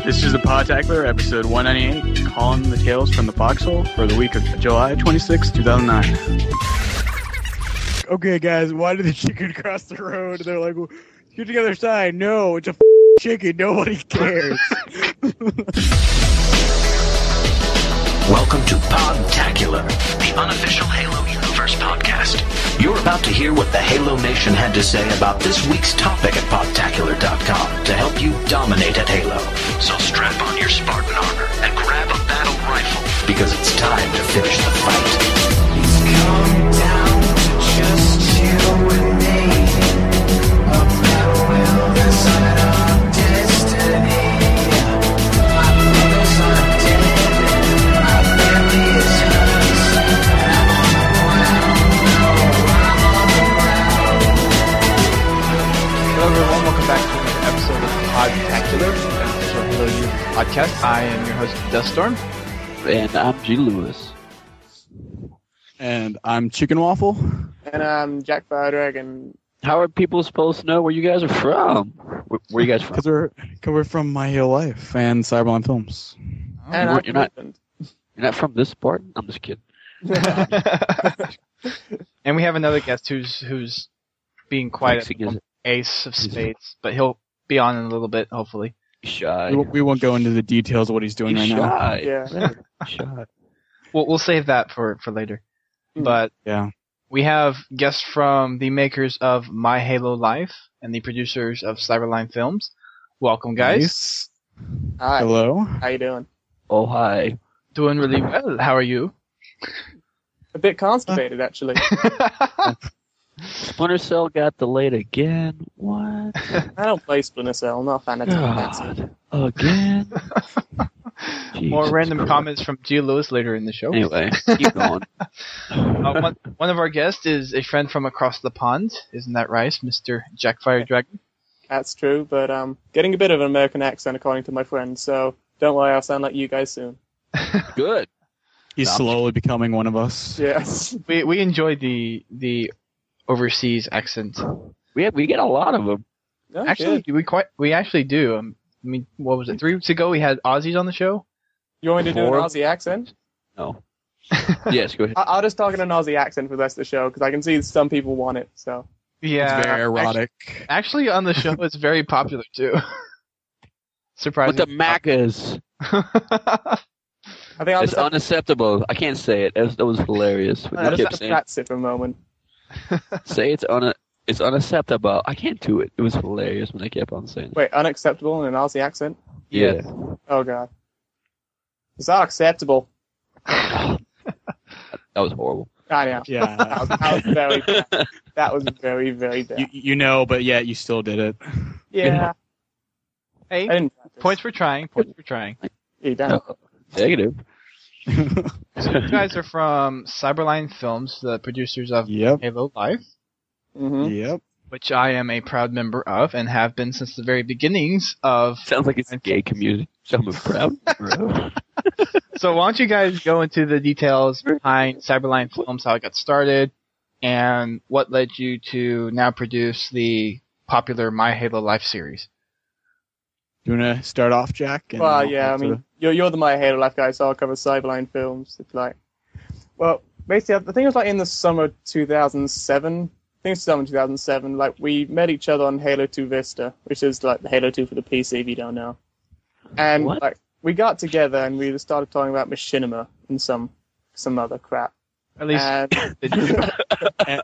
This is the Podtacular, episode 198, calling the tales from the foxhole for the week of July 26, 2009. Okay, guys, why did the chicken cross the road? They're like, well, get to the other side. No, it's a chicken. Nobody cares. Welcome to Podtacular, the unofficial Halo Universe podcast. You're about to hear what the Halo Nation had to say about this week's topic at Podtacular.com to help you dominate at Halo. So strap on your Spartan armor and grab a battle rifle, because it's time to finish the fight. It's come down to just you and me. A battle will decide our destiny. My brothers are dead and my family is hurt. Hello everyone, welcome back to another episode of Podtacular, an official Halo Universe podcast. I am your host, Duststorm. And I'm G. Lewis. And I'm Chicken Waffle. And I'm Jack Firedragon. How are people supposed to know where you guys are from? Where you guys from? Because we're from My Halo Life and Cyberline Films. And you're not from this part? I'm just kidding. And we have another guest who's being quite an ace of spades, but he'll be on in a little bit, hopefully. Shy. We won't go into the details of what he's doing He's right now. shy. Yeah. Shy. We'll save that for later. But Yeah. we have guests from the makers of My Halo Life and the producers of Cyberline Films. Welcome, guys. Nice. Hi. Hello. How you doing? Oh, hi. Doing really well. How are you? A bit constipated, actually. Splinter Cell got delayed again. What? I don't play Splinter Cell. I'm not a fan of Tom Clancy. God. Again? More Jesus random Christ. comments from G. Lewis later in the show. Anyway, keep going. One of our guests is a friend from across the pond. Isn't that right, Mr. Jack Firedragon? That's true, but getting a bit of an American accent according to my friend, so don't worry, I'll sound like you guys soon. Good. He's slowly becoming one of us. Yes. We enjoy the overseas accent. We get a lot of them. Oh, Actually, good. we actually do. I mean, what was it? 3 weeks ago we had Aussies on the show. You want me to do an 4? Aussie accent? No. Yes, go ahead. I'll just talk in an Aussie accent for the rest of the show, because I can see some people want it, so. Yeah, It's very erotic. Actually, on the show it's very popular too. Surprising. With the Maccas. I think I'll It's just have unacceptable. I can't say it. That was hilarious. I You just kept have to saying, practice it for a moment. say it's unacceptable. I can't do it. It was hilarious when I kept on saying it. Wait, unacceptable in an Aussie accent? Yeah. Oh, God. It's not acceptable. That was horrible. I know. Yeah. That was very bad. That was very, very bad. You know, but yet you still did it. Yeah. Hey, I didn't practice. points for trying. Points for trying. You don't. Negative. So you guys are from Cyberline Films, the producers of Yep. Halo Life, Mm-hmm. Yep. which I am a proud member of and have been since the very beginnings of. Sounds like it's a gay community. So I'm proud. Bro. So why don't you guys go into the details behind Cyberline Films, how it got started, and what led you to now produce the popular My Halo Life series? You want to start off, Jack? And Well, I'll yeah, I have to- mean, you're the My Halo Life guy, so I'll cover Cyberline Films. It's like, well, basically, I think it was like in the summer 2007. I think it's summer 2007. Like, we met each other on Halo 2 Vista, which is like the Halo 2 for the PC, if you don't know. And What? like, we got together and we just started talking about machinima and some other crap. At least And,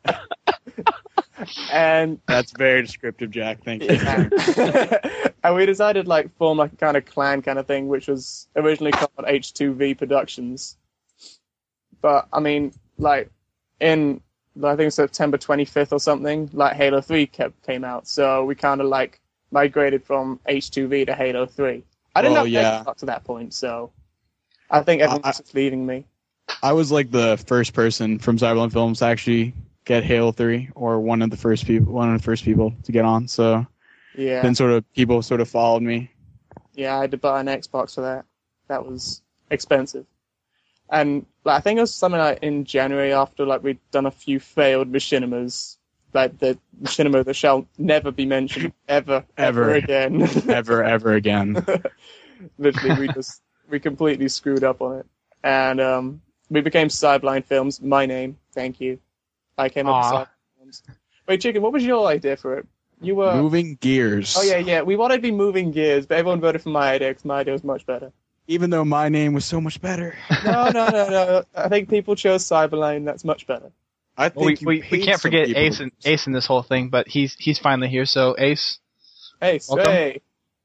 and That's very descriptive, Jack. Thank you. and we decided like form like a kind of clan kind of thing, which was originally called H2V Productions. But I mean, like in I think September 25th or something, like Halo 3 came out, so we kind of like migrated from H2V to Halo 3. I didn't Oh, know yeah. up to that point, so I think everyone was just leaving me. I was like the first person from Cyberline Films to actually get Halo 3, or one of the first people to get on. So Yeah, then people followed me. yeah, I had to buy an Xbox for that. That was expensive. And like, I think it was something like in January after like we'd done a few failed machinimas, like the machinima that shall never be mentioned ever Ever. again. Ever again. Literally, we completely screwed up on it, and we became Cyberline Films. My name, thank you. I came up with Cyberline Films. Wait, Chicken, what was your idea for it? You were Moving Gears. Oh yeah. We wanted to be Moving Gears, but everyone voted for my idea because my idea was much better. Even though my name was so much better. No. I think people chose Cyberline. That's much better. I think we can't forget Ace in this whole thing, but he's finally here. So Ace, welcome. Hey.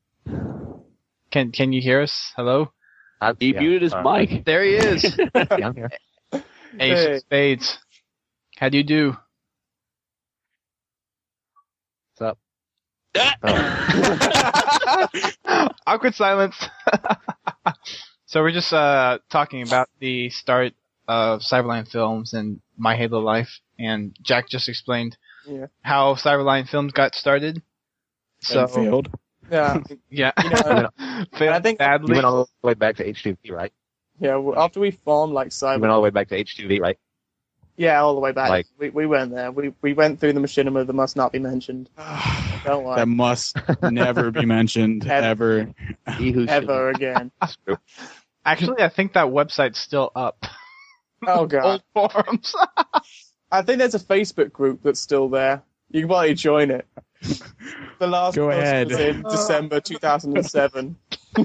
Can you hear us? Hello? He muted his mic. There he is. Yeah, I'm here. Ace of Spades. How do you do? What's up? Awkward silence. So we're just talking about the start of Cyberline Films and My Halo Life, and Jack just explained how Cyberline Films got started. So failed. Yeah. Failed I think badly. You went all the way back to H2V, right? Yeah, after we formed like Cyberline. You went all the way back to H2V, right? Yeah, all the way back. Like- we went there. We went through the machinima that must not be mentioned. Don't worry. That must never be mentioned ever. Ever again. Actually, I think that website's still up. Oh god. Old forums. I think there's a Facebook group that's still there. You can probably join it. The last Go post ahead. was in December 2007.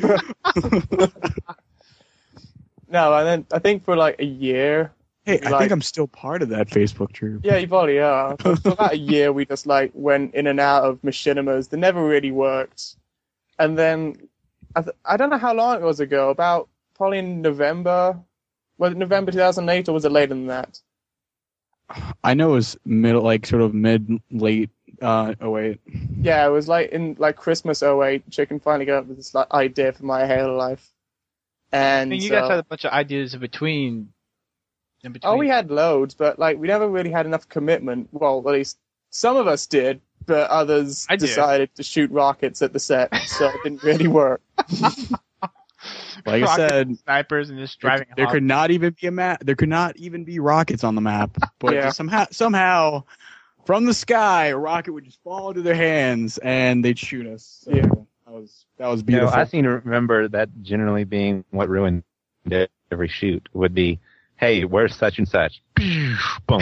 No, and then I think for like a year. Hey, I think I'm still part of that Facebook group. Yeah, you probably are. For about a year, we just like went in and out of machinimas. They never really worked. And then I don't know how long it was ago. About probably in November. Was it November 2008 or was it later than that? I know it was late 08. Yeah, it was like in like Christmas 08. Chicken finally got up with this like idea for My Halo Life. And I mean, you guys had a bunch of ideas in between. Oh, we had loads, but like we never really had enough commitment. Well, at least some of us did, but others decided to shoot rockets at the set, so it didn't really work. Like I said, snipers and just driving. There could not even be a map. There could not even be rockets on the map. But just somehow, from the sky, a rocket would just fall into their hands and they'd shoot us. So that was beautiful. I seem to remember that generally being what ruined every shoot would be, hey, where's such and such? Boom.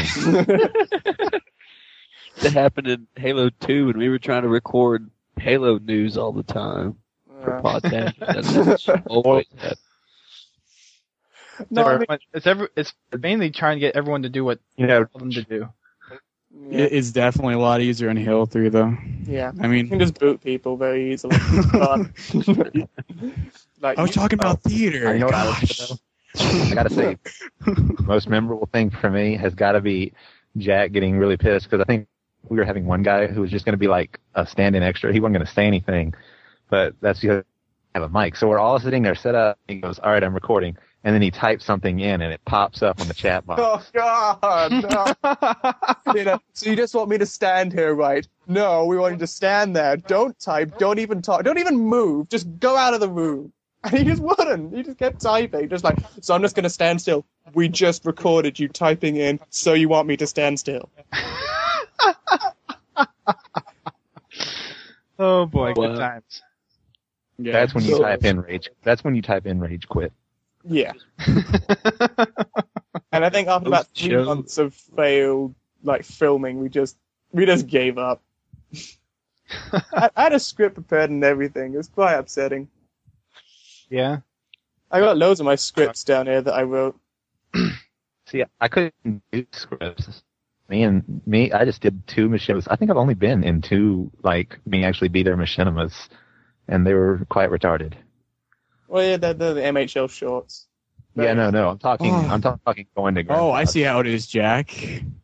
That happened in Halo 2 when we were trying to record Halo news all the time for podcast. That's always that. No, I mean, it's mainly trying to get everyone to do what you tell them to do. Yeah. It's definitely a lot easier in Halo 3, though. Yeah. I mean, you can just boot people very easily. I was talking about theater. You know what I gotta say, most memorable thing for me has got to be Jack getting really pissed because I think we were having one guy who was just going to be like a stand-in extra. He wasn't going to say anything, but that's because I have a mic. So we're all sitting there set up. He goes, "All right, I'm recording," and then he types something in, and it pops up on the chat box. Oh God! No. So you just want me to stand here, right? No, we want you to stand there. Don't type. Don't even talk. Don't even move. Just go out of the room. And he just wouldn't. He just kept typing. Just like, so I'm just going to stand still. We just recorded you typing in, so you want me to stand still. Oh boy, good times. Yeah, that's when you type in rage. That's when you type in rage quit. Yeah. And I think after about 3 months of failed like filming, we just gave up. I had a script prepared and everything. It was quite upsetting. Yeah. I got loads of my scripts down here that I wrote. See, I couldn't do scripts. Me, I just did 2 machinimas. I think I've only been in 2, like, me actually be their machinimas, and they were quite retarded. Well, yeah, they're the MHL shorts. Yeah, no, I'm talking going to Grand I see how it is, Jack.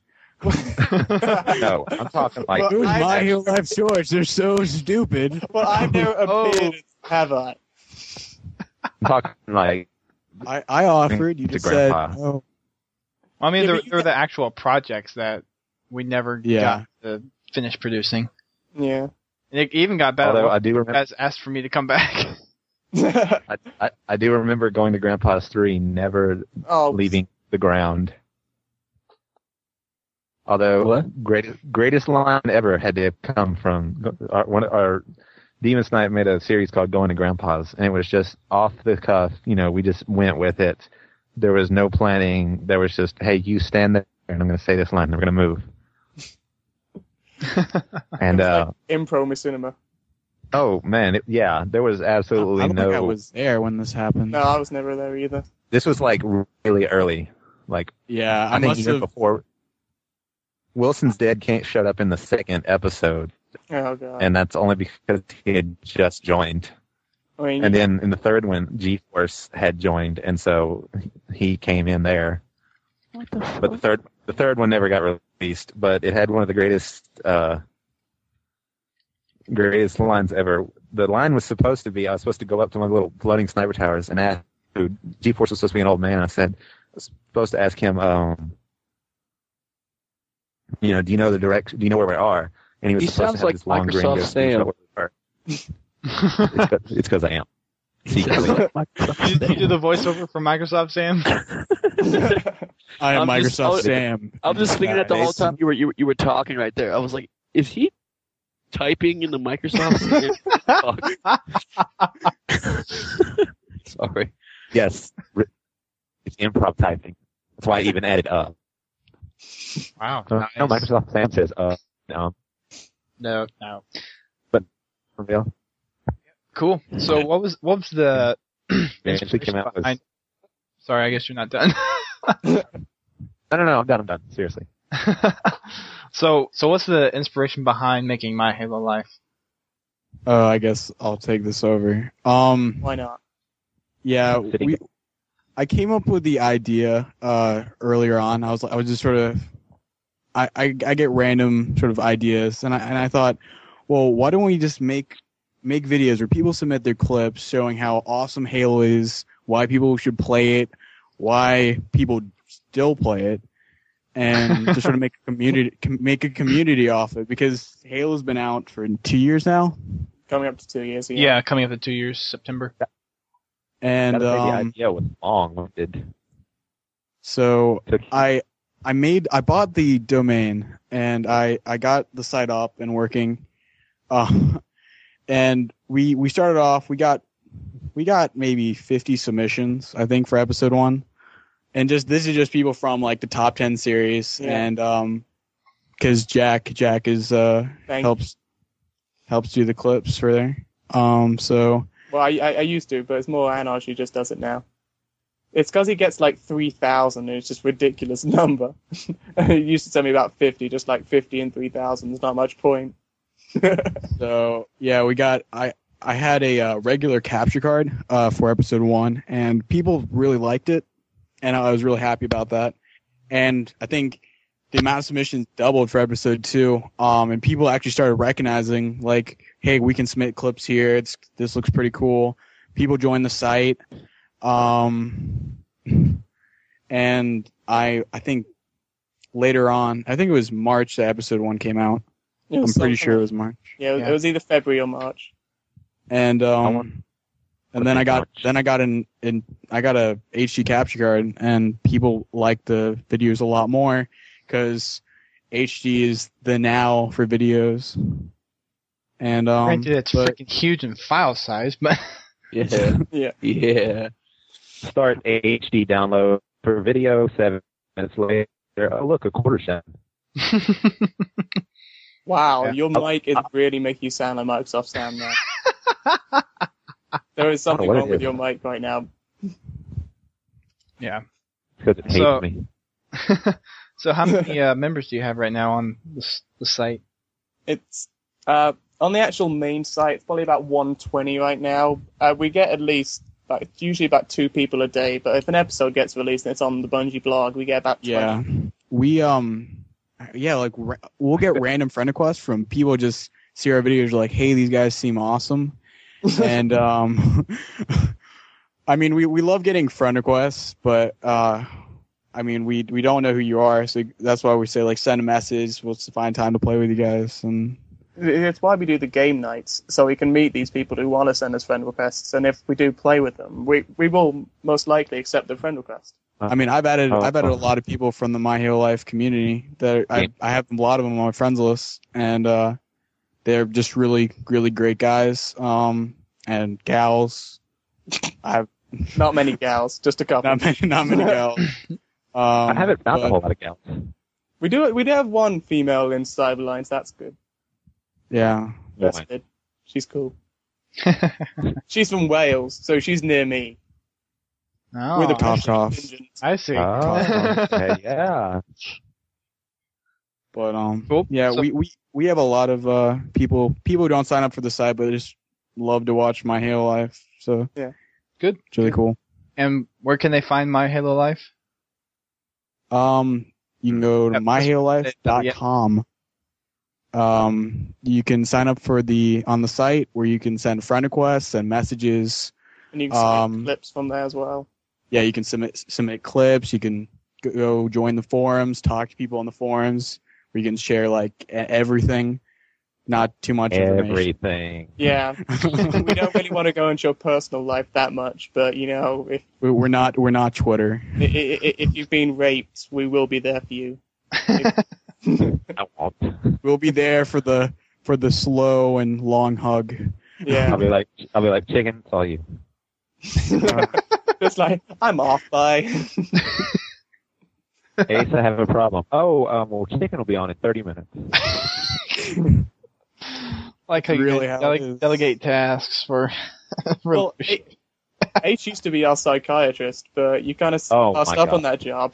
No, I'm talking like... Those My Halo Life shorts, they're so stupid. Well, I've never appeared, have I? I'm talking like... I offered, you just said, oh. I mean, there were the actual projects that we never got to finish producing. Yeah. And it even got better. Although I do remember... You guys asked for me to come back. I do remember going to Grandpa's 3, never leaving the ground. Although, greatest line ever had to have come from one of our Demon Snipe made a series called Going to Grandpa's, and it was just off the cuff. We just went with it. There was no planning. There was just, hey, you stand there, and I'm going to say this line, and we're going to move. And like improv machinima. oh man, there was absolutely I don't no. think I was there when this happened. No, I was never there either. This was like really early. Like Yeah, I I think must even have. before Wilson's Dead showed up in the second episode, Oh god. and that's only because he had just joined. I mean, And then in the third one, G-Force had joined, and so he came in there. What the fuck? But the third one never got released, but it had one of the greatest lines ever. The line was supposed to be, I was supposed to go up to my little floating sniper towers and ask who G-Force was supposed to be an old man. I said, I was supposed to ask him, do you know the direction? Do you know where we are? And he was He supposed to sounds have like this long grin. Microsoft go, "Do you know where we are?" It's because I am. He sounds Secretly. like You Microsoft. do the voiceover for Microsoft, Sam? I am I'm just- Microsoft Sam. I was just thinking that the whole Guys. time you were talking right there. I was like, is he typing in the Microsoft? Sorry. Yes. It's improv typing. That's why I even added up. Wow. No, Microsoft Sam says no. No. For real. Cool. So what was the They actually came out with. behind... Sorry, I guess you're not done. No, I'm done. Seriously. So what's the inspiration behind making My Halo Life? I guess I'll take this over. why not? Yeah, Sitting- I came up with the idea earlier on. I was just sort of I get random sort of ideas, and I thought, well, why don't we just make videos where people submit their clips showing how awesome Halo is, why people should play it, why people still play it, and to sort of make a community off it, because Halo's been out for 2 years now, Coming up to 2 years. Yeah, coming up in 2 years, September. and Gotta say the idea was long-winded. so Took I bought the domain, and I got the site up and working, and we started off. We got maybe 50 submissions, I think, for episode 1, and this is just people from like the top 10 series, Yeah. and because Jack is Thank you. helps do the clips for there. So Well, I used to, but it's more Anarch who just does it now. It's because he gets like 3,000, and it's just a ridiculous number. He used to tell me about 50, just like 50 and 3,000. There's not much point. So yeah, I had a regular capture card for episode 1, and people really liked it, and I was really happy about that. And I think the amount of submissions doubled for episode 2, and people actually started recognizing, like, hey, we can submit clips here. This looks pretty cool. People joined the site, and I think later on, I think it was March that episode 1 came out. It was I'm pretty something- sure it was March. Yeah, Yeah. it was either February or March. And want- and then I got March. I got a HD capture card, and people like the videos a lot more because HD is the now for videos. And Granted, it's but- freaking huge in file size, but Yeah. Yeah. Yeah. Start HD download for video 7 minutes later. Oh, look, a quarter shot. Wow, Yeah. your mic is really making you sound like Microsoft Sam now. There is something what it wrong with is. your mic right now. yeah. Because it hates So- me. So how many members do you have right now on the site? It's on the actual main site. It's probably about 120 right now. We get at least usually about 2 people a day. But if an episode gets released and it's on the Bungie blog, we get about 20. yeah, we we'll get random friend requests from people just see our videos like, hey, these guys seem awesome. And I mean, we love getting friend requests, but I mean, we don't know who you are, so that's why we say, like, send a message. We'll find time to play with you guys. And It's why we do the game nights, so we can meet these people who want to send us friend requests. And if we do play with them, we will most likely accept the friend request. I mean, I've added Oh, a lot of people from the My Halo Life community that I have a lot of them on my friends list, and they're just really, really great guys. And gals. Not many gals, just a couple. Not many gals. I haven't found a but- whole lot of gals. We do have one female in Cyberlines. That's good. Yeah. That's Why? good. She's cool. She's from Wales, so she's near me. Oh, with a Top passion off. contingent. I see. Oh, okay, yeah. But Cool. yeah, So- we have a lot of people who don't sign up for the site, but they just love to watch My Halo Life. So Good. it's really cool. And where can they find My Halo Life? You can go to Yep, myhalolife.com. You can sign up for on the site where you can send friend requests and messages. And you can submit clips from there as well. Yeah, you can submit clips. You can go join the forums, talk to people on the forums, where you can share like everything. Not too much information. Everything. Yeah. We don't really want to go into your personal life that much, but you know, if We're not Twitter. if you've been raped, we will be there for you. I won't. We'll be there for the slow and long hug. Yeah. I'll be like, chicken, it's all you. Just like, I'm off, bye. Ace, I have a problem. Oh, well, chicken will be on in 30 minutes. Like how Really you how it is. delegate tasks for. Well, H used to be our psychiatrist, but you kind of Oh, passed my up God. on that job.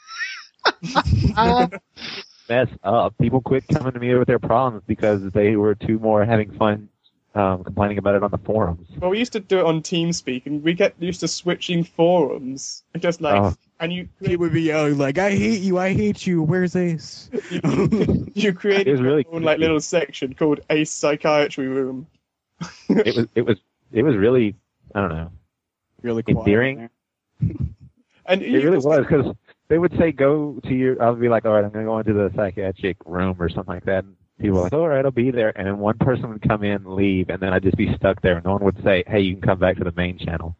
Mess up. People quit coming to me with their problems because they were too more having fun complaining about it on the forums. Well, we used to do it on TeamSpeak, and we get used to switching forums. Just like, Oh. and you People would be yelling like, "I hate you! Where's Ace?" you created It was really your own like creepy. little section called Ace Psychiatry Room. It was really, I don't know. Really quiet. Endearing? And It really was, because they would say, go to your, I would be like, all right, I'm going to go into the psychiatric room or something like that. And people were like, all right, I'll be there. And then one person would come in, leave, and then I'd just be stuck there. No one would say, hey, you can come back to the main channel.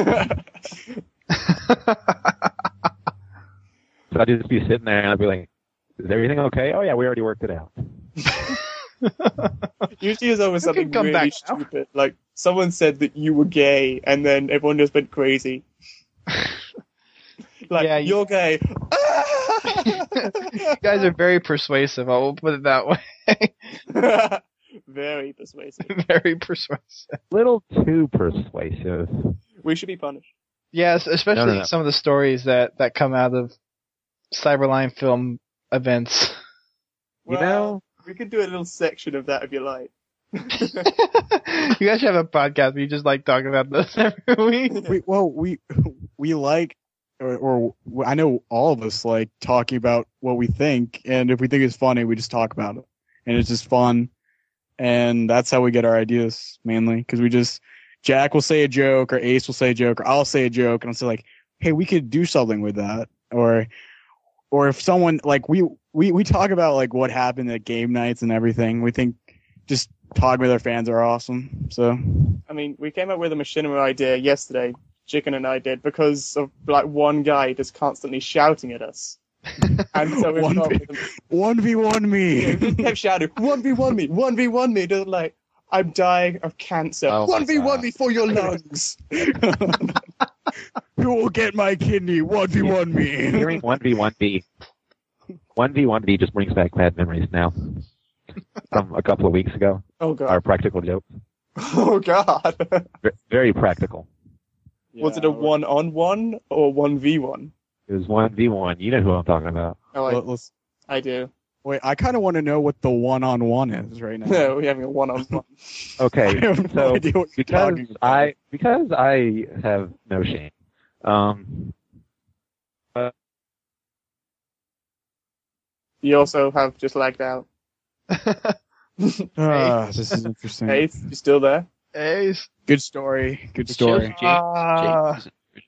So I'd just be sitting there and I'd be like, is everything okay? Oh yeah, we already worked it out. Usually there's always You can something come really back now. stupid. Like, someone said that you were gay, and then everyone just went crazy. Like, Yeah, you're gay. You guys are very persuasive. I will put it that way. Very persuasive. Very persuasive. Little too persuasive. We should be punished. Yes, especially No. some of the stories that come out of Cyberline film events. You know? we could do a little section of that if you like. You guys should have a podcast where you just like talking about this every week. we like, or I know all of us like talking about what we think, and if we think it's funny, we just talk about it, and it's just fun, and that's how we get our ideas mainly, because Jack will say a joke, or Ace will say a joke, or I'll say a joke, and I'll say like, hey, we could do something with that, or if someone like we talk about like what happened at game nights and everything. We think just talking with our fans are awesome. So I mean, we came up with a machinima idea yesterday, Chicken and I did, because of like one guy just constantly shouting at us. And so we One thought v- with him, 1v1 me. he just kept shouting, 1v1 me, 1v1 me. Just like, I'm dying of cancer. Oh my 1v1 God. me for your lungs. Who will get my kidney? 1v1 me. Hearing 1v1v. 1v1v just brings back bad memories now. From a couple of weeks ago. Oh god. Our practical joke. Oh god. Very practical. Was it a 1-on-1 or 1v1? It was 1v1. You know who I'm talking about. Oh, Let's- I do. Wait, I kind of want to know what the one-on-one is right now. No, we're having a 1-on-1. I Okay, have no so idea what you're talking about. because I have no shame. You also have just lagged out. This is interesting. Hey, you still there? Ace. Good story. Good It story. shows Ah.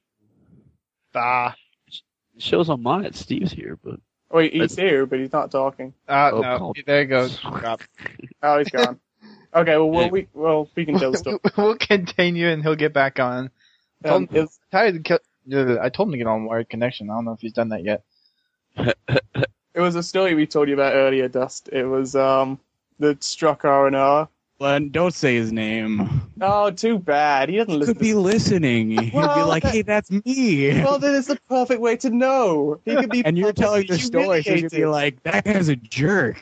It shows on mine. Steve's here, but Wait, he's here, but he's not talking. Oh, No. called. There you go. Drop. Oh, he's gone. Okay, we can tell the story. We'll continue and he'll get back on. It's- I told him to get on wired connection. I don't know if he's done that yet. It was a story we told you about earlier, Dust. It was struck R&R. Len, don't say his name. Oh, too bad. He doesn't He listen. could be listening. He'd be Well, like, "Hey, that's me." Well, then it's the perfect way to know. He could be. And you're telling the perfectly story, so you'd be humiliated. like, "That guy's a jerk."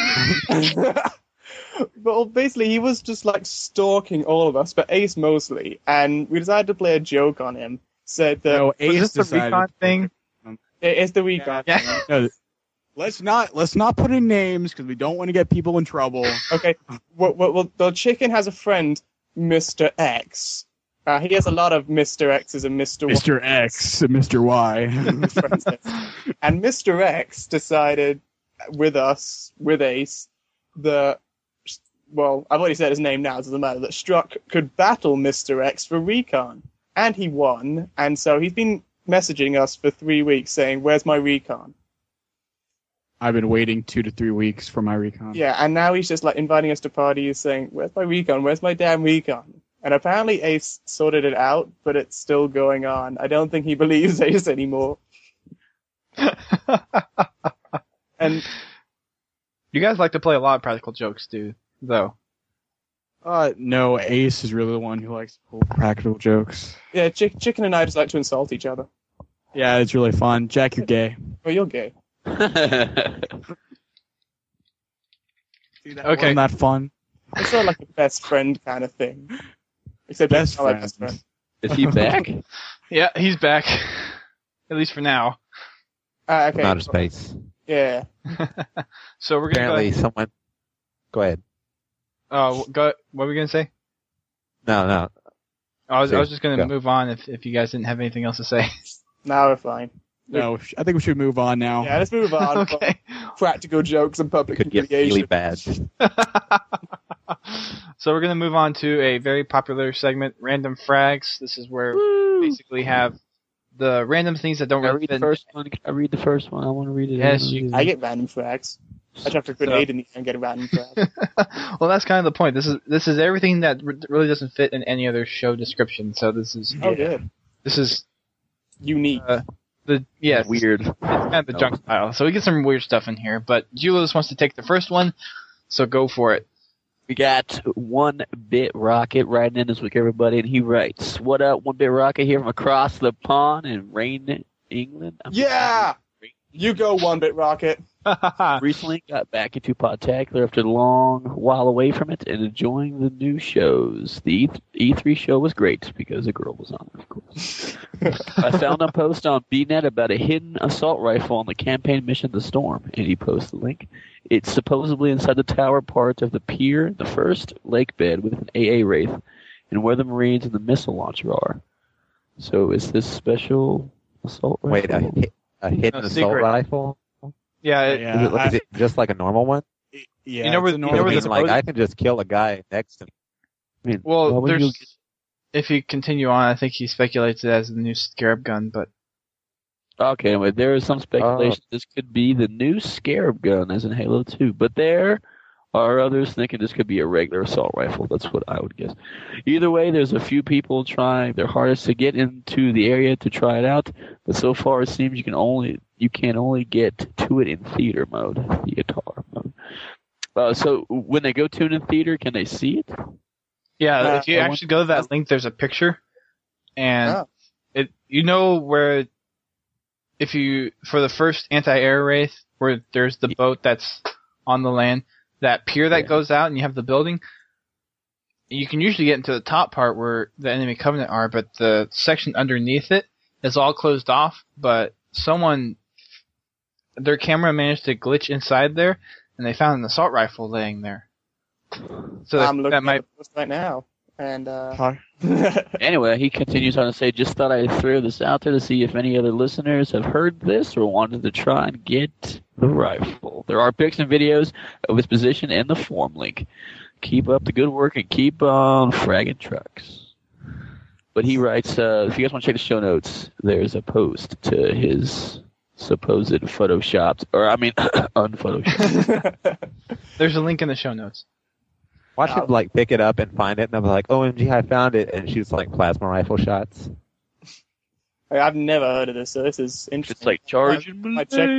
Well, basically, he was just like stalking all of us, but Ace mostly. And we decided to play a joke on him. Said that No, Ace Was this the decided. recon thing? it's the recon. Yeah. No, let's not put in names because we don't want to get people in trouble. Okay. Well, the chicken has a friend, Mr. X. He has a lot of Mr. X's and Mr. Y's. Mr. X and Mr. Y. And Mr. X decided with Ace, well, I've already said his name now, it doesn't matter, that Struck could battle Mr. X for recon. And he won, and so he's been messaging us for 3 weeks saying, "Where's my recon?" I've been waiting 2 to 3 weeks for my recon. Yeah, and now he's just like inviting us to parties saying, "Where's my recon? Where's my damn recon?" And apparently Ace sorted it out, but it's still going on. I don't think he believes Ace anymore. And You guys like to play a lot of practical jokes, though. No, Ace is really the one who likes to pull practical jokes. yeah, Chicken and I just like to insult each other. Yeah, it's really fun. Jack, you're gay. Well, you're gay. See, that Okay. wasn't that fun? It's sort of like a best friend kind of thing. Except Best it's not like friend. best friend. Is he back? Yeah, he's back. At least for now. Okay. From outer space. Yeah. So we're gonna Apparently, someone. Go ahead. go. What were we gonna say? No. I was just gonna Go. move on if you guys didn't have anything else to say. Now we're fine. No, I think we should move on now. Yeah, let's move on. Okay. From practical jokes and public Could get really humiliation. bad. So we're gonna move on to a very popular segment, Random Frags. This is where we basically have the random things that don't Can I really read fit. the first one? Can I read the first one? I want to read it. Yes, wanna you- read it. I get random frags. I just have to grenade in the and get a random frag. Well, that's kind of the point. This is everything that really doesn't fit in any other show description. So this is Oh, good. this is Unique. Weird. It's kind of the junk style. So we get some weird stuff in here. But Julius wants to take the first one, so go for it. We got 1-Bit Rocket writing in this week, everybody, and he writes, "What up, 1-Bit Rocket here from across the pond in Rain, England." Yeah! You go, 1-Bit Rocket. Recently got back into Podtacular after a long while away from it and enjoying the new shows. The E3 show was great because a girl was on it, of course. I found a post on BNet about a hidden assault rifle on the campaign mission The Storm, and he posts the link. It's supposedly inside the tower part of the pier, the first lake bed with an AA Wraith, and where the Marines and the missile launcher are. So is this special assault rifle? Wait, a hidden No, assault secret. rifle? Yeah, Yeah. Is it just like a normal one? Yeah, You know where- it's a you know normal- where I the mean, like, supposed- I can just kill a guy next to me. I mean, well, why would you there's. If you continue on, I think he speculates it as the new Scarab gun, but Okay, anyway, there is some speculation this could be the new Scarab gun as in Halo 2, but there are others thinking this could be a regular assault rifle. That's what I would guess. Either way, there's a few people trying their hardest to get into the area to try it out, but so far it seems you can only get to it in theater mode, the guitar mode. So when they go to it in theater, can they see it? yeah, if you I actually go to that link, there's a picture, and Oh. where if you for the first anti-air wraith where there's the boat that's on the land, that pier that goes out and you have the building, you can usually get into the top part where the enemy covenant are, but the section underneath it is all closed off, but their camera managed to glitch inside there and they found an assault rifle laying there. So I'm looking that might at the post right now. And, Huh? Anyway, he continues on to say, just thought I'd throw this out there to see if any other listeners have heard this or wanted to try and get the rifle. There are pics and videos of its position and the form link. Keep up the good work and keep on fragging trucks. But he writes, if you guys want to check the show notes, there's a post to his supposed unphotoshopped. there's a link in the show notes. Watch him like pick it up and find it, and I'm like, "OMG, I found it!" And shoots like plasma rifle shots. I've never heard of this, so this is interesting. It's like charging I checked.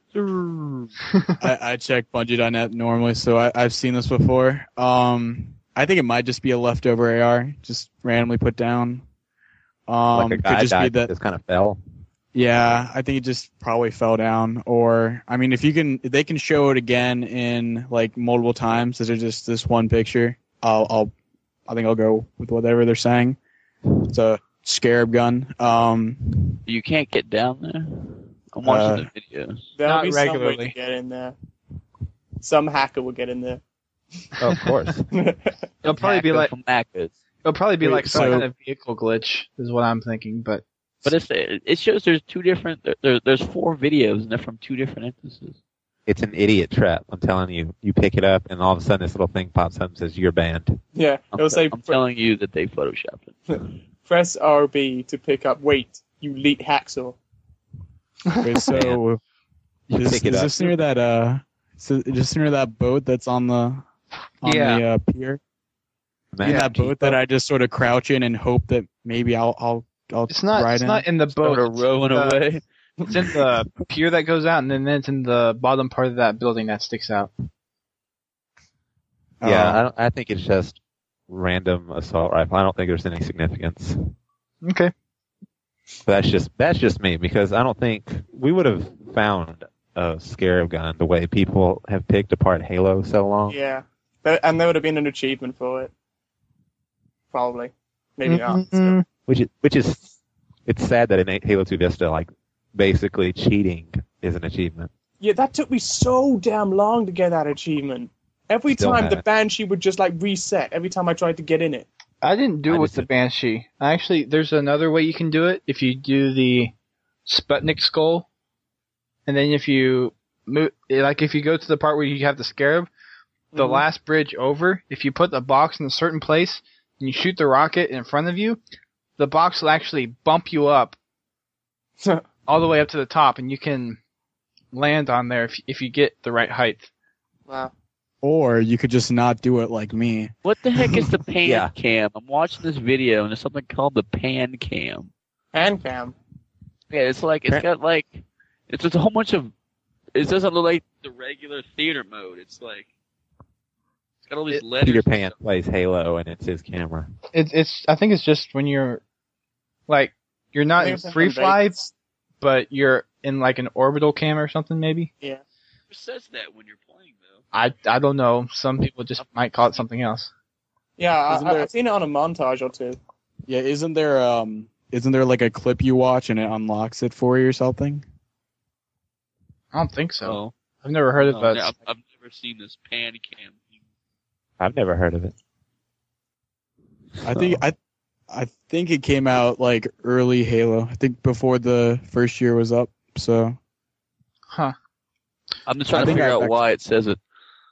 I check Bungie.net normally, so I've seen this before. I think it might just be a leftover AR, just randomly put down. Like a guy could just died be that. just kind of fell. Yeah, I think it just probably fell down. Or I mean, if they can show it again in like multiple times, instead of just this one picture, I think I'll go with whatever they're saying. It's a scarab gun. You can't get down there. I'm watching the videos. There'll Not be some way regularly. to get in there. Some hacker will get in there. Oh, of course. It'll probably be like Hackers. it'll probably be Wait, like some so- kind of vehicle glitch, is what I'm thinking. But It shows there's two different. There's 4 videos and they're from 2 different instances. It's an idiot trap. I'm telling you. You pick it up, and all of a sudden this little thing pops up and says, you're banned. Yeah, it'll say I'm telling you that they photoshopped it. press RB to pick up. Wait, you leet hacksaw. Wait, so is Pick it up. this near that just near that boat that's on the pier? In that boat that I just sort of crouch in and hope that maybe I'll it's not. ride It's in. not in the boat. Sort of rowing away. It's in the pier that goes out, and then it's in the bottom part of that building that sticks out. Yeah, I think it's just random assault rifle. I don't think there's any significance. Okay. But that's just me, because I don't think we would have found a Scarab gun the way people have picked apart Halo so long. Yeah, and there would have been an achievement for it. Probably, maybe not. Mm-mm. Which is it's sad that in Halo 2 Vista, like, basically cheating is an achievement. Yeah, that took me so damn long to get that achievement. Every Still time the have it. Banshee would just like reset every time I tried to get in it. I didn't do I it with just the did. Banshee. Actually, there's another way you can do it. If you do the Sputnik skull, and then if you move, like if you go to the part where you have the Scarab, the Mhm. last bridge over, if you put the box in a certain place and you shoot the rocket in front of you, the box will actually bump you up all the way up to the top, and you can land on there if you get the right height. Wow. Or you could just not do it like me. What the heck is the pan Yeah. cam? I'm watching this video and there's something called the pan cam. Hand cam. Yeah, it's got like it's just a whole bunch of. It doesn't look like the regular theater mode. It's like it's got all these letters. Peter and Pan stuff. plays Halo, and it's his camera. I think it's just when you're I not think in it's in free fly, Vegas. but you're in like an orbital cam or something maybe. Yeah. Who says that when you're playing though? I don't know. Some people just might call it something else. Yeah, Isn't there- I've seen it on a montage or two. Yeah, isn't there like a clip you watch and it unlocks it for you or something? I don't think so. Oh, I've never heard of no, it. I've never seen this pan cam. I've never heard of it. I think it came out like early Halo. I think before the first year was up. So Huh. I'm just I trying to think figure I've out why it says it.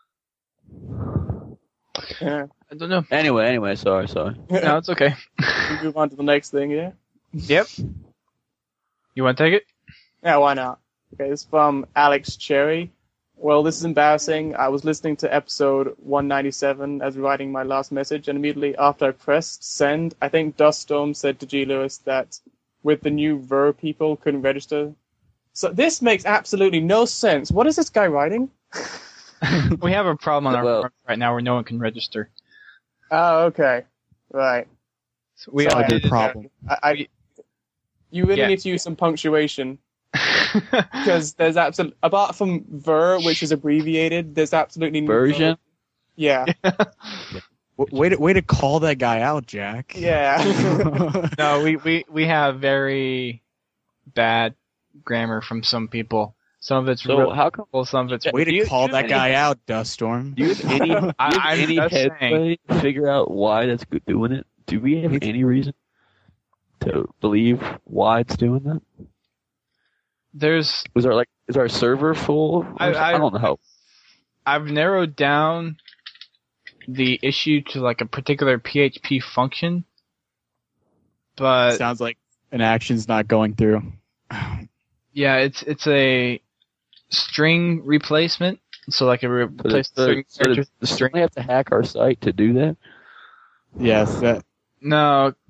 Yeah. I don't know. Anyway, sorry. No, it's okay. We move on to the next thing, yeah? Yep. You want to take it? Yeah, why not? Okay, this is from Alex Cherry. Well, this is embarrassing. I was listening to episode 197 as writing my last message, and immediately after I pressed send, I think Duststorm said to G. Lewis that with the new Ver people couldn't register. So this makes absolutely no sense. What is this guy writing? We have a problem on our Well- forums right now where no one can register. Oh, okay. Right. So we Sorry, a big did problem. You really Yeah. need to use some punctuation. Because there's absolutely, apart from Ver, which is abbreviated, there's absolutely no Version? Yeah. way to call that guy out, Jack. Yeah. No, we have very bad grammar from some people. Some of it's So real, how come? some of it's. Way Do to you- call do you that have guy any- out, Duststorm. Do you have any, I'm any just saying. headway to figure out why that's doing it? Do we have any reason to believe why it's doing that? There's Is our server full? Or I- something? I don't know. I've narrowed down the issue to like a particular PHP function, but Sounds like an action's not going through. yeah, it's a string replacement. So like it replaces certain characters with Does string. we have to hack our site to do that? Yes, that No,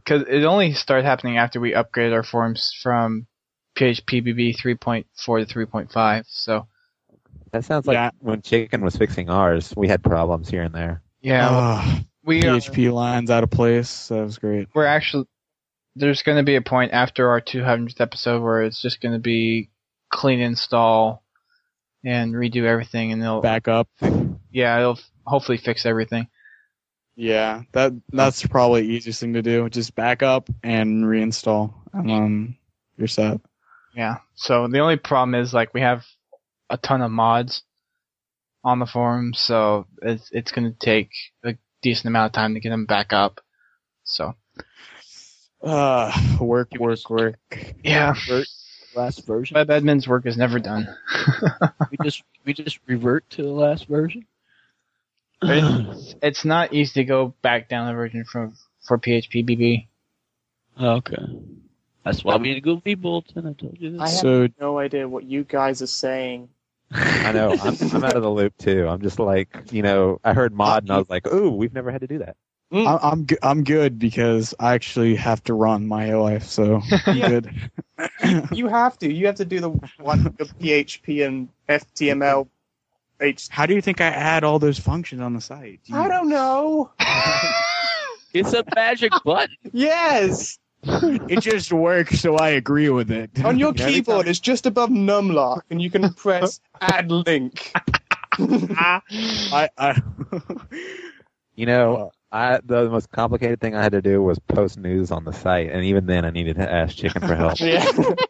because it only started happening after we upgraded our forums from PHPBB 3.4 to 3.5. So That sounds like Yeah. when Chicken was fixing ours, we had problems here and there. yeah, we PHP lines out of place. That was great. we're actually there's going to be a point after our 200th episode where it's just going to be clean install and redo everything, and they'll Back up. it'll hopefully fix everything. Yeah, that's probably the easiest thing to do. Just back up and reinstall, and then you're set. Yeah. So the only problem is like we have a ton of mods on the forum, so it's going to take a decent amount of time to get them back up. So Work. yeah, Last version. web admin's work is never done. we just revert to the last version. It's not easy to go back down the version for PHPBB. Okay. That's why we need a Google V bulletin. I told you I this. have So no idea what you guys are saying. I know. I'm out of the loop too. I'm just like, I heard mod and I was like, ooh, we've never had to do that. I'm good because I actually have to run my life, so I'm Yeah. good. You have to. You have to do the one of PHP and HTML. How do you think I add all those functions on the site? I don't know. It's a magic button. Yes. It just works, so I agree with it. On your Every keyboard, time- it's just above numlock, and you can press add link. I The most complicated thing I had to do was post news on the site, and even then I needed to ask Chicken for help. Yeah.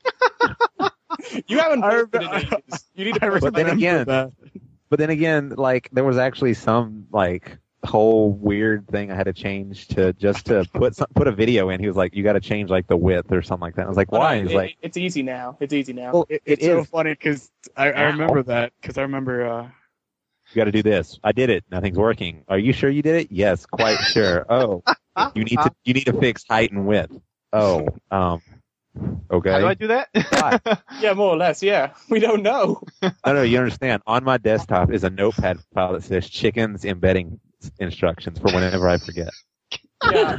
You haven't I posted remember- it in ages. You need to I post But then it. again- that. But then again, like, there was actually some, like, whole weird thing I had to change to put a video in. He was like, you got to change, like, the width or something like that. I was like, why? He's like, It's easy now. It's easy now. well, It's so funny because I remember that because I remember you got to do this. I did it. Nothing's working. Are you sure you did it? Yes, quite sure. Oh, you need to fix height and width. Oh, okay. How do I do that? Why? Yeah, more or less. Yeah, we don't know. No, you understand. On my desktop is a notepad file that says Chicken's embedding instructions for whenever I forget. Yeah,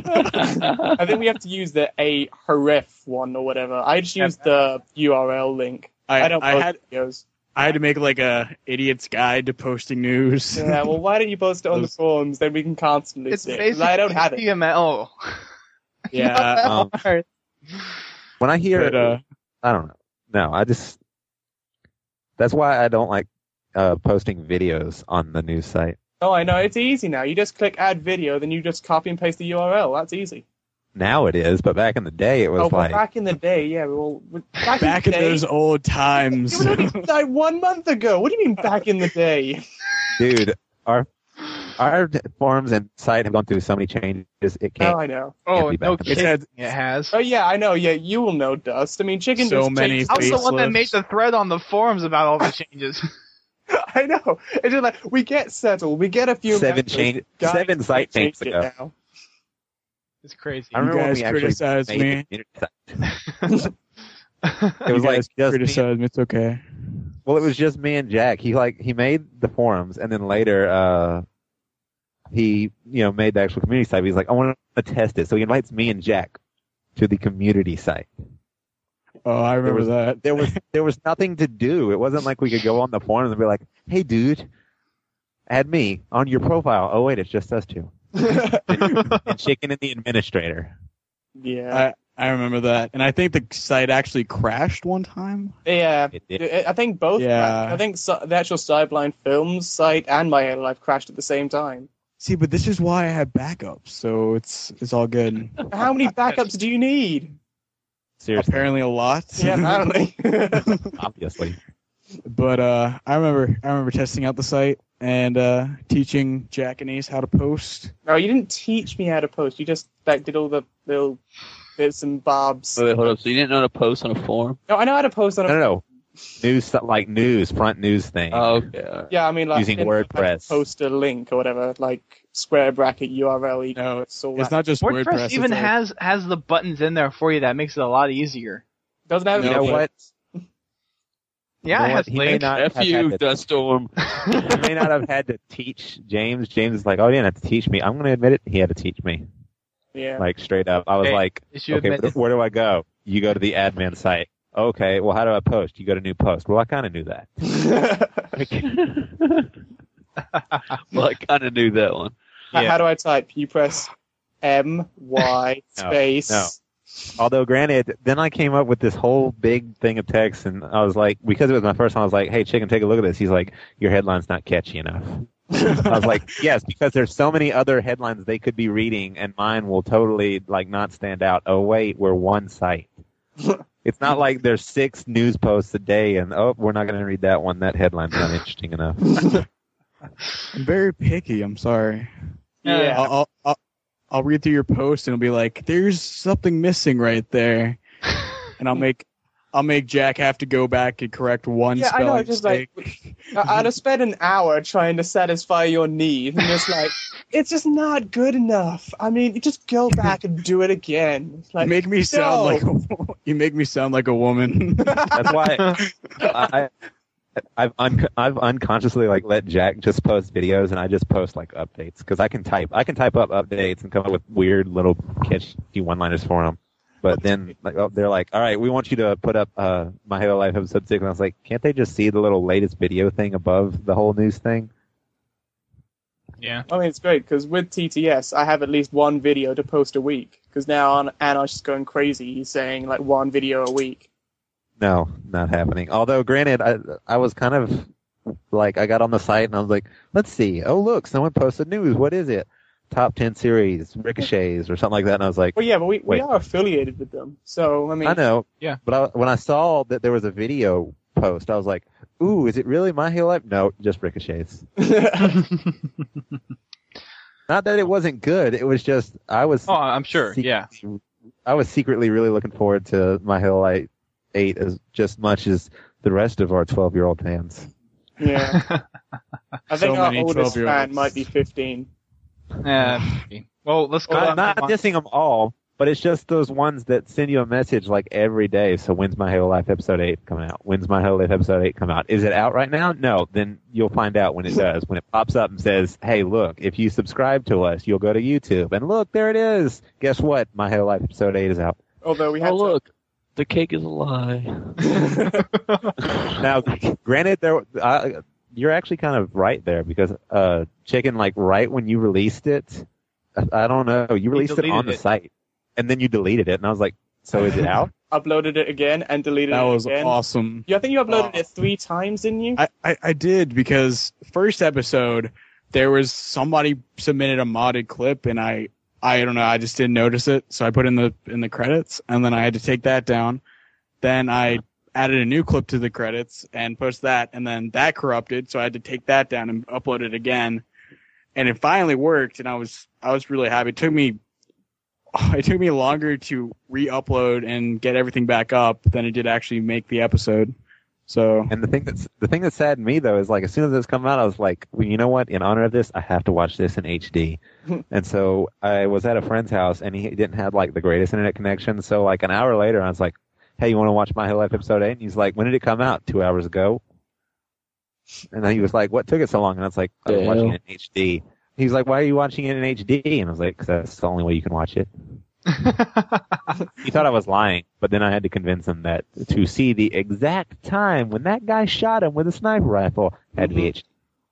I think we have to use the href one or whatever. I just use the URL link. I don't post videos. I had to make like a idiot's guide to posting news. Yeah, well, why don't you post it on the forums? Then we can constantly It's see it. 'Cause basically I don't have it. HTML. Yeah, When I hear but I don't know. No, that's why I don't like posting videos on the news site. Oh, I know. It's easy now. You just click add video, then you just copy and paste the URL. That's easy. Now it is, but back in the day it was Well, like, back in the day, yeah. back in the day, those old times. It was only like 1 month ago. What do you mean back in the day? dude, our forums and site have gone through so many changes. It can't. Oh, I know. Oh, be no back. kidding. had- It has. Oh, yeah, I know. Yeah, you will know, Dust. I mean, Chicken So just many changed- I was the one that facelifts. made the thread on the forums about all the changes. I know. It's just like, we get settled. We get a few Seven members. Guys, seven site changed changes it ago. now. It's crazy. I remember when guys we actually criticized made me. the community site. It You was like guys just me. criticize me. It's okay. Well, it was just me and Jack. He made the forums, and then later he made the actual community site. But he's like, I want to test it, so he invites me and Jack to the community site. Oh, I remember that. There was nothing to do. It wasn't like we could go on the forums and be like, hey, dude, add me on your profile. Oh wait, it's just us two. And Chicken and the administrator. Yeah. I remember that, and I think the site actually crashed one time. Yeah. It did. I think both. Yeah. I think the actual Sideblind Films site and My Halo Life crashed at the same time. See, but this is why I have backups, so it's all good. How many backups do you need? Seriously, Apparently a lot. Yeah, apparently. obviously. But I remember testing out the site and teaching Jack and Ace how to post. No, you didn't teach me how to post. You just did all the little bits and bobs. Wait, hold up. So you didn't know how to post on a forum? No, I know how to post on a. No. Front news thing. Oh, okay. All right. Yeah, I mean, like Using I didn't know how to WordPress. post a link or whatever, like square bracket URL. No, it's all It's that. not just WordPress. WordPress it's even like- has the buttons in there for you that makes it a lot easier. Doesn't have. You No, know what? Yeah, You it know has what? He may links. not F have you, had to- Duststorm. He may not have had to teach James. James is like, oh, you didn't have to teach me. I'm going to admit it. He had to teach me. Yeah. Like straight up. I was Hey, like, issue okay, admit- where do I go? You go to the admin site. Okay, well, how do I post? You go to new post. Well, I kind of knew that. Well, I kind of knew that one. How do I type? You press MY space. No. Although, granted, then I came up with this whole big thing of text, and I was like, because it was my first one, I was like, hey, Chicken, take a look at this. He's like, your headline's not catchy enough. I was like, yes, because there's so many other headlines they could be reading, and mine will totally like not stand out. Oh, wait, we're one site. It's not like there's 6 news posts a day, and we're not going to read that one. That headline's not interesting enough. I'm very picky. I'm sorry. Yeah. I'll read through your post and it'll be like, there's something missing right there, and I'll make Jack have to go back and correct one Yeah, I spelling know. Just mistake. like I'd have spent an hour trying to satisfy your need, and it's like it's just not good enough. I mean, you just go back and do it again. It's like, You make me sound you make me sound like a woman. That's why I've unconsciously like let Jack just post videos, and I just post like updates because I can type up updates and come up with weird little catchy one-liners for them. But then they're like, all right, we want you to put up My Halo Life episode 6, and I was like, can't they just see the little latest video thing above the whole news thing? Yeah. I mean, it's great because with TTS, I have at least one video to post a week. Because now Anosh is going crazy. He's saying like one video a week. No, not happening. Although, granted, I was kind of like, I got on the site and I was like, let's see. Oh, look, someone posted news. What is it? Top 10 series, ricochets, or something like that. And I was like, Well, yeah, but we Wait. are affiliated with them. So, I mean, I know. Yeah. But when I saw that there was a video post, I was like, ooh, is it really My Halo Life? No, just ricochets. Not that it wasn't good. It was just, I was. Oh, I'm sure. Yeah. I was secretly really looking forward to My Halo Life 8 as just much as the rest of our 12-year-old fans. yeah. I think So our many oldest 12-year-olds. fan might be 15. Well, let's go. I'm not dissing them all, but it's just those ones that send you a message like every day. So when's My Halo Life episode 8 coming out? When's My Halo Life episode 8 coming out? Is it out right now? No. Then you'll find out when it does. When it pops up and says, hey, look, if you subscribe to us, you'll go to YouTube. And look, there it is. Guess what? My Halo Life episode 8 is out. Although we had Oh, look. The cake is a lie. Now, granted, you're actually kind of right there because Chicken, like right when you released it, I don't know, you released it deleted on the it. site, and then you deleted it, and I was like, so is it out? uploaded it again and deleted That it was again. awesome. Yeah, I think you uploaded it 3 times, didn't you? I did because first episode there was somebody submitted a modded clip and I don't know, I just didn't notice it, so I put in the credits and then I had to take that down. Then I added a new clip to the credits and post that, and then that corrupted, so I had to take that down and upload it again. And it finally worked, and I was really happy. It took me longer to re-upload and get everything back up than it did actually make the episode. So And the thing that saddened me though is like as soon as this come out, I was like, well, you know what? In honor of this, I have to watch this in HD. And so I was at a friend's house and he didn't have like the greatest internet connection. So like an hour later, I was like, hey, you want to watch My Halo Life episode 8? And he's like, when did it come out? 2 hours ago. And then he was like, what took it so long? And I was like, I was watching it in HD. He's like, why are you watching it in HD? And I was like, because that's the only way you can watch it. He thought I was lying, but then I had to convince him that to see the exact time when that guy shot him with a sniper rifle had to be HD.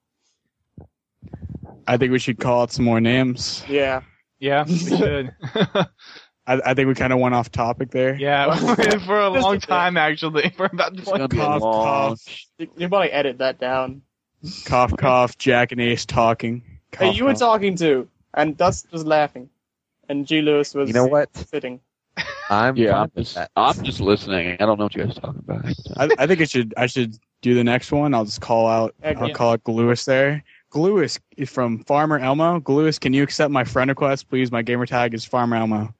I think we should call out some more names. Yeah. Yeah, we should. I think we kind of went off topic there. Yeah, for a Just long a bit. time actually. For about It's gonna 20 be a Cough, long. You probably edit that down. Cough, cough, Jack and Ace talking. Cough, Hey, you were cough. talking to, and Dust was laughing, and G. Lewis was You know what? sitting. I'm Yeah, fine with that. I'm just listening. I don't know what you guys are talking about. I think I should do the next one. I'll just call out. Okay. I'll call out Glewis there. Glewis is from Farmer Elmo. Glewis, can you accept my friend request, please? My gamer tag is Farmer Elmo.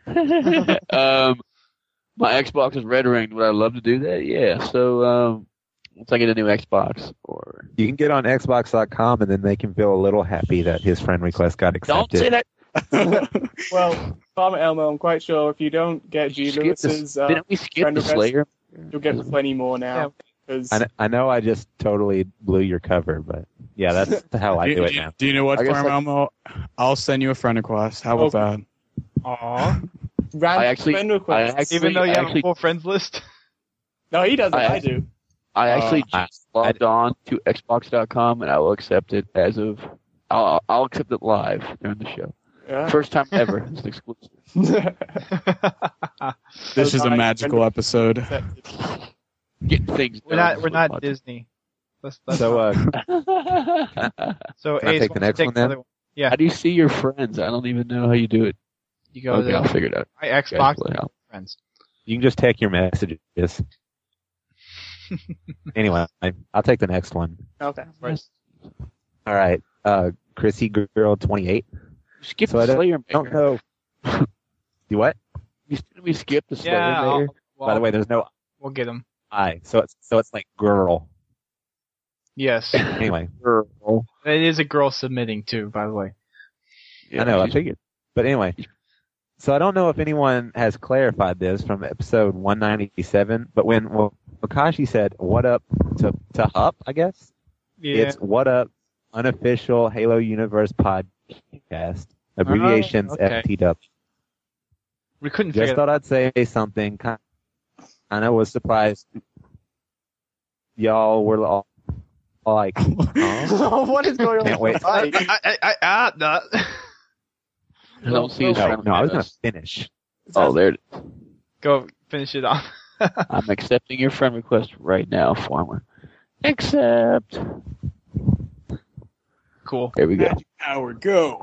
My Xbox is red ringed. Would I love to do that? Yeah. So once I get a new Xbox, or You can get on Xbox.com and then they can feel a little happy that his friend request got don't accepted. say that. Well, Farmer Elmo, I'm quite sure if you don't get G. Skip the- Lewis's, Didn't we skip friend the request? Slayer? you'll get plenty more now. Because I know I just totally blew your cover, but yeah, that's how I do it now. Do you know what, I guess Farmer I- Elmo? I'll send you a friend request. How about that? Aw. Random friend requests. Even though you have a full friends list. No, he doesn't. I do. I actually just logged on to Xbox.com and I will accept it as of. I'll accept it live during the show. Yeah. First time ever. It's an exclusive. This is a magical episode. Getting things We're done. not Disney. Let's So, so can I Ace, take the next one then? another Yeah. How do you see your friends? I don't even know how you do it. You go Okay, I'll to figure it out. my Guys, Xbox play out. friends. You can just take your messages. Anyway, I'll take the next one. Okay. All right. Chrissy Girl 28. Skip So I the Slayer don't Maker. know. You what? We skip the Slayer Yeah. Maker. By the way, there's no we'll get them. I. So it's like girl. Yes. Anyway, Girl. It is a girl submitting too, by the way. Yeah, I know. I she's- figured. But anyway, so I don't know if anyone has clarified this from episode 197. But when Wakashi said "What up" to Hup, I guess Yeah. it's "What up" unofficial Halo Universe podcast. Abbreviations okay. FTW. We couldn't Just figure thought I'd say something. Kind of was surprised. Y'all were all like, huh? What is going on? Can't wait. Hi. no. I don't see his No, friend no, I was gonna request. finish. Oh, there it is. Go finish it off. I'm accepting your friend request right now, Farmer. Accept. Cool. There we go. Magic hour, go.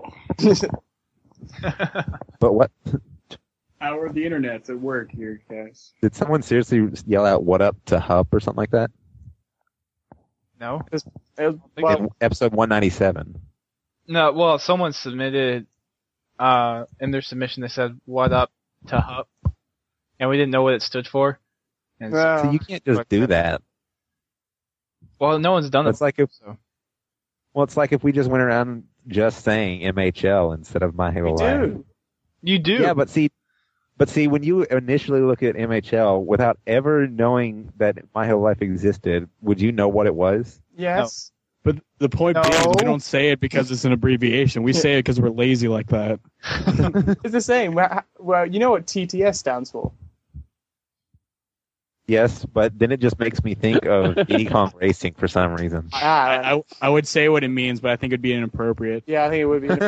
But what? Hour of the internet's at work here, guys. Did someone seriously yell out "What up" to Hup or something like that? No. Well, In episode 197. No. Well, someone submitted in their submission. They said "What up" to Hup, and we didn't know what it stood for. And so, So you can't just do that. well, no one's done it. It's like if So. well, it's like if we just went around just saying MHL instead of My Halo we Live. do. You do. Yeah, but see, when you initially look at MHL without ever knowing that My Halo Life existed, would you know what it was? Yes. But the point No. being, we don't say it because it's an abbreviation. We say it because we're lazy like that. It's the same. Well, you know what TTS stands for? Yes, but then it just makes me think of Diddy Kong Racing for some reason. Ah, I would say what it means, but I think it'd be inappropriate. yeah, I think it would be.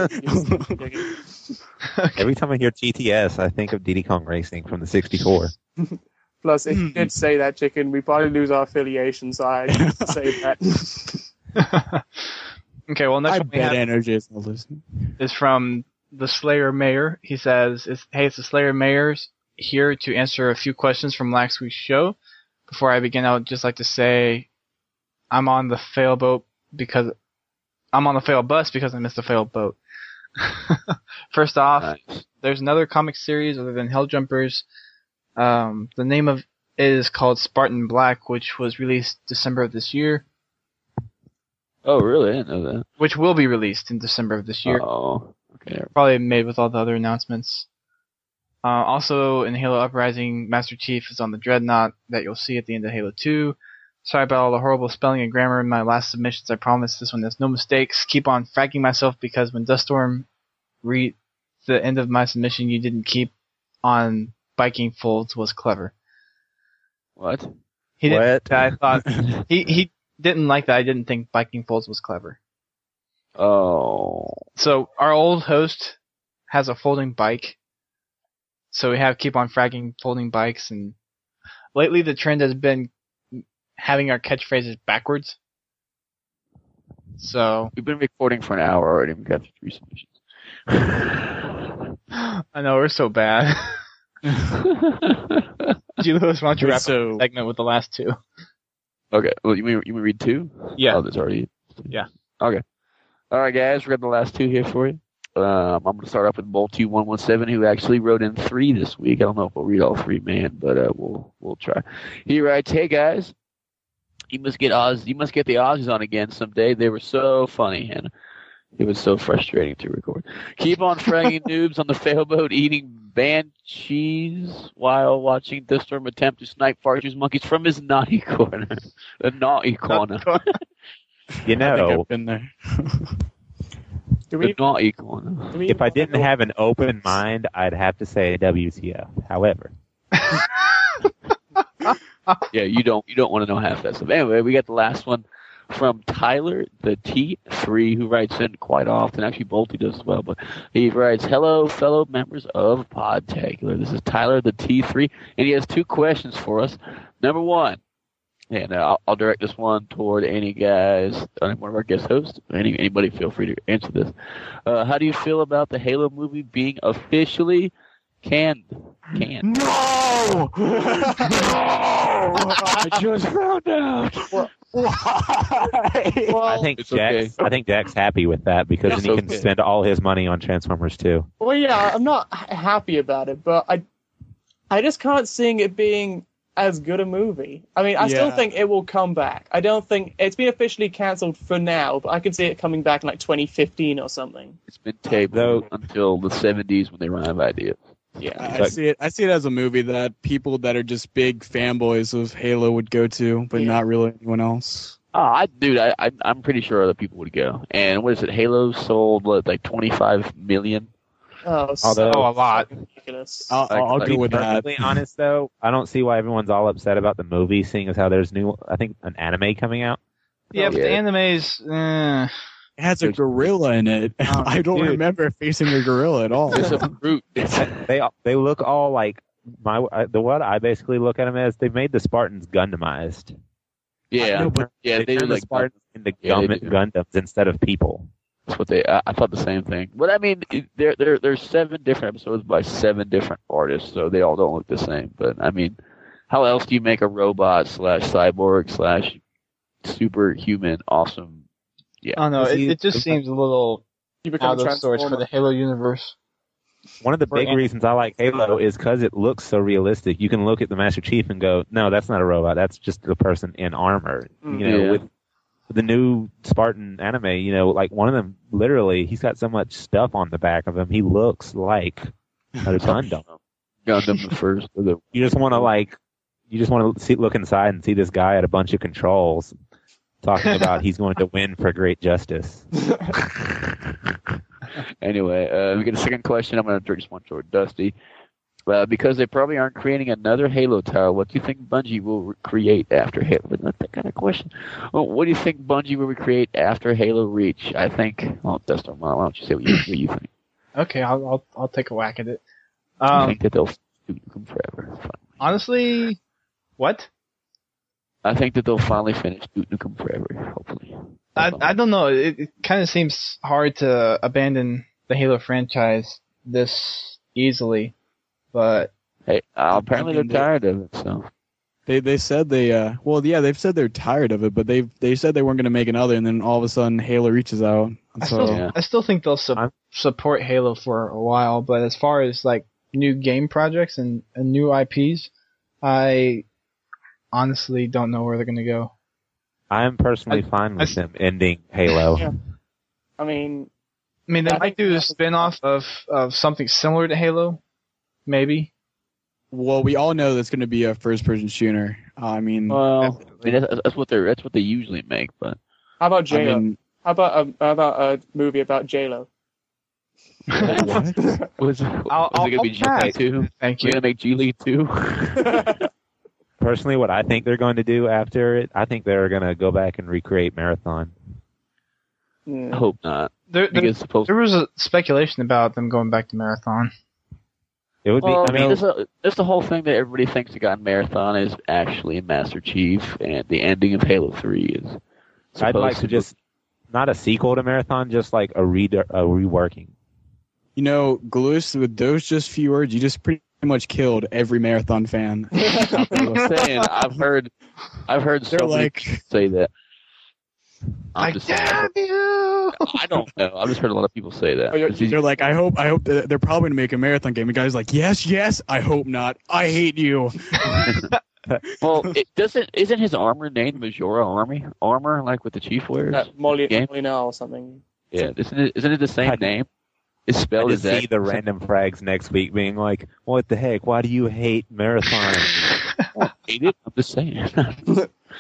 Every time I hear TTS, I think of Diddy Kong Racing from the 64. Plus, if you did say that, Chicken, we'd probably lose our affiliation, so I say that. Okay. Well, next I one we bet have Energy is not listening. is from the Slayer Mayor. He says, "Hey, it's the Slayer Mayor's here to answer a few questions from last week's show. Before I begin, I would just like to say I'm on the fail bus because I missed the failed boat. First off, Nice. there's another comic series other than Helljumpers. The name of it is called Spartan Black, which was released December of this year, Oh, really? I didn't know that. which will be released in December of this year. Oh, okay. Probably made with all the other announcements. Also, in Halo Uprising, Master Chief is on the Dreadnought that you'll see at the end of Halo 2. Sorry about all the horrible spelling and grammar in my last submissions. I promise this one has no mistakes. Keep on fragging myself because when Duststorm read the end of my submission, you didn't keep on biking folds was clever. What? He didn't. What? I thought he didn't like that. I didn't think biking folds was clever. Oh. So our old host has a folding bike. So we have keep on fragging folding bikes, and lately the trend has been having our catchphrases backwards. So We've been recording for an hour already. We've got 3 submissions. I know we're so bad. G. Lewis, why don't you wrap up So- the segment with the last two? Okay. Well, you mean read 2? Yeah. Oh, that's already. Yeah. Okay. All right, guys. We got the last 2 here for you. I'm going to start off with Bolt2117, who actually wrote in 3 this week. I don't know if we'll read all 3, man, but we'll try. He writes, "Hey guys, you must get the Aussies on again someday. They were so funny, and it was so frustrating to record. Keep on fragging noobs on the failboat, eating banshees while watching Duststorm attempt to snipe Farju's monkeys from his naughty corner. The naughty corner. You I think know, I've been there. Do we? The naughty corner. Do we If I even didn't know- have an open mind, I'd have to say WTF. However, Yeah, you don't want to know half that stuff. Anyway, we got the last one from Tyler, the T3, who writes in quite often. Actually, Bolty does as well, but he writes, "Hello, fellow members of Podtacular. This is Tyler, the T3, and he has 2 questions for us. Number 1, and I'll direct this one toward any guys, one of our guest hosts. Anybody feel free to answer this. How do you feel about the Halo movie being officially canned? No! I just found out. Why? I think it's okay. Jack's happy with that because It's then he can okay. spend all his money on Transformers 2. Well, yeah, I'm not happy about it, but I just can't see it being as good a movie. I mean, I still Yeah. think it will come back. I don't think it's been officially cancelled for now, but I can see it coming back in like 2015 or something. It's been tabled until the 70s when they run out of ideas. Yeah. I see it as a movie that people that are just big fanboys of Halo would go to, but Yeah. not really anyone else. I'm pretty sure other people would go. And what is it? Halo sold like 25 million. Oh, Although- so a lot. ridiculous. I'll Like, go with that. Perfectly honest though, I don't see why everyone's all upset about the movie, seeing as how there's I think an anime coming out. Yeah, but the Yeah. anime's. It has a gorilla in it. I don't dude. remember facing a gorilla at all. It's a fruit. They look all like what I basically look at them as. They made the Spartans Gundamized. Yeah, No, but yeah, they they do turned the like Spartans into Yeah, they do. Gundams instead of people. that's what they. I thought the same thing. But I mean, there's 7 different episodes by 7 different artists, so they all don't look the same. But I mean, how else do you make a robot / cyborg / superhuman awesome? I don't know. It just seems a little You become out a of sorts for Transformer. the Halo universe. One of the big anime. reasons I like Halo is because it looks so realistic. You can look at the Master Chief and go, "No, that's not a robot. That's just a person in armor." You know, Yeah. with the new Spartan anime, you know, like one of them, literally, he's got so much stuff on the back of him. He looks like a Gundam. Gundam first. Or the You just want to look inside and see this guy at a bunch of controls talking about he's going to win for great justice. Anyway, we get a second question. I'm going to direct this one toward Dusty. Because they probably aren't creating another Halo tower, what do you think Bungie will create after Halo? Not that kind of question. Well, what do you think Bungie will recreate after Halo Reach? I think. Well, Dusty, why don't you say what you think? Okay, I'll take a whack at it. I think that they'll do them forever. Honestly, what? I think that they'll finally finish Duke Nukem Forever, hopefully. I don't know. It kind of seems hard to abandon the Halo franchise this easily, but Hey, apparently I mean, they're tired of it, so. They said they've said they're tired of it, but they said they weren't going to make another, and then all of a sudden Halo reaches out. Yeah. I still think they'll support Halo for a while. But as far as like new game projects and new IPs, I honestly don't know where they're going to go. I'm personally fine with them ending Halo. Yeah. I mean, I mean, they I might think do a that's- spin-off of something similar to Halo, maybe. Well, we all know that's going to be a first-person shooter. I mean, Well, I mean, that's what they usually make, but. how about J-Lo? I mean, How about a movie about J-Lo? Was it going to be G League 2? Thank We're you. going to make G League 2? Personally, what I think they're going to do after it, I think they're going to go back and recreate Marathon. I Yeah. hope not. There Because supposed was a speculation about them going back to Marathon. It would Well, be. I mean, that's the whole thing that everybody thinks that got Marathon is actually Master Chief, and the ending of Halo 3 is. I'd like supposed to just not a sequel to Marathon, just like a reworking. you know, Glus, with those just few words, you just pretty much killed every Marathon fan. I'm saying I've heard so They're many like, people say that. I'm just saying, you! I don't know. I've just heard a lot of people say that. Oh, you're- It's easy- they're like, I hope that they're probably gonna make a Marathon game. The guy's like, yes, I hope not. I hate you. well, isn't his armor named Majora Armor, like what the Chief wears? Molly Game? now or something. Yeah, isn't it the same I- name? It's I spelled just see exactly the random frags next week being like, "What the heck? Why do you hate Marathon?" I hate it. I'm just saying.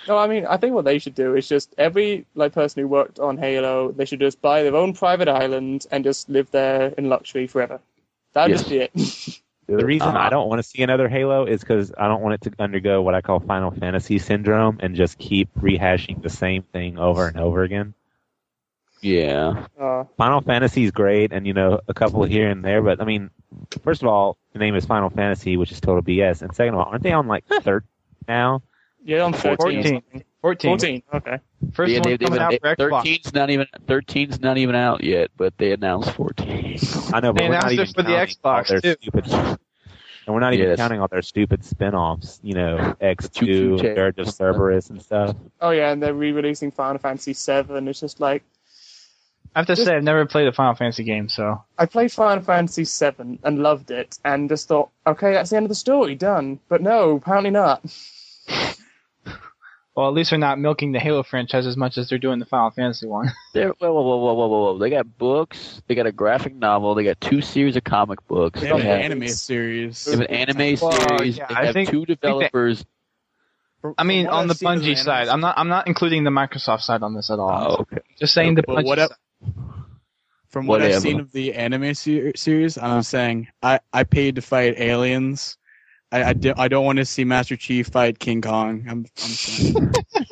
No, I mean, I think what they should do is just every person who worked on Halo, they should just buy their own private island and just live there in luxury forever. That'd just be it. The reason I don't want to see another Halo is because I don't want it to undergo what I call Final Fantasy syndrome and just keep rehashing the same thing over and over again. Yeah. Final Fantasy is great, and a couple here and there, but I mean, first of all, the name is Final Fantasy, which is total BS, and second of all, aren't they on 13 now? Yeah, on 14. 14. Okay. First Yeah, one coming out for Xbox. 13's not even out yet, but they announced 14. I know, but They we're not announced even it for the counting all Xbox, their too. And we're not even Yes. counting all their stupid spin-offs, X2, Choo-choo Dirge of Cerberus and stuff. Oh yeah, and they're re-releasing Final Fantasy VII. It's just like, I have to say, I've never played a Final Fantasy game, so... I played Final Fantasy VII and loved it, and just thought, okay, that's the end of the story, done. But no, apparently not. Well, at least they're not milking the Halo franchise as much as they're doing the Final Fantasy one. Whoa. They got books, they got a graphic novel, they got 2 series of comic books. They have an have anime series. an anime Well, series. yeah, they I have think- 2 developers. I mean, From what on the I've seen of Bungie side. I'm not including the Microsoft side on this at all. Oh, okay. Just saying the But Bungie what side. From what I've Whatever. seen of the anime series, I'm saying I paid to fight aliens. I don't want to see Master Chief fight King Kong. I'm saying.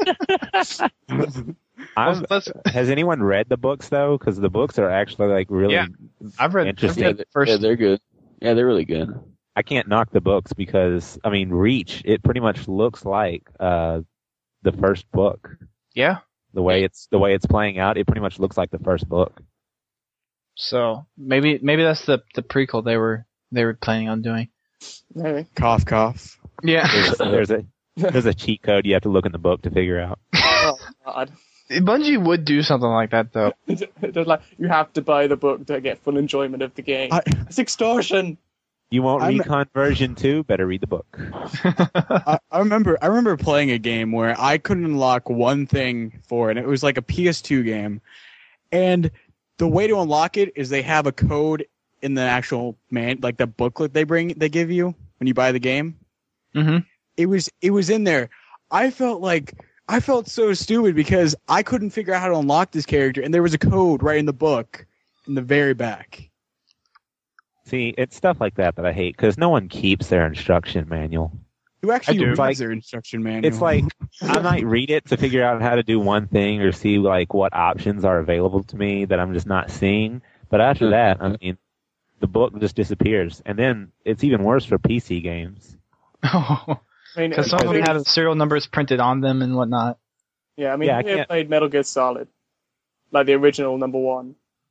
Has anyone read the books though? Because the books are actually really. Yeah. I've read Interesting. the first. Yeah, they're good. Yeah, they're really good. I can't knock the books because I mean, Reach. It pretty much looks like the first book. Yeah. The way it's playing out, it pretty much looks like the first book. So maybe that's the prequel they were planning on doing. Maybe. Cough, cough. Yeah. There's a cheat code you have to look in the book to figure out. Oh, God. Bungie would do something like that though. Just like, you have to buy the book to get full enjoyment of the game. It's extortion. You want I'm- Recon version 2? Better read the book. I remember playing a game where I couldn't unlock one thing for it. It was like a PS2 game, and the way to unlock it is they have a code in the actual the booklet they give you when you buy the game. Mm-hmm. It was in there. I felt so stupid because I couldn't figure out how to unlock this character, and there was a code right in the book in the very back. See, it's stuff like that I hate because no one keeps their instruction manual. You actually I do. read their instruction manual. It's like I might read it to figure out how to do one thing or see what options are available to me that I'm just not seeing. But after that, I mean, the book just disappears, and then it's even worse for PC games. I mean, Because some of them have serial numbers printed on them and whatnot. Yeah, I mean, Yeah, I have you can't- played Metal Gear Solid? Like the original #1?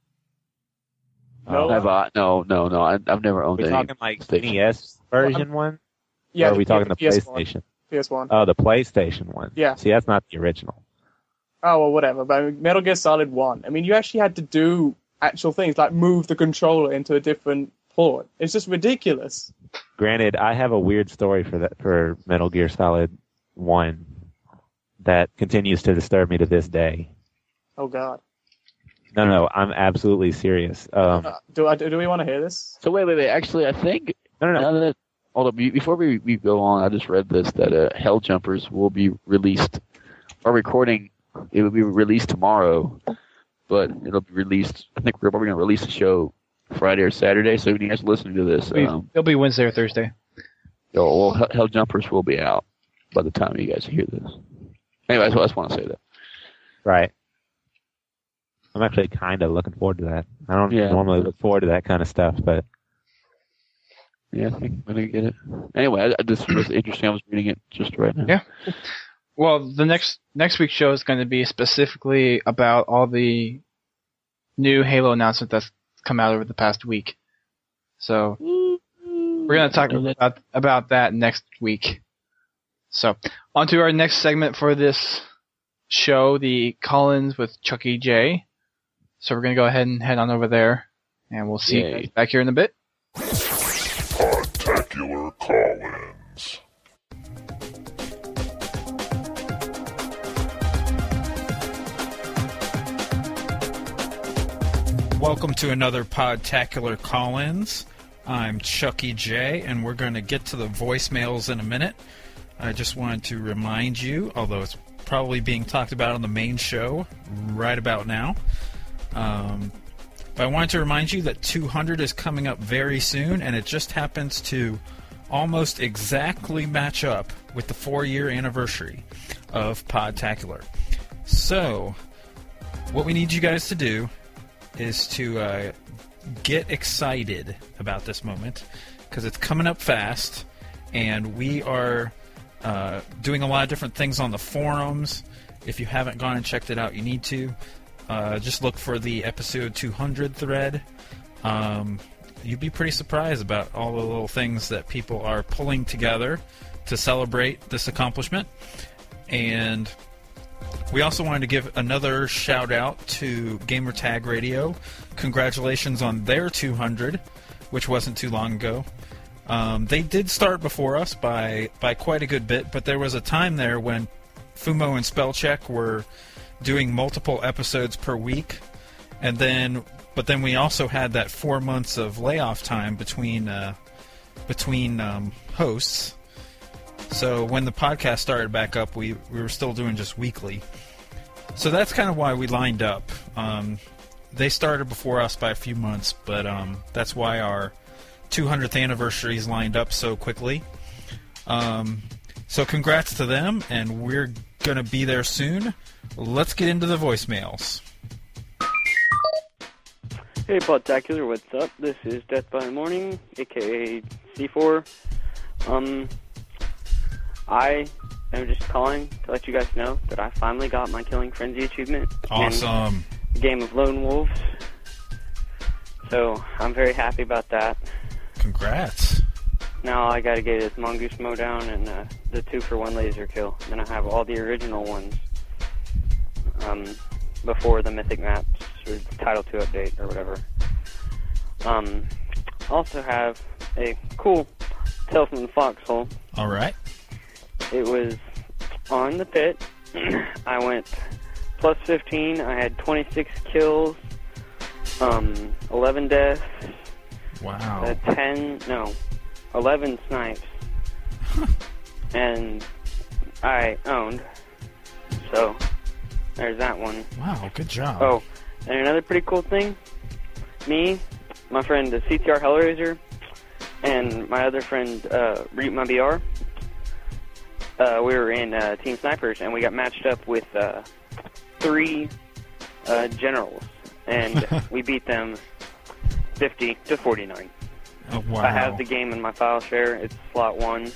No? Have I? No. I've never owned We're any. talking like PlayStation. NES version one, Yeah, or are we talking the PS1. PlayStation? PS1. Oh, the PlayStation one. Yeah. See, that's not the original. Oh, well, whatever. But I mean, Metal Gear Solid 1, I mean, you actually had to do actual things, like move the controller into a different port. It's just ridiculous. Granted, I have a weird story for Metal Gear Solid 1 that continues to disturb me to this day. Oh, God. No, I'm absolutely serious. Do we want to hear this? So wait. Actually, I think No. now that hold up, before we go on, I just read this that Hell Jumpers will be released. Our recording, it will be released tomorrow, but it'll be released. I think we're probably going to release the show Friday or Saturday. So when you guys are listening to this, It'll be Wednesday or Thursday. Hell Jumpers will be out by the time you guys hear this. Anyway, I just want to say that. Right. I'm actually kind of looking forward to that. I don't Yeah. normally look forward to that kind of stuff, but Yeah, I think I'm going to get it. Anyway, I just was interesting. I was reading it just right now. Yeah. Well, the next week's show is going to be specifically about all the new Halo announcements that's come out over the past week. So we're going to talk about that next week. So on to our next segment for this show, the Call-ins with Chucky J. So we're going to go ahead and head on over there, and we'll see you guys back here in a bit. Spectacular Call-ins. Welcome to another Podtacular Call-ins. I'm Chucky J, and we're going to get to the voicemails in a minute. I just wanted to remind you, although it's probably being talked about on the main show right about now. But I wanted to remind you that 200 is coming up very soon, and it just happens to almost exactly match up with the 4-year anniversary of Podtacular. So, what we need you guys to do is to get excited about this moment, because it's coming up fast, and we are doing a lot of different things on the forums. If you haven't gone and checked it out, you need to. Just look for the episode 200 thread. You'd be pretty surprised about all the little things that people are pulling together to celebrate this accomplishment. And we also wanted to give another shout out to Gamertag Radio. Congratulations on their 200, which wasn't too long ago. They did start before us by quite a good bit, but there was a time there when Fumo and Spellcheck were doing multiple episodes per week, but then we also had that 4 months of layoff time between hosts. So when the podcast started back up, we were still doing just weekly. So that's kind of why we lined up. They started before us by a few months, but that's why our 200th anniversary is lined up so quickly. So congrats to them, and we're going to be there soon. Let's get into the voicemails. Hey, Podtacular, what's up? This is Death by the Morning, a.k.a. C4. I am just calling to let you guys know that I finally got my Killing Frenzy achievement. Awesome. In the game of Lone Wolves. So, I'm very happy about that. Congrats. Now I gotta get his Mongoose Mowdown and the 2-for-1 laser kill. Then I have all the original ones before the Mythic Maps or Title 2 update or whatever. Also have a cool Tale from the Foxhole. All right. It was on the pit. I went plus 15. I had 26 kills, 11 deaths. Wow. 11 snipes. And I owned. So, there's that one. Wow, good job. Oh, and another pretty cool thing. Me, my friend CTR Hellraiser, and my other friend Reap My BR. We were in Team Snipers, and we got matched up with 3 generals, and we beat them 50-49. Oh, wow. I have the game in my file share. It's slot 1.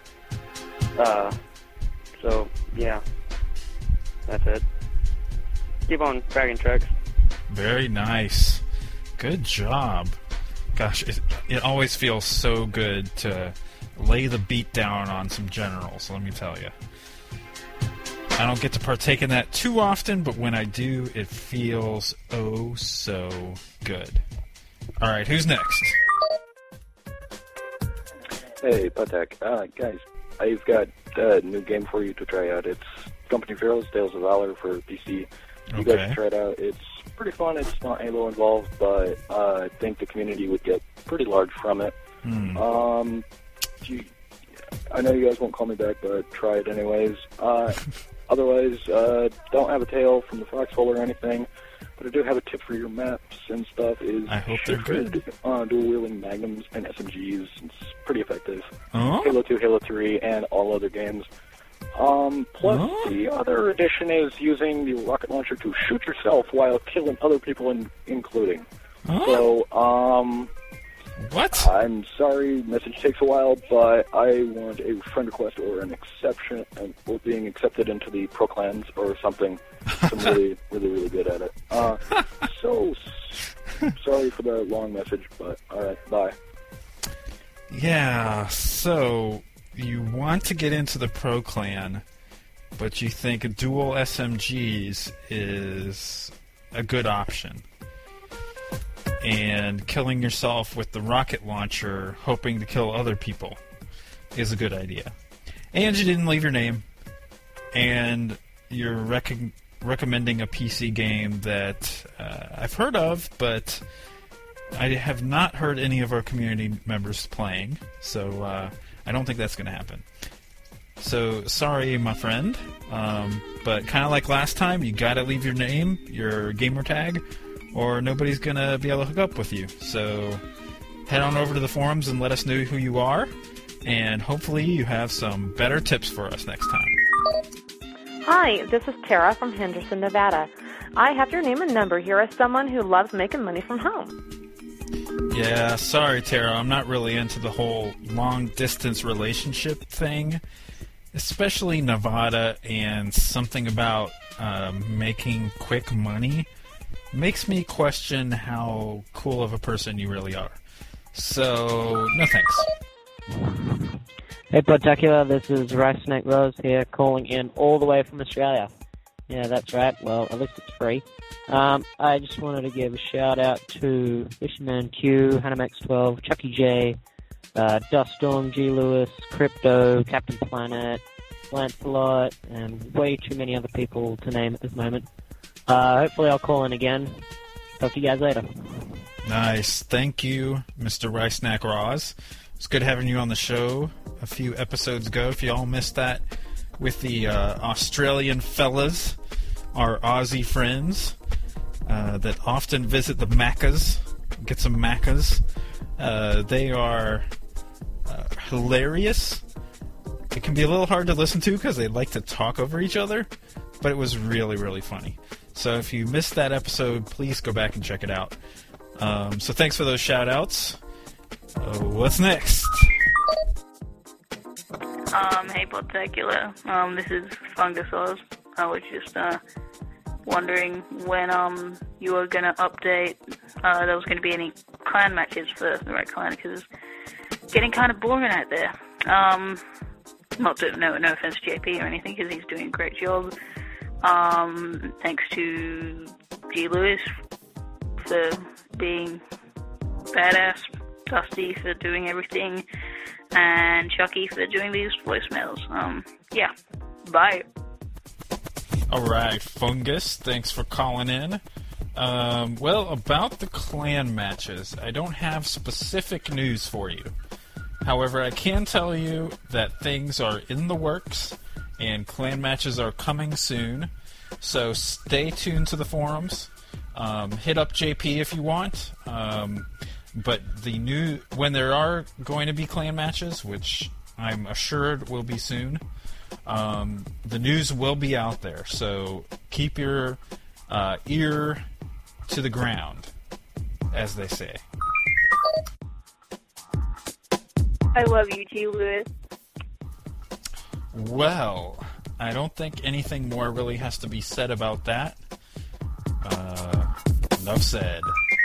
So, yeah. That's it. Keep on bagging trucks. Very nice. Good job. Gosh, it always feels so good to lay the beat down on some generals, let me tell you. I don't get to partake in that too often, but when I do, it feels oh so good. Alright, who's next? Hey, Patek. Guys, I've got a new game for you to try out. It's Company of Heroes, Tales of Valor for PC. You guys should try it out. It's pretty fun. It's not Halo involved, but I think the community would get pretty large from it. I know you guys won't call me back, but try it anyways. Otherwise, don't have a tale from the Foxhole or anything, but I do have a tip for your maps and stuff. I hope they're good. Dual-wielding magnums and SMGs. It's pretty effective. Oh? Halo 2, Halo 3, and all other games. Plus, the other addition is using the rocket launcher to shoot yourself while killing other people, including. So, what? I'm sorry, message takes a while, but I want a friend request or an exception, or being accepted into the pro clans or something. I'm really, really, really good at it. So, sorry for the long message, but alright, bye. Yeah, so you want to get into the pro clan, but you think dual SMGs is a good option. And killing yourself with the rocket launcher, hoping to kill other people, is a good idea. And you didn't leave your name. And you're recommending a PC game that I've heard of, but I have not heard any of our community members playing. So I don't think that's going to happen. So, sorry, my friend. But kind of like last time, you gotta leave your name, your gamer tag, or nobody's gonna be able to hook up with you. So, head on over to the forums and let us know who you are, and hopefully you have some better tips for us next time. Hi, this is Tara from Henderson, Nevada. I have your name and number here as someone who loves making money from home. Yeah, sorry, Tara. I'm not really into the whole long-distance relationship thing, especially Nevada, and something about making quick money makes me question how cool of a person you really are. So, no thanks. Hey, Podtacular, this is Rice Snake Rose here, calling in all the way from Australia. Yeah, that's right. Well, at least it's free. I just wanted to give a shout out to Fisherman Q, HannahMax12, Chucky J, Duststorm, G. Lewis, Crypto, Captain Planet, Lancelot, and way too many other people to name at this moment. Hopefully I'll call in again. Talk to you guys later. Nice. Thank you, Mr. Rice Snack Roz. It's good having you on the show a few episodes ago. If you all missed that with the Australian fellas, our Aussie friends that often visit the Maccas, get some Maccas. They are hilarious. It can be a little hard to listen to because they like to talk over each other, but it was really, really funny. So if you missed that episode, please go back and check it out. So thanks for those shout-outs. What's next? Hey, Podtacular. This is Fungus Oz. I was just wondering when you were going to update there was going to be any clan matches for the Red Clan, because it's getting kind of boring out there. Not to, no offense to JP or anything, because he's doing a great job. Thanks to G. Lewis for being badass, Dusty for doing everything, and Chucky for doing these voicemails. Yeah. Bye. Alright, Fungus, thanks for calling in. Well, about the clan matches, I don't have specific news for you. However, I can tell you that things are in the works, and clan matches are coming soon. So stay tuned to the forums. Hit up JP if you want. But when there are going to be clan matches, which I'm assured will be soon, the news will be out there. So keep your ear to the ground, as they say. I love you, G. Lewis. Well, I don't think anything more really has to be said about that. Enough said.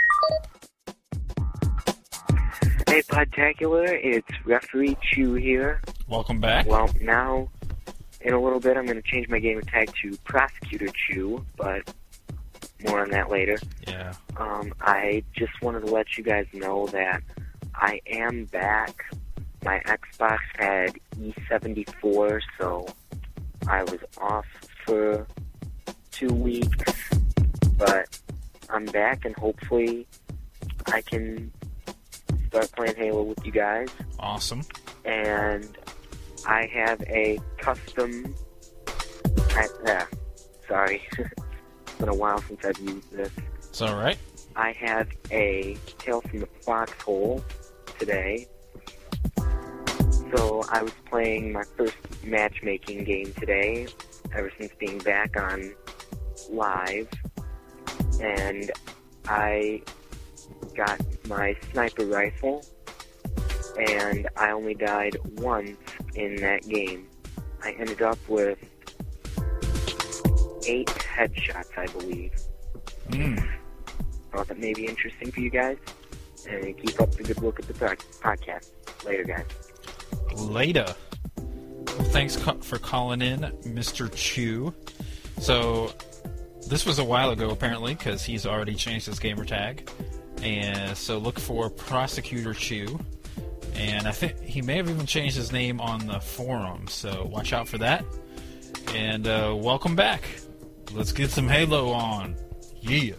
Hey, Podtacular, it's Referee Chew here. Welcome back. Well, now, in a little bit, I'm going to change my gamer tag to Prosecutor Chew, but more on that later. Yeah. I just wanted to let you guys know that I am back. My Xbox had E74, so I was off for 2 weeks, but I'm back, and hopefully I can start playing Halo with you guys. Awesome. And I have a custom... sorry. It's been a while since I've used this. It's alright. I have a Tales from the Foxhole today. So I was playing my first matchmaking game today, ever since being back on live. And I got my sniper rifle, and I only died once in that game. I ended up with 8 headshots, I believe. Thought that may be interesting for you guys, and keep up the good work at the podcast. Later, guys. Later. Well, thanks for calling in, Mr. Chew. So, this was a while ago, apparently, because he's already changed his gamer tag. And so look for Prosecutor Chew. And I think he may have even changed his name on the forum, so watch out for that. And welcome back. Let's get some Halo on. Yeah.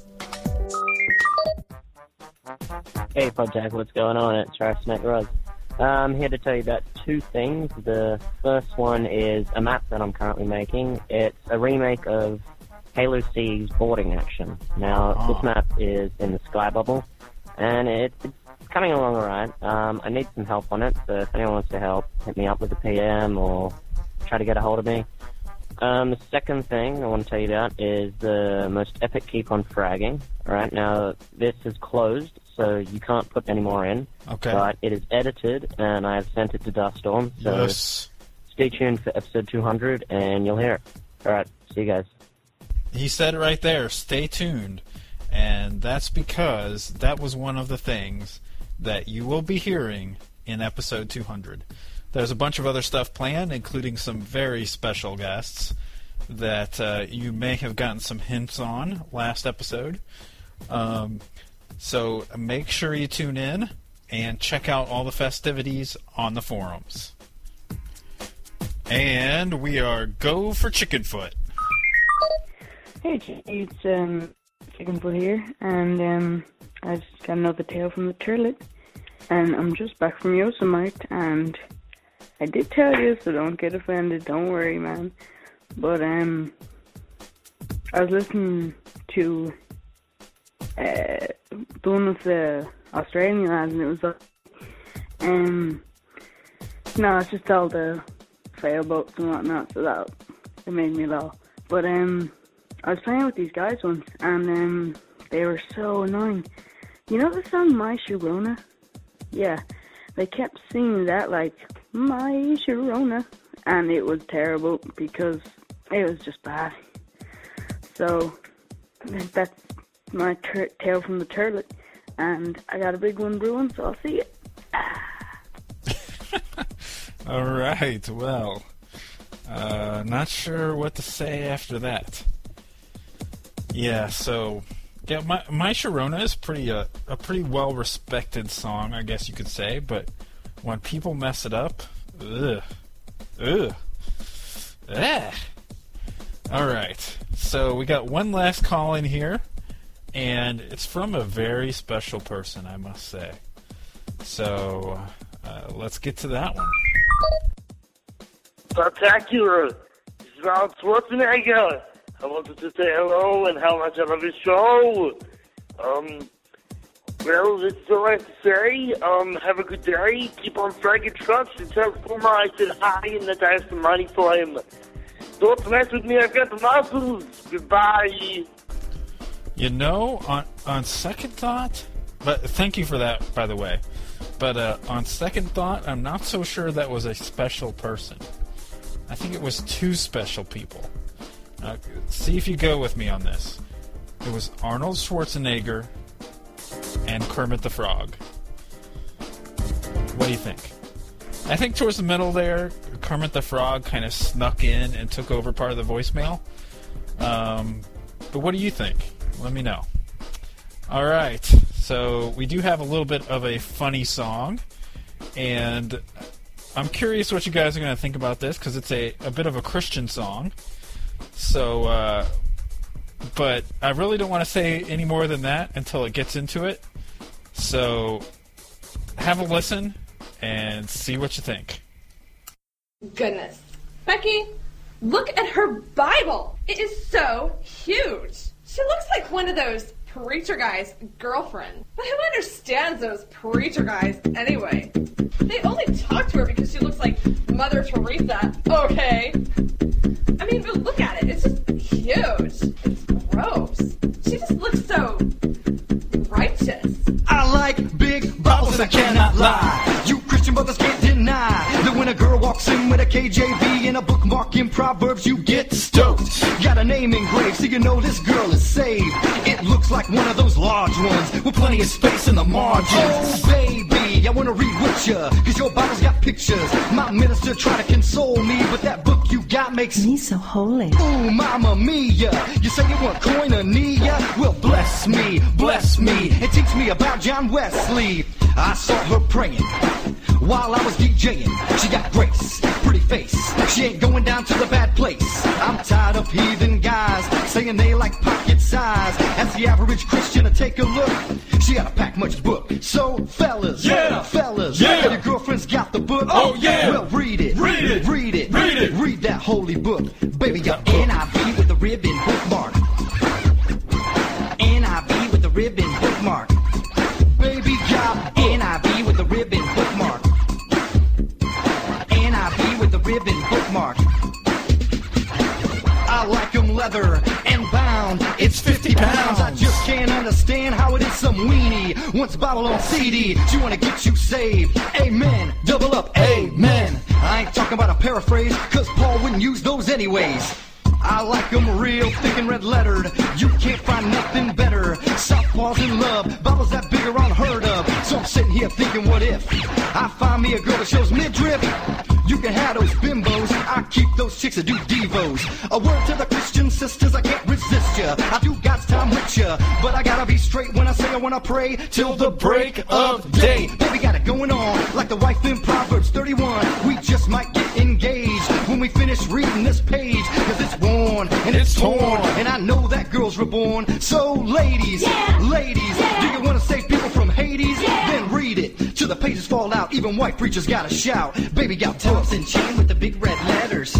Hey, Podtacular, what's going on? It's Rice Snake Rose. I'm here to tell you about two things. The first one is a map that I'm currently making. It's a remake of Halo C's boarding action. Now, this map is in the Sky Bubble, and it's coming along alright. I need some help on it, so if anyone wants to help, hit me up with a PM or try to get a hold of me. The second thing I want to tell you about is the most epic keep on fragging. Alright, now this is closed, so you can't put any more in. Okay. But it is edited, and I have sent it to Duststorm, so Yes. stay tuned for episode 200, and you'll hear it. Alright, see you guys. He said it right there, stay tuned. And that's because that was one of the things that you will be hearing in episode 200. There's a bunch of other stuff planned, including some very special guests that you may have gotten some hints on last episode. So make sure you tune in and check out all the festivities on the forums. And we are go for Chickenfoot. Hey, it's Chickenfoot here, and I just got another tale from the Turlet, and I'm just back from Yosemite, and I did tell you, so don't get offended, don't worry, man. But I was listening to one of the Australian lads, and it was like, no, it's just all the sailboats and whatnot, so that it made me laugh. But I was playing with these guys once, and they were so annoying. You know the song My Sharona? Yeah, they kept singing that like, My Sharona, and it was terrible because it was just bad. So, that's my tale from the Turlet, and I got a big one brewing, so I'll see you. All right, well, not sure what to say after that. Yeah, so yeah, my Sharona is a pretty well respected song, I guess you could say. But when people mess it up, ugh. All right, so we got one last call in here, and it's from a very special person, I must say. So let's get to that one. Spectacular! This is Arnold Schwarzenegger. I wanted to say hello and how much I love this show. Well, that's all I have to say. Have a good day. Keep on fragging trucks and tell Puma I said hi and that I have some money for him. Don't mess with me, I've got the muscles. Goodbye. You know, on second thought, but thank you for that, by the way. But on second thought, I'm not so sure that was a special person. I think it was two special people. See if you go with me on this. It was Arnold Schwarzenegger and Kermit the Frog. What do you think? I think towards the middle there, Kermit the Frog kind of snuck in and took over part of the voicemail. But what do you think? Let me know. All right, so we do have a little bit of a funny song, and I'm curious what you guys are going to think about this, because it's a bit of a Christian song. So, but I really don't want to say any more than that until it gets into it. So, have a listen and see what you think. Goodness. Becky, look at her Bible. It is so huge. She looks like one of those preacher guys' girlfriend. But who understands those preacher guys anyway? They only talk to her because she looks like Mother Teresa, okay? I mean, but look at it. It's just huge. It's gross. She just looks so righteous. I like big Bibles, I cannot lie. You Christian brothers can't deny that when a girl walks in with a KJV and a bookmark in Proverbs, you get stoked. Got a name engraved so you know this girl is saved. It looks like one of those large ones with plenty of space in the margins. Oh, baby, I want to read with ya, cause your Bible's got pictures. My minister tried to console me, but that book you got makes me so holy. Ooh, Mama Mia, you say you want koinonia? Well, bless me, and teach me about John Wesley. I saw her praying while I was DJing. She got grace, pretty face. She ain't going down to the bad place. I'm tired of heathen guys saying they like pocket size. As the average Christian to take a look, she ought to pack much book. So fellas, fellas, your girlfriend's got the book. Oh yeah, well read it, read it, read it, read it, read that holy book. Baby got NIV with the ribbon bookmark. NIV with the ribbon bookmark. Baby got NIV with the ribbon bookmark. NIV with the ribbon bookmark. I like 'em leather and bound. It's 50 pounds. I just can't understand how it is some weenie wants a Bible on CD. She wanna get you saved. Amen. Double up. Amen. I ain't talking about a paraphrase, cause Paul wouldn't use those anyways. I like 'em real thick and red lettered. You can't find nothing better. Southpaws in love, Bibles that big are unheard of. So I'm sitting here thinking, what if I find me a girl that shows midriff? You can have those bimbos, I keep those chicks that do devos. A word to the Christian sisters, I can't resist ya. I do God's time with ya, but I gotta be straight when I say I wanna pray till the break of day. Baby got it going on, like the wife in Proverbs 31. We just might get engaged when we finish reading this page, cause it's worn and it's torn, and I know that girls were born. So ladies, ladies, do you wanna save people from Hades? Then read it till the pages fall out. Even white preachers gotta shout. Baby got Thompson chain with the big red letters.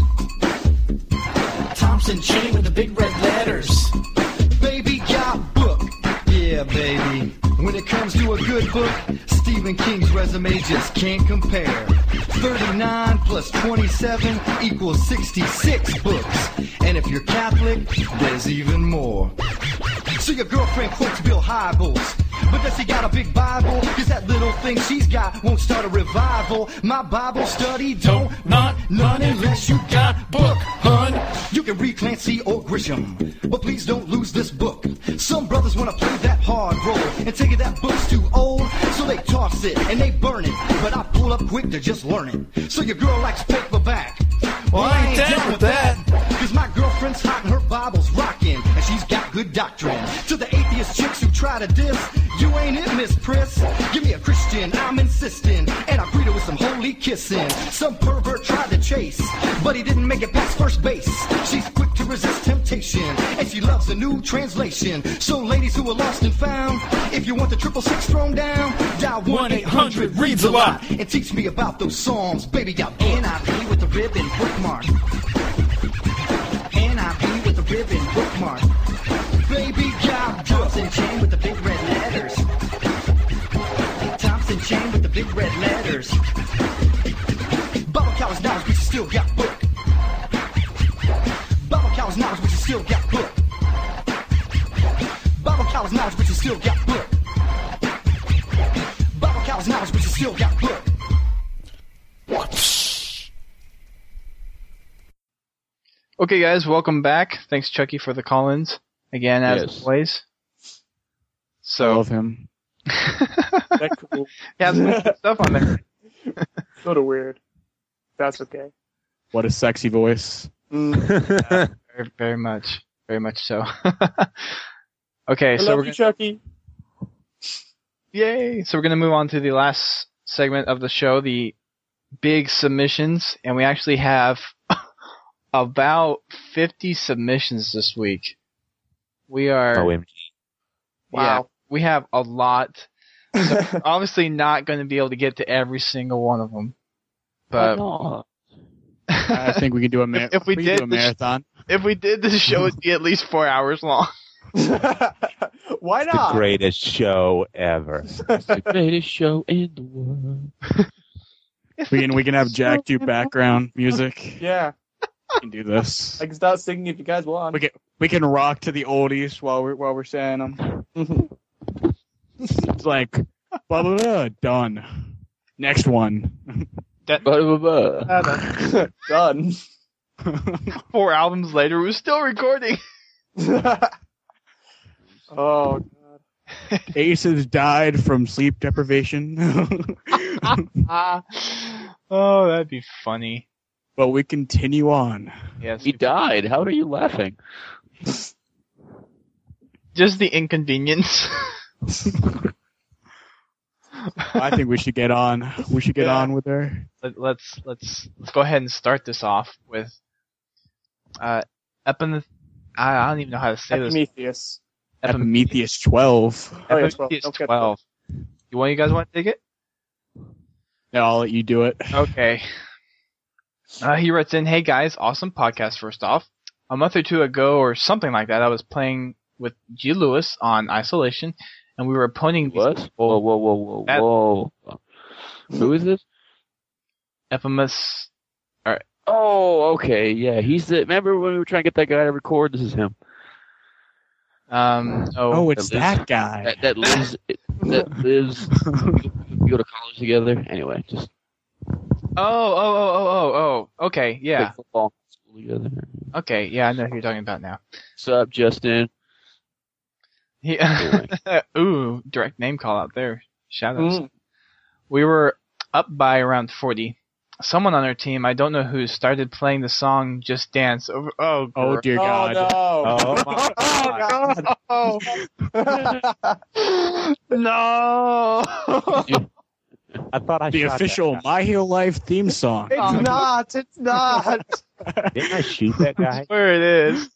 Thompson chain with the big red letters. Baby got book. Yeah, baby. When it comes to a good book, Stephen King's resume just can't compare. 39 plus 27 equals 66 books. And if you're Catholic, there's even more. So your girlfriend quotes Bill Hybels, but does she got a big Bible? Cause that little thing she's got won't start a revival. My Bible study don't want none unless you got book, hun. You can read Clancy or Grisham, but please don't lose this book. Some brothers wanna play that hard role and take it that book's too old, so they toss it and they burn it. But I pull up quick to just learn it. So your girl likes paperback. Well, I ain't down with that. Cause my girlfriend's hot and her Bible's rockin', and she's got good doctrine. To the atheist chicks who try to diss, you ain't it, Miss Priss. Give me a Christian, I'm insisting, and I greet her with some holy kissing. Some pervert tried to chase, but he didn't make it past first base. She's quick to resist temptation, and she loves a new translation. So ladies who are lost and found, if you want the 666 thrown down, dial 1-800-READS-A-LOT and teach me about those Psalms. Baby got NIV with the ribbon bookmark. NIV with the ribbon bookmark. Baby got Thompson chain with the big red letters. Thompson chain with the big red letters. Bible Cow's knowledge, but you still got book. Bible Cow's knowledge, but you still got book. Bible Cow's knowledge, but you still got book. Bible Cow's knowledge, but you still got book. Okay, guys, welcome back. Thanks, Chucky, for the call-ins again, as always. So I love him. That's cool. He has some good stuff on there. Sort of weird. That's okay. What a sexy voice. Yeah, very much so. Okay, so we're Chucky. Yay! So we're gonna move on to the last segment of the show, the big submissions, and we actually have about 50 submissions this week. We are. OMG. Wow. Yeah, we have a lot. So we're obviously not going to be able to get to every single one of them. But I think we can do a marathon. If we did do a marathon. If we did, this show would be at least 4 hours long. Why The not? greatest show ever. The greatest show in the world. We can have Jack do background music. Yeah. We can do this. I can start singing if you guys want. We can rock to the oldies while we're saying them. It's like blah blah blah. Done. Next one. Done. 4 albums later, we're still recording. Oh God. Aces died from sleep deprivation. Oh, that'd be funny. But we continue on. Yes. He died. How are you laughing? Just the inconvenience. I think we should get on. We should get on with her. Let's go ahead and start this off with I don't even know how to say Epimetheus. this. Epimetheus 12. Oh, yeah, Epimetheus 12. 12. You guys want to take it? Yeah, I'll let you do it. Okay. He writes in, "Hey guys, awesome podcast first off. A month or two ago or something like that, I was playing with G. Lewis on Isolation, and we were opposing these What? people. Whoa. Who is this? Epimus. Alright. Oh, okay. Yeah, he's the. Remember when we were trying to get that guy to record? This is him. Oh, it's that guy. That lives. That lives. We go to college together. Anyway, just. Oh. Okay, yeah. Played football in school together. Okay, yeah, I know who you're talking about now. What's up, Justin? Ooh, direct name call out there. Shout outs. We were up by around 40. Someone on our team, I don't know who, started playing the song Just Dance over. Oh dear God. Oh no. I thought I the shot official that My Hero Life theme song. It's not. Didn't I shoot that guy? I swear it is.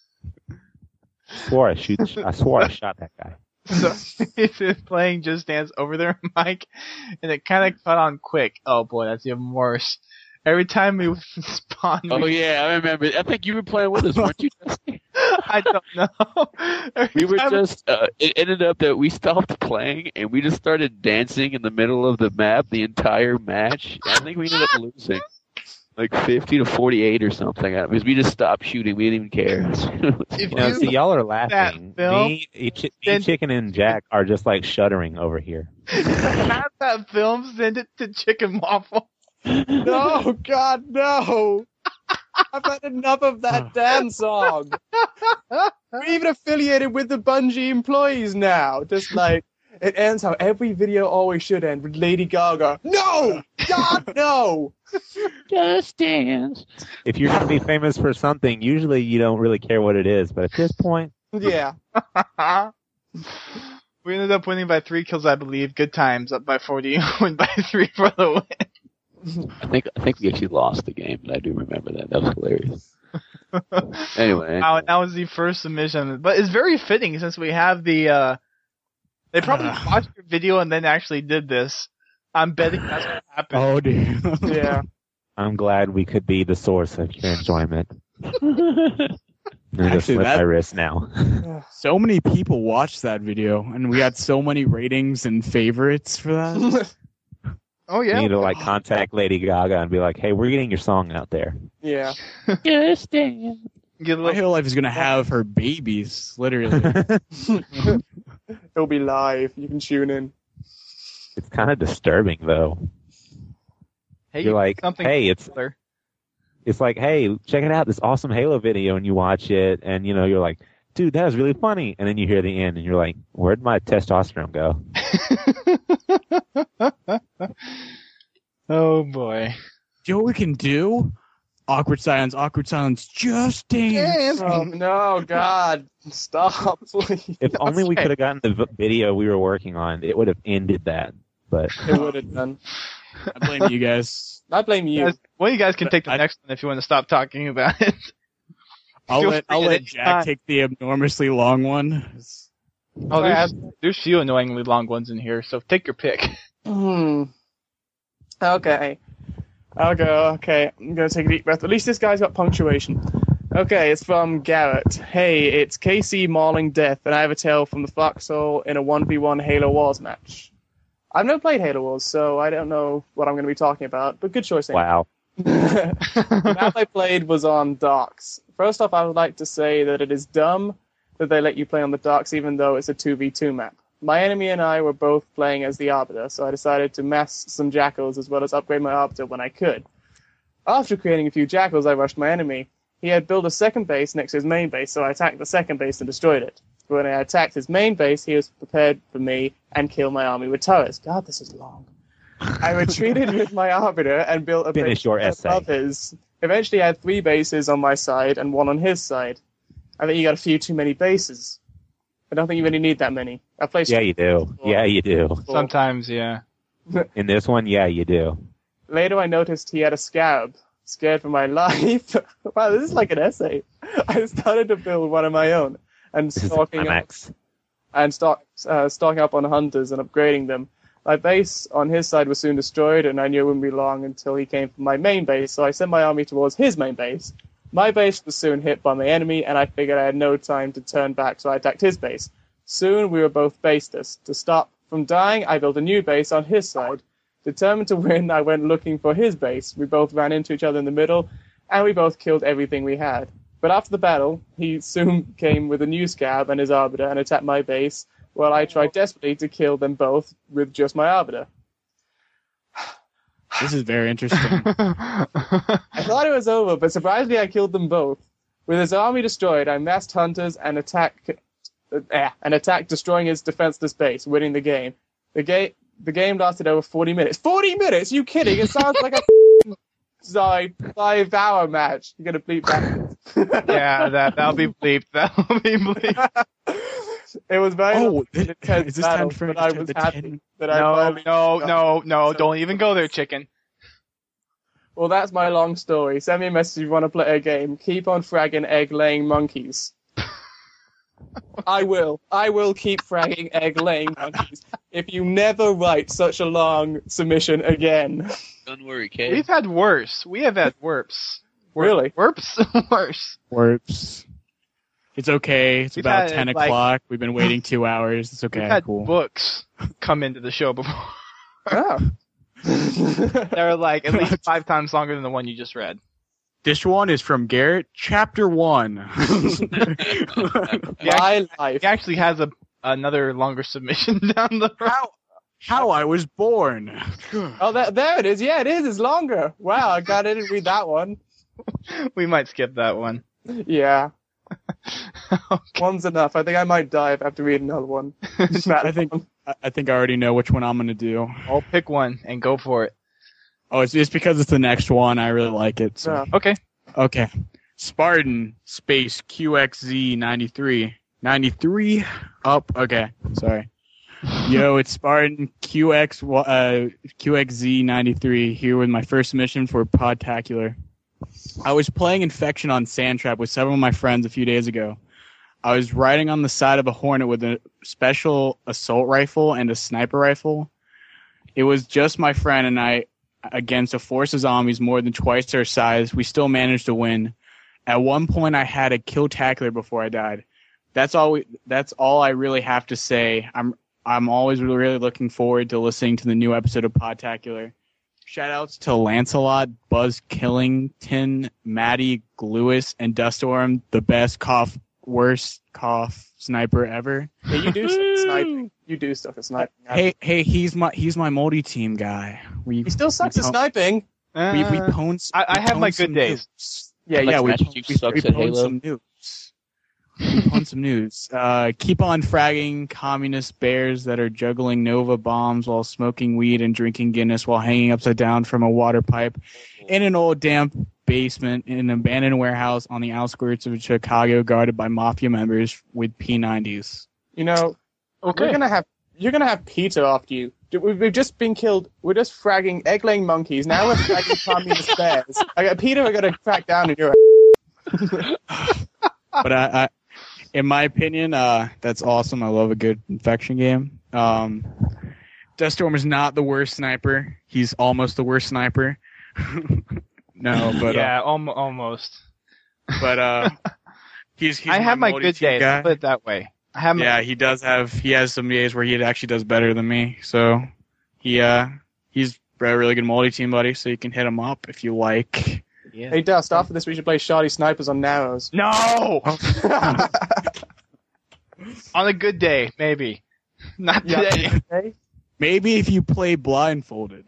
I swore I shot that guy. So he's playing Just Dance over there, Mike, and it kind of cut on quick. Oh boy, that's even worse. Every time we spawn. Oh yeah, I remember. I think you were playing with us, weren't you? I don't know. We were just. It ended up that we stopped playing and we just started dancing in the middle of the map the entire match. I think we ended up losing, like 50-48 or something. Because we just stopped shooting. We didn't even care. See, y'all are laughing. film, Me, Chicken, and Jack are just like shuddering over here. Have that film, send it to Chicken Waffle. No, God, no. I've had enough of that damn song. We're even affiliated with the Bungie employees now. Just like, it ends how every video always should end, with Lady Gaga. No! God, no! Just Dance. If you're going to be famous for something, usually you don't really care what it is. But at this point... Yeah. We ended up winning by 3 kills, I believe. Good times, up by 40. Win by 3 for the win. I think we actually lost the game, but I do remember that. That was hilarious. Anyway. That was the first submission. But it's very fitting since we have the... They probably watched your video and then actually did this. I'm betting that's what happened. Oh, dude. Yeah. I'm glad we could be the source of your enjoyment. I'm just slit my wrist now. So many people watched that video, and we got so many ratings and favorites for that. Oh, yeah. You need to like contact Lady Gaga and be like, hey, we're getting your song out there. Yeah. Just Dance. My Hero Life is going to have her babies, literally. It'll be live. You can tune in. It's kind of disturbing, though. Hey, you're like, hey, it's like, hey, check it out, this awesome Halo video, and you watch it, and you know, you're like, dude, that was really funny, and then you hear the end, and you're like, where'd my testosterone go? Oh boy. You know what we can do? Awkward silence, just dance. Oh, no, God. Stop, please. If only we could have gotten the video we were working on, it would have ended that. But it would have done. I blame you guys. I blame you. Well, you guys can take the next one if you want to stop talking about it. I'll let Jack take the enormously long one. Oh, there's few annoyingly long ones in here, so take your pick. Okay. I'll go. Okay, I'm going to take a deep breath. At least this guy's got punctuation. Okay, it's from Garrett. Hey, it's KC mauling death, and I have a tale from the foxhole in a 1v1 Halo Wars match. I've never played Halo Wars, so I don't know what I'm going to be talking about, but good choice. Wow. The map I played was on Docks. First off, I would like to say that it is dumb that they let you play on the Docks even though it's a 2v2 map. My enemy and I were both playing as the Arbiter, so I decided to mass some Jackals as well as upgrade my Arbiter when I could. After creating a few Jackals, I rushed my enemy. He had built a second base next to his main base, so I attacked the second base and destroyed it. But when I attacked his main base, he was prepared for me and killed my army with turrets. God, this is long. I retreated with my Arbiter and built a base above his. Eventually I had 3 bases on my side and 1 on his side. I think you got a few too many bases. I don't think you really need that many. I play. Yeah, you do. Yeah, you do. Sometimes, yeah. In this one, yeah, you do. Later, I noticed he had a scab. Scared for my life. Wow, this is like an essay. I started to build one of my own and stocking up on hunters and upgrading them. My base on his side was soon destroyed, and I knew it wouldn't be long until he came from my main base, so I sent my army towards his main base. My base was soon hit by my enemy, and I figured I had no time to turn back, so I attacked his base. Soon, we were both baseless. To stop from dying, I built a new base on his side. Determined to win, I went looking for his base. We both ran into each other in the middle, and we both killed everything we had. But after the battle, he soon came with a new scab and his arbiter and attacked my base, while I tried desperately to kill them both with just my arbiter. This is very interesting. I thought it was over, but surprisingly I killed them both. With his army destroyed, I massed hunters and attacked, destroying his defenseless base, winning the game. The game lasted over 40 minutes. 40 minutes? You kidding? It sounds like a 5-hour match. You're gonna bleep that. Yeah, that'll be bleeped. That'll be bleeped. It was very intense is this battle, time for but I was happy that I No, finally... no, don't even go there, chicken. Well, that's my long story. Send me a message if you want to play a game. Keep on fragging egg-laying monkeys. I will keep fragging egg-laying monkeys if you never write such a long submission again. Don't worry, Kay. We've had worse. We have had worps. Really? Worps? Worse. Warps. It's okay. It's We've about had, 10 like- o'clock. We've been waiting 2 hours. It's okay. We've had Cool. books come into the show before. Oh. They're like at least 5 times longer than the one you just read. This one is from Garrett, Chapter 1. My life. He actually has another longer submission down the road. How I was born. Oh, there it is. Yeah, it is. It's longer. Wow, I didn't read that one. We might skip that one. Yeah. One's enough. I think I might die if I have to read another one. I think I already know which one I'm gonna do. I'll pick one and go for it. Oh, it's because it's the next one. I really like it. So. Okay. Okay. Spartan space QXZ 93. 93 up. Okay. Sorry. Yo, it's Spartan QXZ 93 here with my first mission for Podtacular. I was playing Infection on Sandtrap with several of my friends a few days ago. I was riding on the side of a Hornet with a special assault rifle and a sniper rifle. It was just my friend and I against a force of zombies more than twice their size. We still managed to win. At one point, I had a kill tackler before I died. That's all I really have to say. I'm always really looking forward to listening to the new episode of Podtacular. Shoutouts to Lancelot, Buzz Killington, Maddie, Gluis, and Dustorm, the best worst sniper ever. Yeah, you do sniping. You do stuff at sniping. Hey, he's my multi-team guy. He still sucks at sniping. We pwned. I have my good days. Yeah, we sucks at pwned Halo. some news. On some news. Keep on fragging communist bears that are juggling Nova bombs while smoking weed and drinking Guinness while hanging upside down from a water pipe in an old damp basement in an abandoned warehouse on the outskirts of Chicago guarded by mafia members with P90s. You know, you're gonna have Peter after you. We've just been killed. We're just fragging egg-laying monkeys. Now we're fragging communist bears. Peter, we're gonna crack down on your But I in my opinion, that's awesome. I love a good Infection game. Deathstorm is not the worst sniper. He's almost the worst sniper. No, but yeah, almost. But he's I have my good multi-team days. guy. I'll put it that way. He has some days where he actually does better than me. So he's a really good multi-team buddy. So you can hit him up if you like. Yeah. Hey, Dust, after this we should play Shardy Snipers on Narrows. No! On a good day, maybe. Not today. Maybe if you play blindfolded.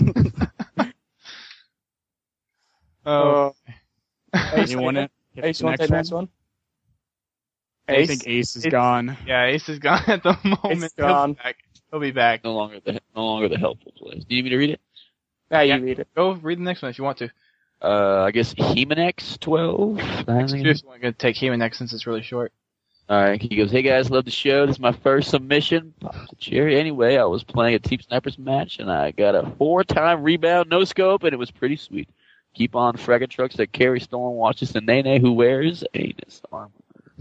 Oh. Ace, You want it? Ace, you want to take the next one? I think Ace is gone. Yeah, Ace is gone at the moment. Ace is gone. He'll be back. No longer the helpful place. Do you need me to read it? Yeah, you read it. Go read the next one if you want to. I guess Hemonex 12. If you want to take Hemonex since it's really short. All right, he goes, hey guys, love the show. This is my first submission. Pops a cherry. Anyway, I was playing a Team Snipers match, and I got a 4-time rebound, no scope, and it was pretty sweet. Keep on fragging trucks that carry stolen watches to Nene who wears anus armor.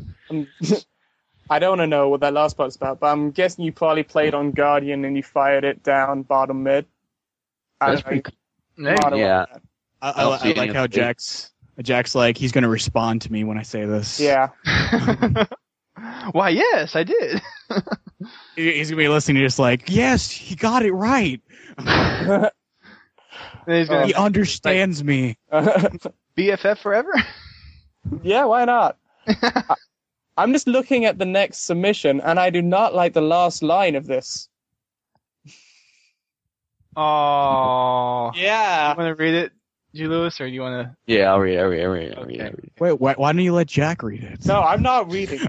I don't want to know what that last part's about, but I'm guessing you probably played on Guardian and you fired it down bottom mid. That's pretty cool. Yeah. I like how Jack's like, he's going to respond to me when I say this. Yeah. Why, yes, I did. He's going to be listening just like, yes, he got it right. He understands me. BFF forever? Yeah, why not? I'm just looking at the next submission, and I do not like the last line of this. Oh. Yeah. You want to read it, G. Lewis, or do you want to? Yeah, I'll read it. Wait, why don't you let Jack read it? No, I'm not reading.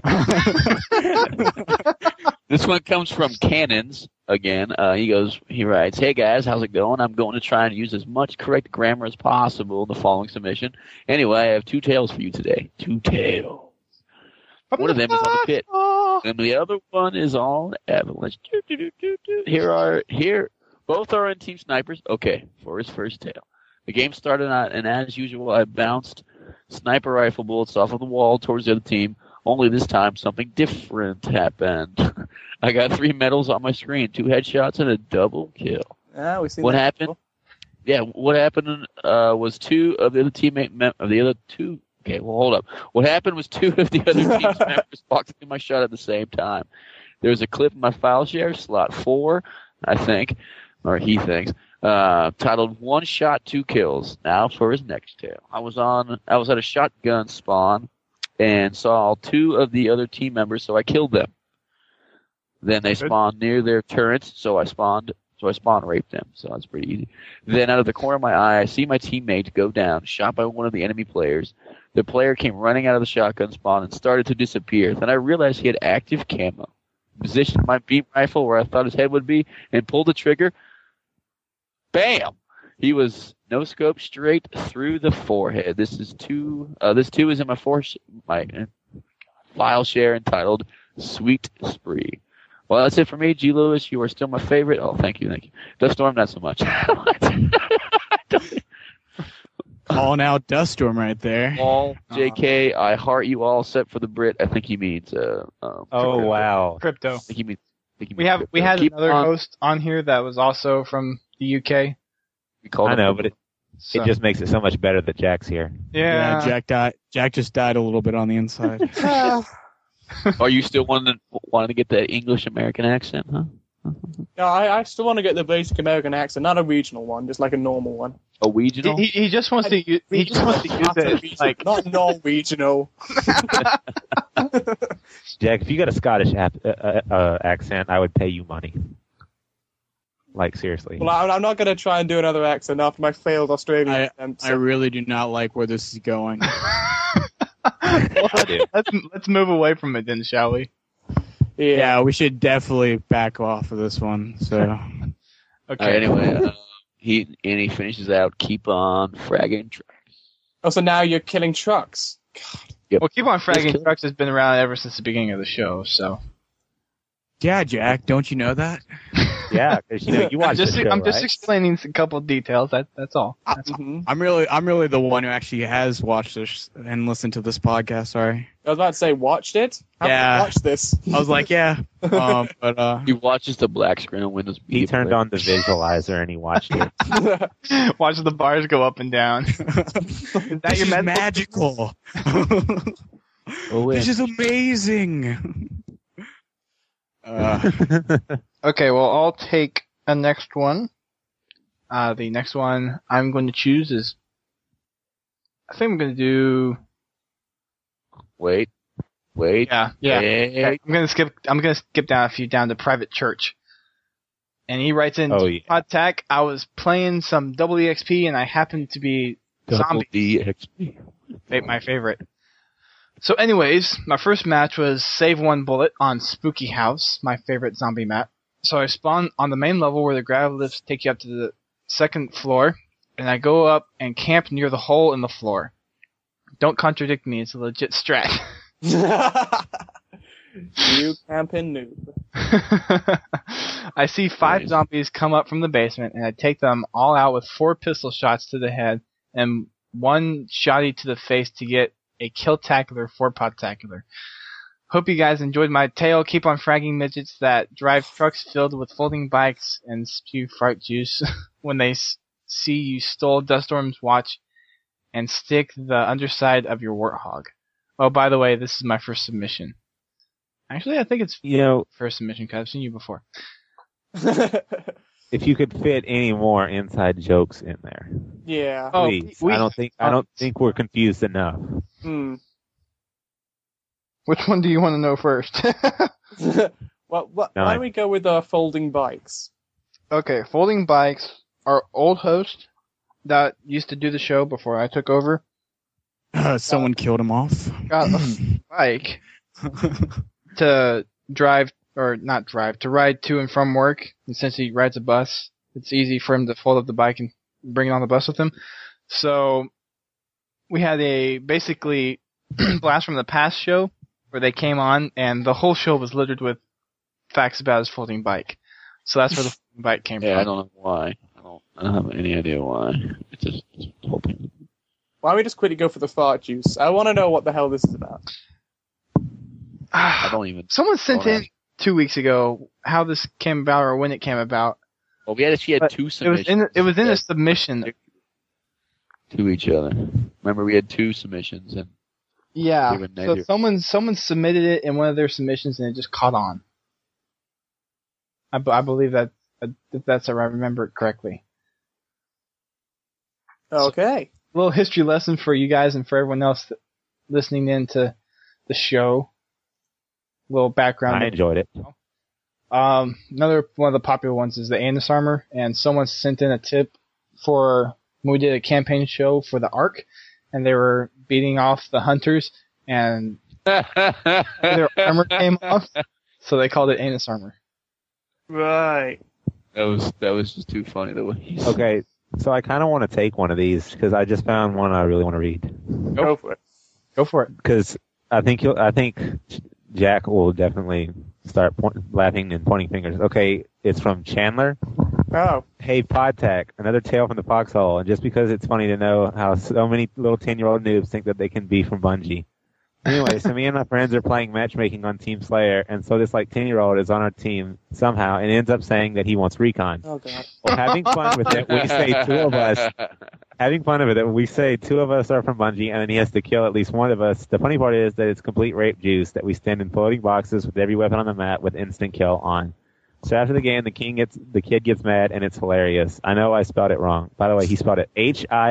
This one comes from Cannons again. He writes, hey guys, how's it going? I'm going to try and use as much correct grammar as possible in the following submission. Anyway, I have 2 tales for you today. 2 tales. One of them is on the pit, and the other one is on Avalanche. Here, both are in Team Snipers. Okay, for his first tale. The game started out, and as usual, I bounced sniper rifle bullets off of the wall towards the other team. Only this time, something different happened. I got 3 medals on my screen, 2 headshots, and a double kill. Yeah, we see what that happened? before. Yeah, what happened was 2 of the other teammate of the other 2. Okay, well, hold up. What happened was 2 of the other team's members walked through my shot at the same time. There was a clip in my file share, slot 4, I think, or he thinks, titled 1 Shot, 2 Kills. Now for his next tale. I was at a shotgun spawn and saw 2 of the other team members, so I killed them. Then they spawned near their turrets, so I spawn raped them. So that's pretty easy. Then out of the corner of my eye, I see my teammate go down, shot by one of the enemy players. The player came running out of the shotgun spawn and started to disappear. Then I realized he had active camo. Positioned my beam rifle where I thought his head would be and pulled the trigger. Bam! He was no scope straight through the forehead. This 2 is in my file share entitled Sweet Spree. Well, that's it for me. G. Lewis, you are still my favorite. Oh, thank you. Dust Storm, not so much. Calling out Dust Storm right there. All JK, I heart you all, except for the Brit. I think he means. Wow. Crypto. I think he means. We had another host on here that was also from the UK. I know, but it just makes it so much better that Jack's here. Yeah. Jack just died a little bit on the inside. Are you still wanting to get that English American accent, huh? No, I still want to get the basic American accent, not a regional one, just like a normal one. A regional? He just wants to use it like not Norwegianal. Jack, if you got a Scottish accent, I would pay you money. Like, seriously. Well, I'm not going to try and do another accent after my failed Australian attempt. I really do not like where this is going. Let's move away from it then, shall we? Yeah, we should definitely back off of this one. So, okay. Anyway, he finishes out. Keep on fragging trucks. Oh, so now you're killing trucks. God. Yep. Well, Keep on fragging trucks has been around ever since the beginning of the show. So. Yeah, Jack, don't you know that? Yeah, because you watch the show, I'm just right? explaining a couple of details. That's all. I'm really the one who actually has watched this and listened to this podcast. Sorry. I was about to say watched it. I watched this. I was like, yeah, but he watches the black screen on Windows. He turned on the visualizer and he watched it. Watch the bars go up and down. Is that this your is magical. This is amazing. Okay, well, I'll take a next one. The next one I'm going to choose is. I think I'm going to do. Wait. Yeah. Wait. Okay, I'm going to skip down a few down to Private Church. And he writes in, Podtac, I was playing some double EXP and I happened to be zombie. EXP. My favorite. So anyways, my first match was Save One Bullet on Spooky House, my favorite zombie map. So I spawn on the main level where the grav lifts take you up to the 2nd floor, and I go up and camp near the hole in the floor. Don't contradict me, it's a legit strat. You camping noob. I see 5 zombies come up from the basement, and I take them all out with 4 pistol shots to the head and 1 shotty to the face to get a kill-tacular for Podtacular. Hope you guys enjoyed my tale. Keep on fragging midgets that drive trucks filled with folding bikes and spew fart juice when they see you stole Duststorm's watch and stick the underside of your warthog. Oh, by the way, this is my first submission. Actually, I think it's first submission because I've seen you before. If you could fit any more inside jokes in there, Yeah. please. I don't think we're confused enough. Which one do you want to know first? Well, why don't we go with folding bikes? Okay, folding bikes. Our old host that used to do the show before I took over Someone killed him off. got a bike to drive, or not drive, to ride to and from work. And since he rides a bus, it's easy for him to fold up the bike and bring it on the bus with him. So we had a basically Blast from the Past show where they came on, and the whole show was littered with facts about his folding bike. So that's where the folding bike came from. I don't know why. I don't have any idea why. It's just hoping. Why don't we just quickly go for the fart juice? I want to know what the hell this is about. I don't even. Someone sent in 2 weeks ago how this came about or when it came about. Well, we actually had 2 submissions. It was in a submission to each other. Remember, we had 2 submissions, and yeah. they were So someone submitted it in one of their submissions, and it just caught on. I believe that if that's if I remember it correctly. Okay. A little history lesson for you guys and for everyone else listening in to the show. A little background. I enjoyed it. Another one of the popular ones is the Anus armor, and someone sent in a tip for when we did a campaign show for the Ark, and they were beating off the hunters, and their armor came off, so they called it Anus armor. Right. That was just too funny the way he said. Okay, so I kind of want to take one of these because I just found one I really want to read. Go for it. Go for it. Because I think Jack will definitely start laughing and pointing fingers. Okay, it's from Chandler. Oh. Hey, Podtac, another tale from the foxhole. And just because it's funny to know how so many little 10-year-old noobs think that they can be from Bungie. Anyway, so me and my friends are playing matchmaking on Team Slayer, and so this 10-year-old is on our team somehow and ends up saying that he wants recon. Oh God. Well, having fun with it, we say 2 of us. Having fun with it, we say 2 of us are from Bungie, and then he has to kill at least one of us. The funny part is that it's complete rape juice that we stand in floating boxes with every weapon on the map with instant kill on. So after the game, the kid gets mad, and it's hilarious. I know I spelled it wrong. By the way, he spelled it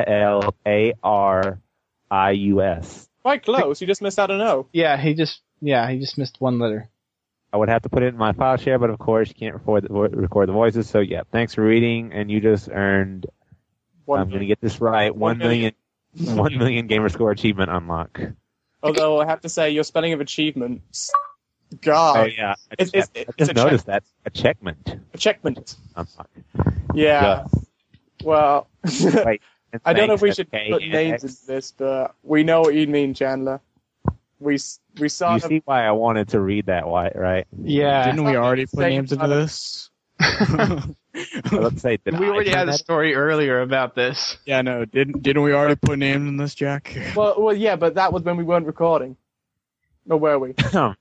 Hilarius. Quite close. You just missed out an O. Yeah, he just missed one letter. I would have to put it in my file share, but of course you can't record the voices. So yeah, thanks for reading, and you just earned. I'm going to get this right. 1 million gamer score achievement unlock. Although I have to say, your spelling of achievements. God. Oh yeah, I just noticed that. A checkment. Unlock. Yeah. Well. Wait. I don't know if we should put names into this, but we know what you mean, Chandler. We saw. You see why I wanted to read that, right? Yeah. Didn't we already put names into this? Let's say we already had a story earlier about this. Yeah, no. Didn't we already put names in this, Jack? Well, yeah, but that was when we weren't recording. Or were we? No,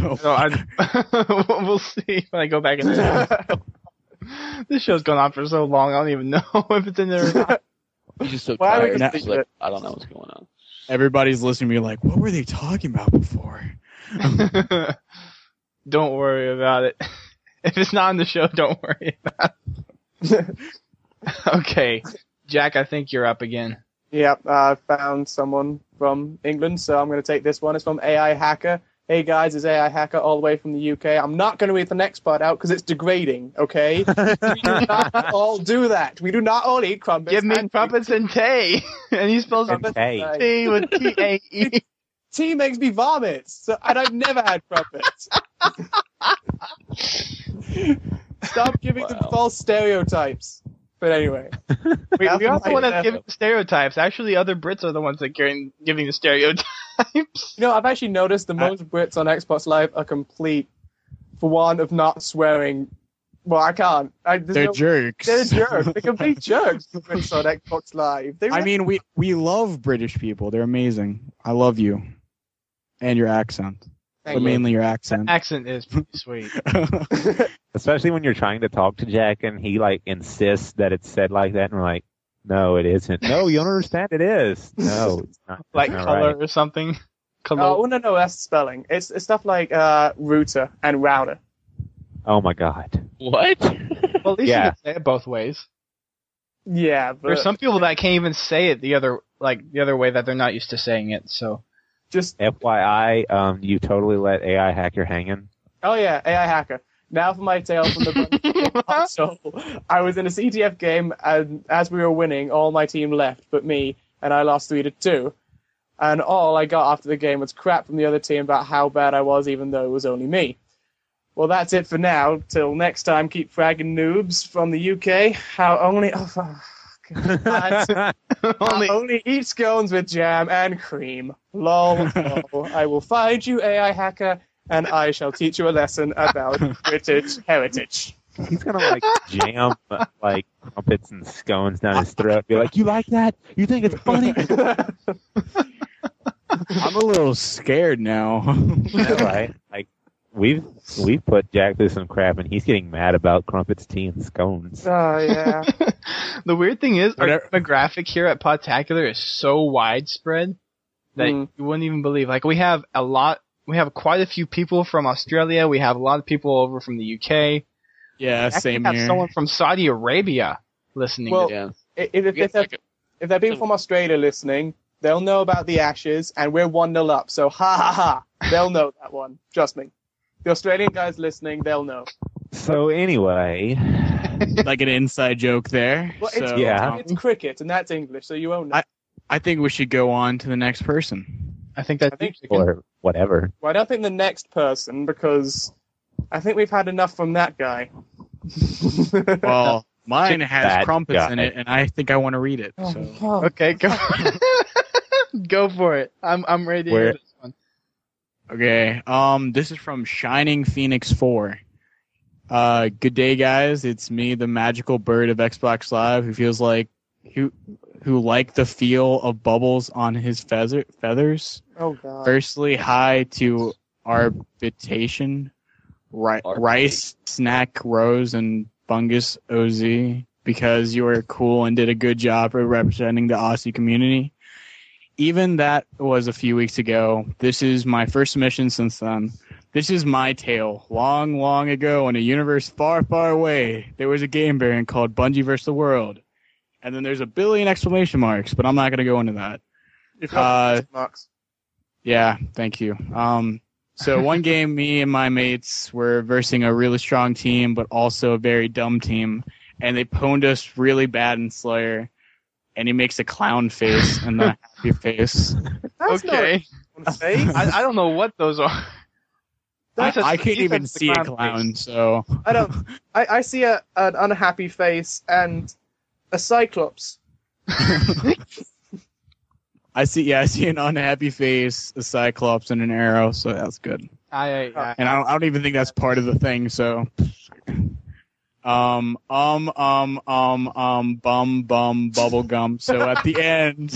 we'll see when I go back in the This show's gone on for so long, I don't even know if it's in there or not. He's just so tired. He's like, I don't know what's going on. Everybody's listening to me like, what were they talking about before? Don't worry about it. If it's not on the show, don't worry about it. Okay. Jack, I think you're up again. Yep, I found someone from England, so I'm going to take this one. It's from AI Hacker. Hey guys, it's AI Hacker all the way from the UK. I'm not going to read the next part out because it's degrading, okay? We do not all do that. We do not all eat crumpets. Give me crumpets and tea. And he spells tea with T-A-E. Tea makes me vomit, and I've never had crumpets. Stop giving them false stereotypes. But anyway. We are the one that's giving the stereotypes. Actually, other Brits are the ones that are giving the stereotypes. Snipes. You know, I've actually noticed the most Brits on Xbox Live are complete, for one of not swearing. Well, I can't. They're jerks. They're jerks. They're complete jerks. The Brits on Xbox Live. I mean, we love British people. They're amazing. I love you. And your accent. But mainly your accent. The accent is pretty sweet. Especially when you're trying to talk to Jack and he like insists that it's said like that, and we're like, no, it isn't. No, you don't understand. It is. No, it's not. Like not color right. or something. Oh, no, that's spelling. It's stuff like router and router. Oh my god. What? Well, at least you can say it both ways. Yeah, but There's some people that can't even say it the other way that they're not used to saying it. So just FYI, you totally let AI hack your hanging. Oh yeah, AI hacker. Now for my tale from the console. I was in a CTF game, and as we were winning, all my team left but me, and I lost 3-2. And all I got after the game was crap from the other team about how bad I was, even though it was only me. Well, that's it for now. Till next time, keep fragging noobs from the UK. Only eat scones with jam and cream. Lol. Lol. I will find you, AI hacker, and I shall teach you a lesson about British heritage. He's gonna like jam like crumpets and scones down his throat. Be like, you like that? You think it's funny? I'm a little scared now. Right? Like we've put Jack through some crap, and he's getting mad about crumpets, tea, and scones. Oh yeah. The weird thing is, our demographic here at Podtacular is so widespread that you wouldn't even believe. Like we have quite a few people from Australia. We have a lot of people over from the UK. Yeah, same here. We have here. someone from Saudi Arabia listening. Well, to if there are people from Australia listening, they'll know about the Ashes, and we're 1-0 up. So ha ha ha, they'll know that one. Trust me. The Australian guys listening, they'll know. So anyway, like an inside joke there. Well, So, it's cricket, and that's English, so you won't know. I think we should go on to the next person. I think or whatever. Well, I don't think the next person, because I think we've had enough from that guy. Well, mine has That crumpets guy. in it, and I think I want to read it. So. Okay, go. Go for it. I'm ready to hear this one. Okay. This is from Shining Phoenix 4. Good day, guys. It's me, the magical bird of Xbox Live, who like the feel of bubbles on his feathers. Oh God. Firstly, hi to Arbitration, Rice, Snack, Rose, and Bungus OZ, because you were cool and did a good job of representing the Aussie community. Even that was a few weeks ago. This is my first submission since then. This is my tale. Long, long ago, in a universe far, far away, there was a game variant called Bungie vs. the World. And then there's a billion exclamation marks, but I'm not going to go into that. Marks. Yeah, thank you. So one game, me and my mates were versing a really strong team, but also a very dumb team. And they pwned us really bad in Slayer. And he makes a clown face and the happy face. Okay. I don't know what those are. I can't even see a clown, so... I don't. I see an unhappy face and a cyclops. I see an unhappy face, a cyclops, and an arrow, so that's good. And I don't even think that's part of the thing, so... bum, bubble gum. So at the end...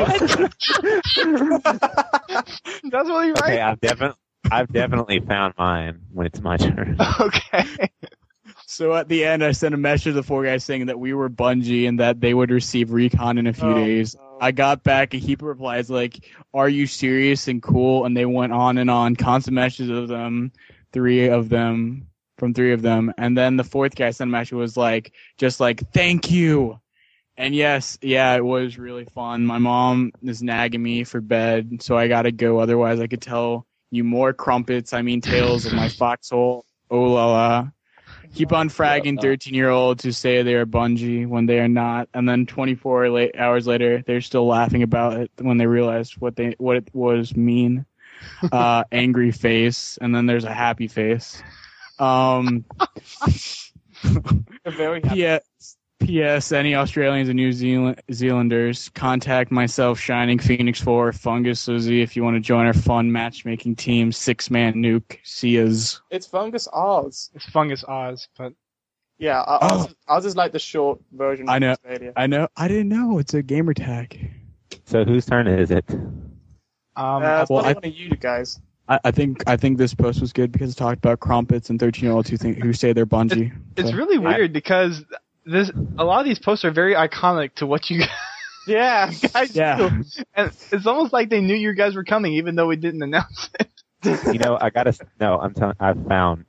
That's what he writes. Okay, I've definitely found mine when it's my turn. Okay. So at the end, I sent a message to the four guys saying that we were Bungie and that they would receive recon in a few days. No. I got back a heap of replies like, "Are you serious?" and "cool," and they went on and on. Constant messages of them, three of them, and then the fourth guy sent a message was like, just like, "Thank you." And yes, yeah, it was really fun. My mom is nagging me for bed, so I gotta go. Otherwise, I could tell you more tales of my foxhole. Oh la la. Keep on fragging 13-year-olds who say they are Bungie when they are not, and then 24 hours later, they're still laughing about it when they realized what it was mean. Angry face, and then there's a happy face. Very happy. P.S. Any Australians and New Zealanders, contact myself, Shining Phoenix 4, Fungus Suzy, if you want to join our fun matchmaking team, 6-man nuke. See yas. It's Fungus Oz. It's Fungus Oz, but yeah, Oz is like the short version. I know. Of Stadia. I know. I didn't know. It's a gamer tag. So whose turn is it? It's well, probably one of you guys. I think this post was good because it talked about crumpets and 13-year-olds who say they're Bungie. It's really weird because a lot of these posts are very iconic to what you guys do. And it's almost like they knew you guys were coming even though we didn't announce it. You know, I found,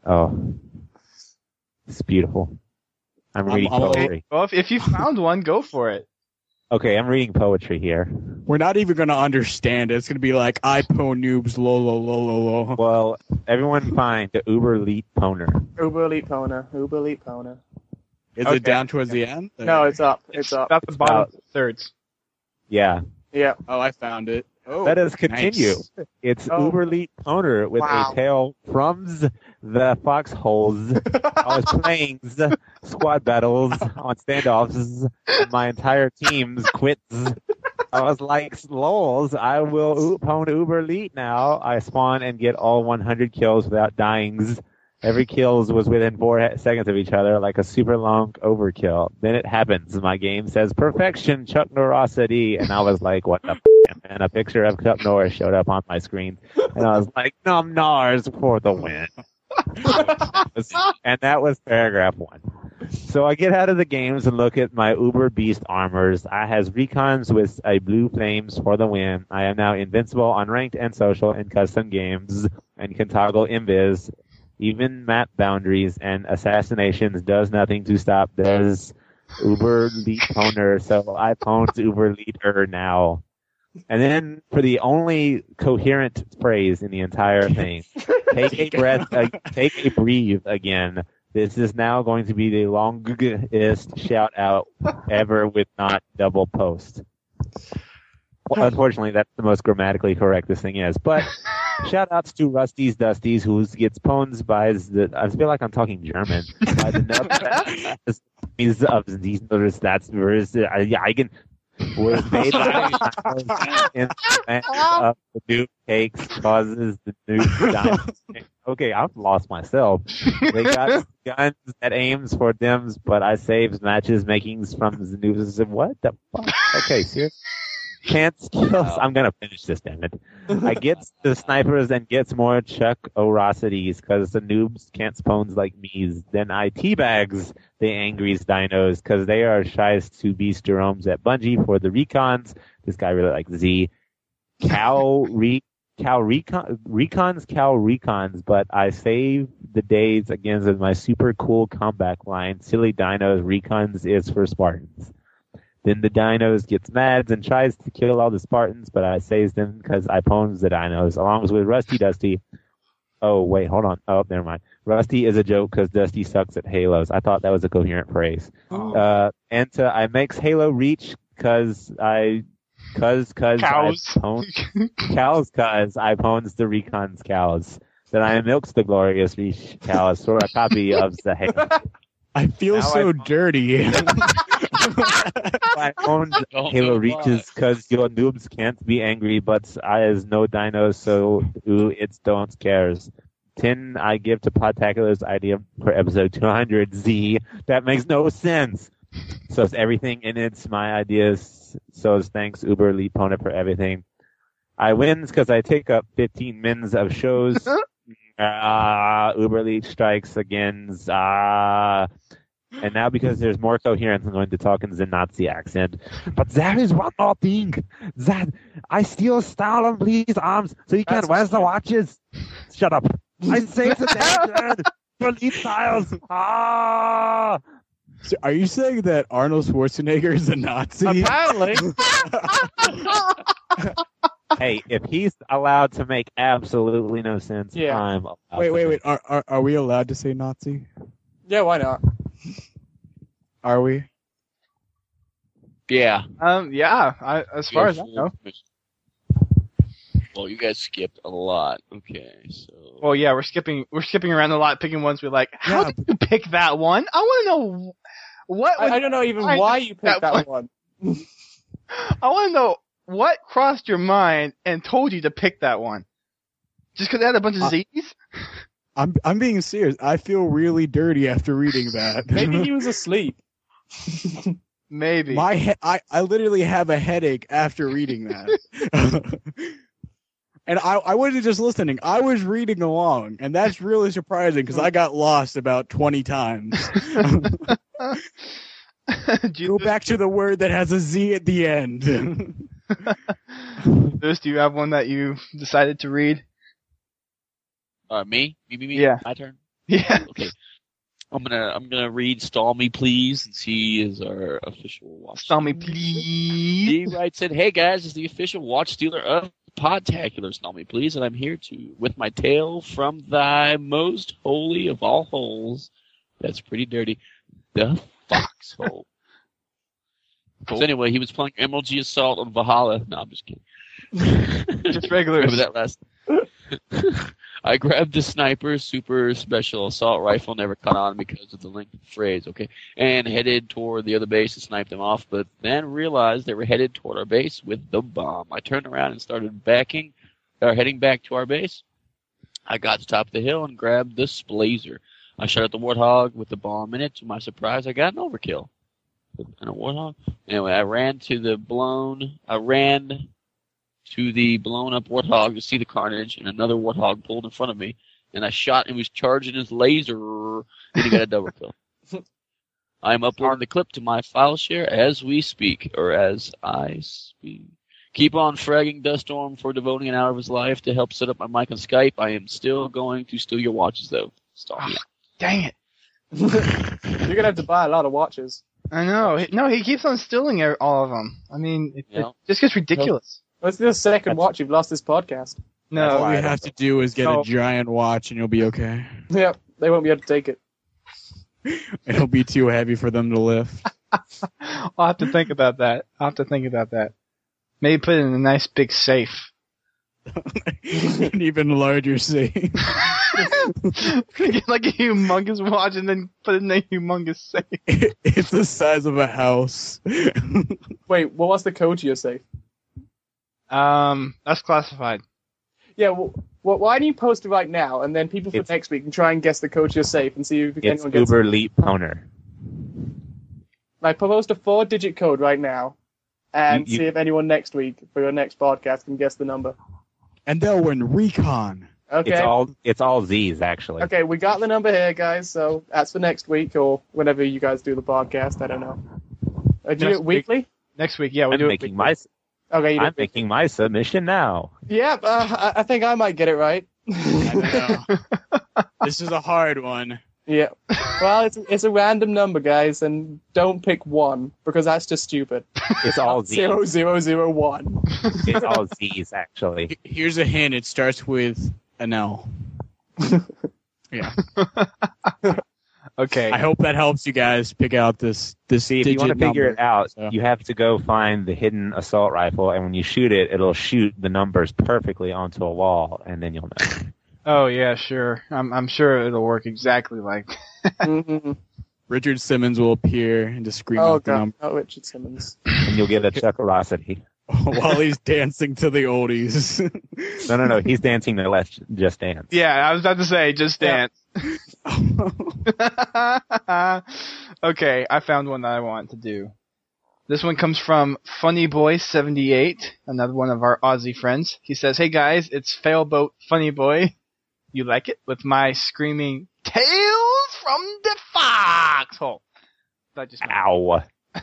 it's beautiful. I'm reading poetry. Well, if you found one, go for it. Okay, I'm reading poetry here. We're not even going to understand it. It's going to be like, iPo noobs, lo. Well, everyone find the Uber Elite Poner. Uber Elite Poner. Is it down towards the end? No, it's up. It's up. At the bottom thirds. Yeah. Yeah. Oh, I found it. Oh, let us continue. Nice. It's Uber Elite Poner with a tale from the foxholes. I was playing squad battles on standoffs, and my entire team's quits. I was like, lols, I will pwn Uber Elite now. I spawn and get all 100 kills without dyings. Every kills was within 4 seconds of each other, like a super long overkill. Then it happens. My game says perfection, Chuck Norosity, and I was like, what the f***? And a picture of Chuck Norris showed up on my screen, and I was like, Num Nars for the win. And that was paragraph 1. So I get out of the games and look at my Uber Beast armors. I has recons with a blue flames for the win. I am now invincible on ranked and social and custom games, and can toggle invis. Even map boundaries and assassinations does nothing to stop this Uber Elite Poner, so I pwned Uber Elite now. And then for the only coherent phrase in the entire thing, take a breath, take a breathe again. This is now going to be the longest shout out ever with not double post. Well, unfortunately, that's the most grammatically correct this thing is. But shout outs to Rusty's Dusties, who gets pwned by I feel like I'm talking German. By the nub of these that's I can was made in the new cakes causes the new Okay, I've lost myself. They got guns that aims for dims, but I saves matches makings from the news. What the fuck? Okay, seriously. Can't skills. I'm gonna finish this, damn it. I get the snipers and gets more Chuck Orosities because the noobs can't spawns like me's. Then I teabags the angries dinos because they are shies to beast Jerome's at Bungie for the recons. This guy really likes Z. Recons, but I save the days against my super cool comeback line. Silly dinos, recons is for Spartans. Then the dinos gets mad and tries to kill all the Spartans, but I saves them because I pwns the dinos, along with Rusty Dusty. Oh, wait, hold on. Oh, never mind. Rusty is a joke because Dusty sucks at Halos. I thought that was a coherent phrase. I makes Halo reach because I pwns the Recon's cows. Then I milks the glorious reach cows for a copy of the Halo. I feel so dirty. I own Halo reaches because your noobs can't be angry, but I has no dinos, so it's don't cares. 10 I give to Podtacular's idea for episode 200 Z. That makes no sense. So it's everything in it's my ideas. So thanks Uber Elite Poner for everything. I wins because I take up 15 mins of shows. Uber Elite strikes again. And now because there's more coherence, I'm going to talk in the Nazi accent. But there is one more thing. That I steal Stalin, please, arms, so you can wear the watches. Shut up. I save the danger. Elite styles. So are you saying that Arnold Schwarzenegger is a Nazi? Apparently. Hey, if he's allowed to make absolutely no sense, I'm allowed. Wait. Are we allowed to say Nazi? Yeah, why not? Are we? Yeah. Yeah. As far as I know. Well, you guys skipped a lot. Okay, so. Well, yeah, we're skipping around a lot, picking ones we like. How did you pick that one? I want to know What? I don't know even why you picked that one. I want to know what crossed your mind and told you to pick that one. Just because it had a bunch of Z's? I'm being serious. I feel really dirty after reading that. Maybe he was asleep. Maybe. I literally have a headache after reading that. And I wasn't just listening. I was reading along, and that's really surprising because I got lost about 20 times. Go back to the word that has a Z at the end. Lewis, do you have one that you decided to read? Me? Yeah. My turn? Yeah. Okay. I'm gonna read Stall Me Please, since he is our official watch. Stall Me Please. He writes in, "Hey guys, it's the official watch stealer of Podtacular, Stall Me Please, and I'm here with my tale from thy most holy of all holes." That's pretty dirty. The foxhole. Cool. So anyway, he was playing MLG Assault on Valhalla. No, I'm just kidding. Just regular. Remember that last? I grabbed the sniper super special assault rifle, never caught on because of the length of the phrase, okay, and headed toward the other base to snipe them off, but then realized they were headed toward our base with the bomb. I turned around and started heading back to our base. I got to the top of the hill and grabbed the Splazer. I shot at the Warthog with the bomb in it. To my surprise, I got an overkill. And a Warthog? Anyway, I ran to the blown up Warthog to see the carnage, and another Warthog pulled in front of me, and I shot and was charging his laser, and he got a double kill. I am uploading the clip to my file share as we speak, or as I speak. Keep on fragging Duststorm for devoting an hour of his life to help set up my mic on Skype. I am still going to steal your watches, though. Stop me. Dang it. You're going to have to buy a lot of watches. I know. No, he keeps on stealing all of them. I mean, it just gets ridiculous. What's the second watch? You've lost this podcast. No, all you have to do is get a giant watch, and you'll be okay. Yep, they won't be able to take it. It'll be too heavy for them to lift. I'll have to think about that. Maybe put it in a nice big safe. An even larger safe. Get like a humongous watch and then put it in a humongous safe. It's the size of a house. Wait, what was the code to your safe? That's classified. Yeah, well, why don't you post it right now, and then people for next week can try and guess the code to your safe and see if anyone gets Uber it. Leap Poner. Like, post a 4-digit code right now, and see if anyone next week for your next podcast can guess the number. And they'll win Recon. Okay. It's all Z's, actually. Okay, we got the number here, guys, so that's for next week, or whenever you guys do the podcast, I don't know. Do you do it weekly? Next week, yeah, we do it weekly. I'm making my submission now. Yeah, I think I might get it right. I know. This is a hard one. Yeah. Well, it's a random number, guys, and don't pick 1, because that's just stupid. It's all Z's. 0001. It's all Z's, actually. Here's a hint. It starts with an L. Yeah. Okay. I hope that helps you guys pick out this See, if you want to figure it out, you have to go find the hidden assault rifle, and when you shoot it, it'll shoot the numbers perfectly onto a wall, and then you'll know. Oh, yeah, sure. I'm sure it'll work exactly like Mm-hmm. Richard Simmons will appear and just scream out the number. Oh, Richard Simmons. And you'll get a chuckarosity. While he's dancing to the oldies. No. He's dancing to Let's Just Dance. Yeah, I was about to say, Just Dance. Okay, I found one that I want to do. This one comes from Funnyboy78, another one of our Aussie friends. He says, "Hey guys, it's Failboat Funny Boy. You like it? With my screaming Tales from the Foxhole." Ow.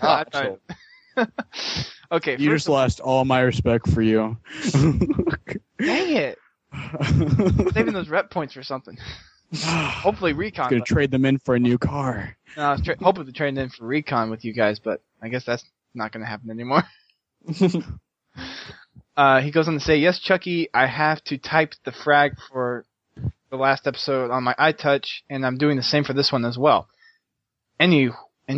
Okay, you just lost all my respect for you. Dang it. Saving those rep points for something. Hopefully Recon. Gonna trade them in for a new car. No, I was hoping to trade in for Recon with you guys, but I guess that's not going to happen anymore. He goes on to say, "Yes, Chucky, I have to type the frag for the last episode on my iTouch, and I'm doing the same for this one as well. Anyway,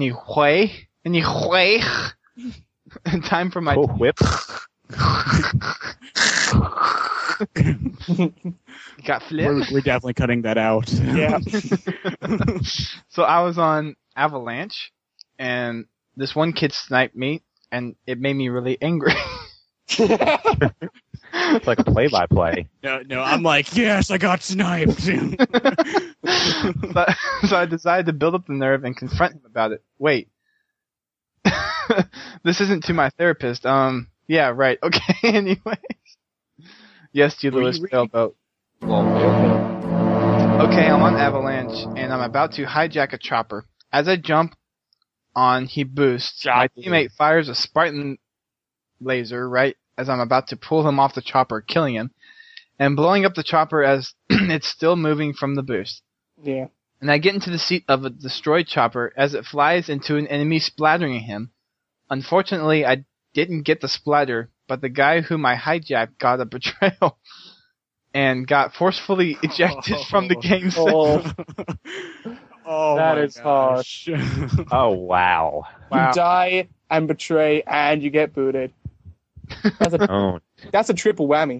time for my whip. Got flipped. We're definitely cutting that out. Yeah. So I was on Avalanche, and this one kid sniped me, and it made me really angry. It's like a play-by-play. No, I'm like, yes, I got sniped. So I decided to build up the nerve and confront him about it. Wait. This isn't to my therapist. Yeah, right. Okay, anyways. Yes, to Lewis Failboat. Okay, I'm on Avalanche, and I'm about to hijack a chopper. As I jump on, he boosts. My teammate fires a Spartan laser right as I'm about to pull him off the chopper, killing him, and blowing up the chopper as it's still moving from the boost. Yeah. And I get into the seat of a destroyed chopper as it flies into an enemy, splattering him. Unfortunately, I didn't get the splatter, but the guy whom I hijacked got a betrayal and got forcefully ejected from the game system. That is harsh. Oh, wow. You die and betray and you get booted. That's a triple whammy.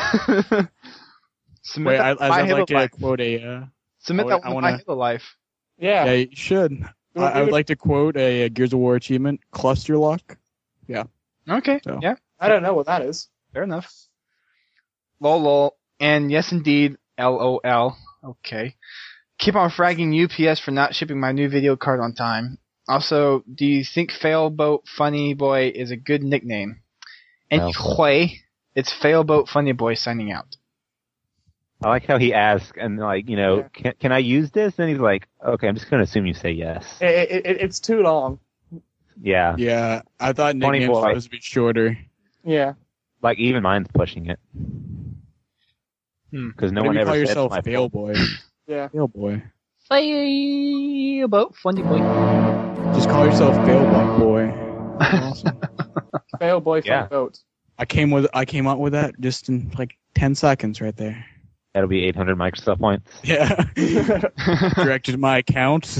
Submit that I'd like to life. quote a... Submit that one My Halo life. Yeah. You should. I would like to quote a Gears of War achievement, Cluster Lock. Yeah. Okay, So. yeah. I don't know what that is. Fair enough. Lol. And yes, indeed, LOL. Okay. Keep on fragging UPS for not shipping my new video card on time. Also, do you think Failboat Funny Boy is a good nickname? Anyway, it's Failboat Funny Boy signing out. I like how he asks, and like, can I use this? And he's like, okay, I'm just going to assume you say yes. It's too long. Yeah. Yeah, I thought nicknames were supposed to be shorter. Yeah. Like, even mine's pushing it. Because no What one if you ever call said yourself my Fail Boy? Yeah. Fail Boy. Failboat Funny Boy. Just call yourself Failboat Boy. Awesome. Fail boy Yeah. boat. I came up with that just in like 10 seconds right there. That'll be 800 Microsoft points. Yeah. Directed my account.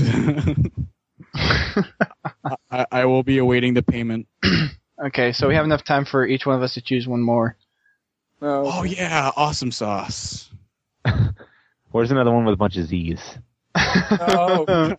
I will be awaiting the payment. Okay, so we have enough time for each one of us to choose one more. Oh yeah, awesome sauce. Where's another one with a bunch of Z's? Oh.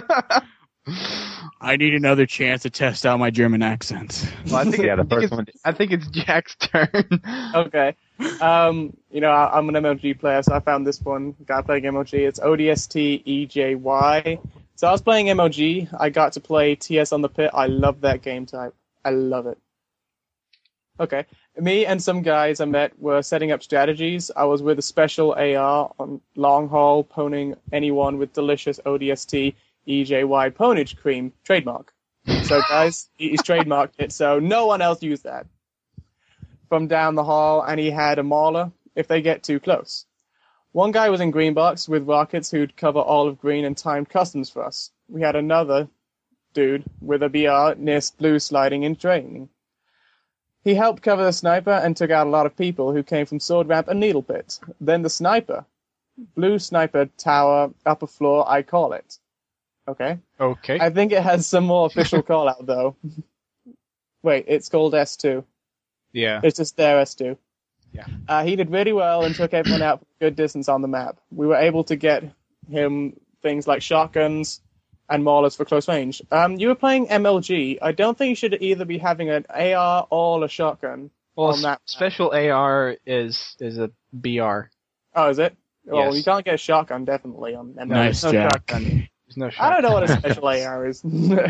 I need another chance to test out my German accent. Well, I think, Yeah, the first it's, one. I think it's Jack's turn. Okay. I'm an MLG player, so I found this one. Guy playing MLG. It's ODST-EJY. So I was playing MLG. I got to play TS on the Pit. I love that game type. I love it. Okay. Me and some guys I met were setting up strategies. I was with a special AR on long haul, poning anyone with delicious ODST EJY ponage cream trademark. So guys, he's trademarked it, so no one else used that. From down the hall, and he had a mauler if they get too close. One guy was in green box with rockets who'd cover all of green and timed customs for us. We had another dude with a BR near blue sliding in training. He helped cover the sniper and took out a lot of people who came from sword ramp and needle pit. Then the sniper. Blue sniper tower, upper floor, I call it. Okay. Okay. I think it has some more official call out though. Wait, it's called S2. Yeah. It's just their S2. Yeah. He did really well and took everyone out for a good distance on the map. We were able to get him things like shotguns and maulers for close range. You were playing MLG. I don't think you should either be having an AR or a shotgun on that. Special AR is a BR. Oh, is it? Well, Yes. you can't get a shotgun definitely on MLG. Nice, no Jack. shotgun. There's no I shotgun. don't know what a special AR is.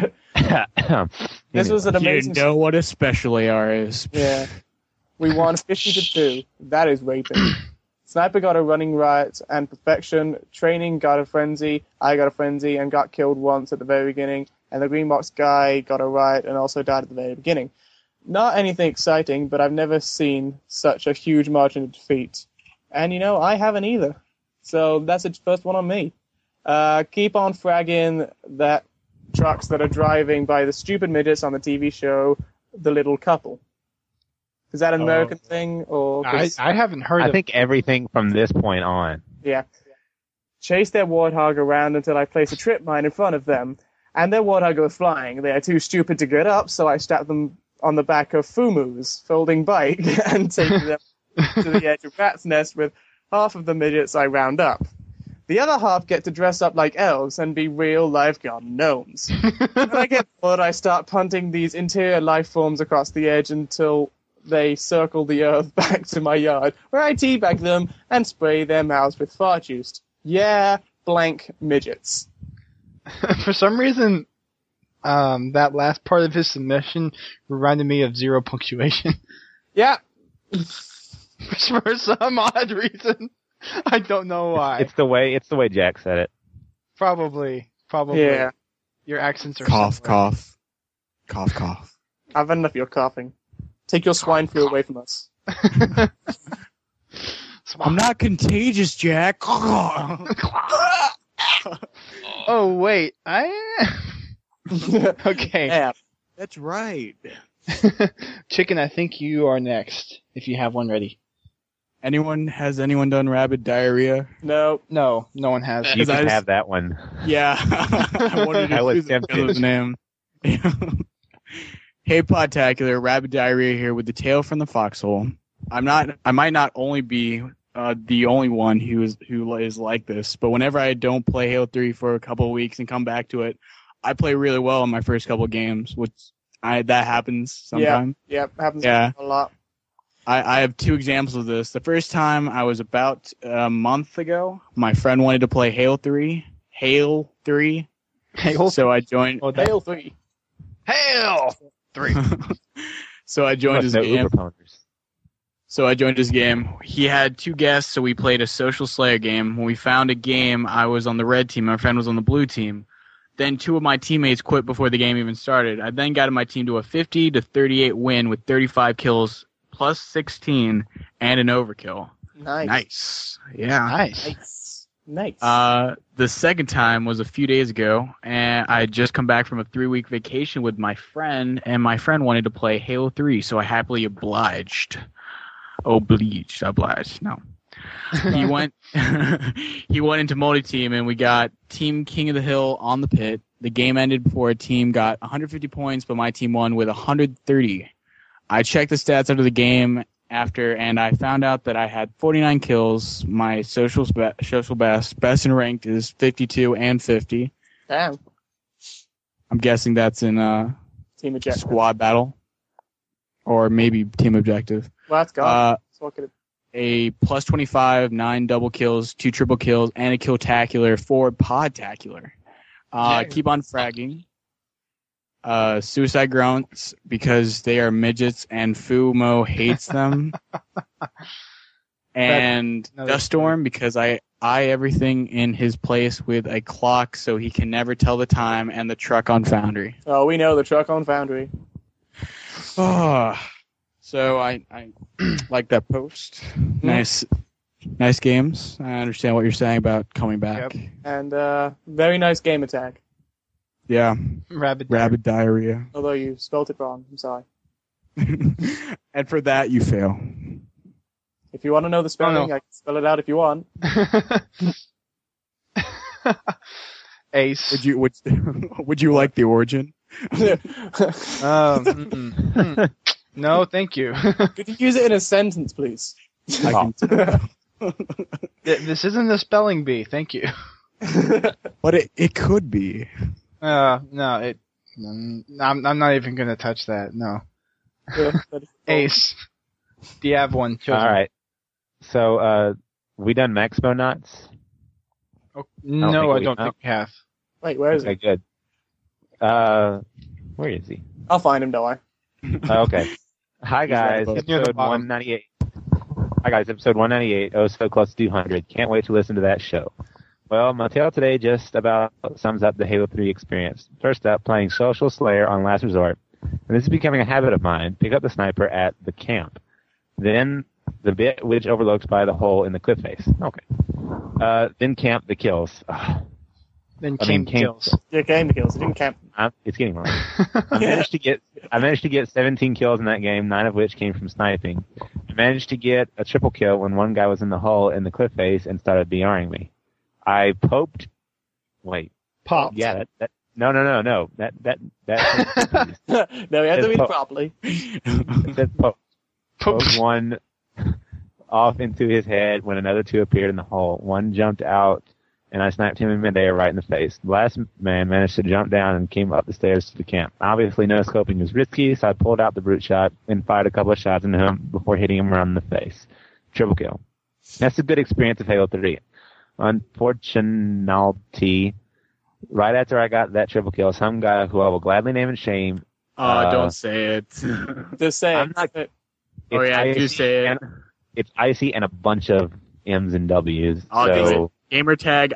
This was an You amazing. know what a special AR is. Yeah. We won 50-2. That is raping. Sniper got a running riot and perfection. Training got a frenzy. I got a frenzy and got killed once at the very beginning. And the green box guy got a riot and also died at the very beginning. Not anything exciting, but I've never seen such a huge margin of defeat. And, I haven't either. So that's the first one on me. Keep on fragging that trucks that are driving by the stupid midgets on the TV show The Little Couple. Is that an American thing? Or I haven't heard I of think everything from this point on. Yeah. Chase their warthog around until I place a trip mine in front of them, and their warthog goes flying. They are too stupid to get up, so I strap them on the back of Fumu's folding bike and take them to the edge of Rat's Nest with half of the midgets I round up. The other half get to dress up like elves and be real-life garden gnomes. When I get bored, I start punting these interior life forms across the edge until they circle the earth back to my yard, where I teabag them and spray their mouths with fart juice. Yeah, blank midgets. For some reason, that last part of his submission reminded me of Zero Punctuation. Yeah. For some odd reason. I don't know why. It's the way Jack said it. Probably. Yeah. Your accents are Cough, similar. cough. Cough, cough. I've had enough of your coughing. Take your swine flu away from us. I'm not contagious, Jack. Oh, wait. Okay. Yeah. That's right. Chicken, I think you are next, if you have one ready. Has anyone done rabid diarrhea? No. No one has. You can have that one. Yeah. I wanted to I was choose it because of his name. Hey, Podtacular, rabid diarrhea here with the tale from the foxhole. I might not only be the only one who is like this, but whenever I don't play Halo 3 for a couple of weeks and come back to it, I play really well in my first couple of games, which that happens sometimes. Yeah, happens Yeah. a lot. I have two examples of this. The first time I was about a month ago. My friend wanted to play Halo 3. So I joined. Halo 3. Halo 3. So I joined his game. So I joined his game. He had two guests, so we played a Social Slayer game. When we found a game, I was on the red team. My friend was on the blue team. Then two of my teammates quit before the game even started. I then got my team to a 50-38 win with 35 kills plus 16 and an overkill. Nice. Yeah. Nice. The second time was a few days ago, and I had just come back from a 3-week vacation with my friend, and my friend wanted to play Halo 3, so I happily obliged. No. He went into multi-team, and we got Team King of the Hill on the pit. The game ended before a team got 150 points, but my team won with 130. I checked the stats after the game and I found out that I had 49 kills. My social best in ranked is 52 and 50. Damn. I'm guessing that's in Team objective. Squad battle, or maybe team objective. Well, that's gone. So what could it... A plus 25, 9 double kills, 2 triple kills, and a kill-tacular for Podtacular. Keep on fragging. Suicide Grunts because they are midgets and Fumo hates them. And Duststorm because I eye everything in his place with a clock so he can never tell the time, and the truck on Foundry. Oh, we know the truck on Foundry. So I like that post. Nice games. I understand what you're saying about coming back. Yep. And very nice game attack. Yeah. Rabid diarrhea. Although you spelled it wrong. I'm sorry. And for that, you fail. If you want to know the spelling, I can spell it out if you want. Ace. Would you like the origin? No, thank you. Could you use it in a sentence, please? I can. This isn't a spelling bee. Thank you. But it could be. No, I'm not even gonna touch that. No. Ace. Do you have one? All right. So, we done Maximo Knots? No, I don't think we have. Wait, where is Okay, it? good. Where is he? I'll find him, don't I? Okay. Hi guys, He's near the episode bottom. 198. Hi guys, episode 198. Oh, so close to 200. Can't wait to listen to that show. Well, my tale today just about sums up the Halo 3 experience. First up, playing Social Slayer on Last Resort. And this is becoming a habit of mine. Pick up the sniper at the camp. Then the bit which overlooks by the hole in the cliff face. Okay. Then camp the kills. Then came kills. Yeah, game the kills. It didn't count. It's getting wrong. I managed to get 17 kills in that game, 9 of which came from sniping. I managed to get a triple kill when one guy was in the hole in the cliff face and started BRing me. I popped. Yeah, no. That. No, you have to read it properly. It said poked one off into his head when another two appeared in the hole. One jumped out and I sniped him in midair right in the face. The last man managed to jump down and came up the stairs to the camp. Obviously, no scoping was risky, so I pulled out the brute shot and fired a couple of shots into him before hitting him around the face. Triple kill. That's a good experience of Halo 3. Unfortunately, right after I got that triple kill, some guy who I will gladly name and shame. Don't say it. Just say I'm it. not. Oh yeah, do say it. It's Icy and a bunch of M's and W's. I'll do so it. Gamer tag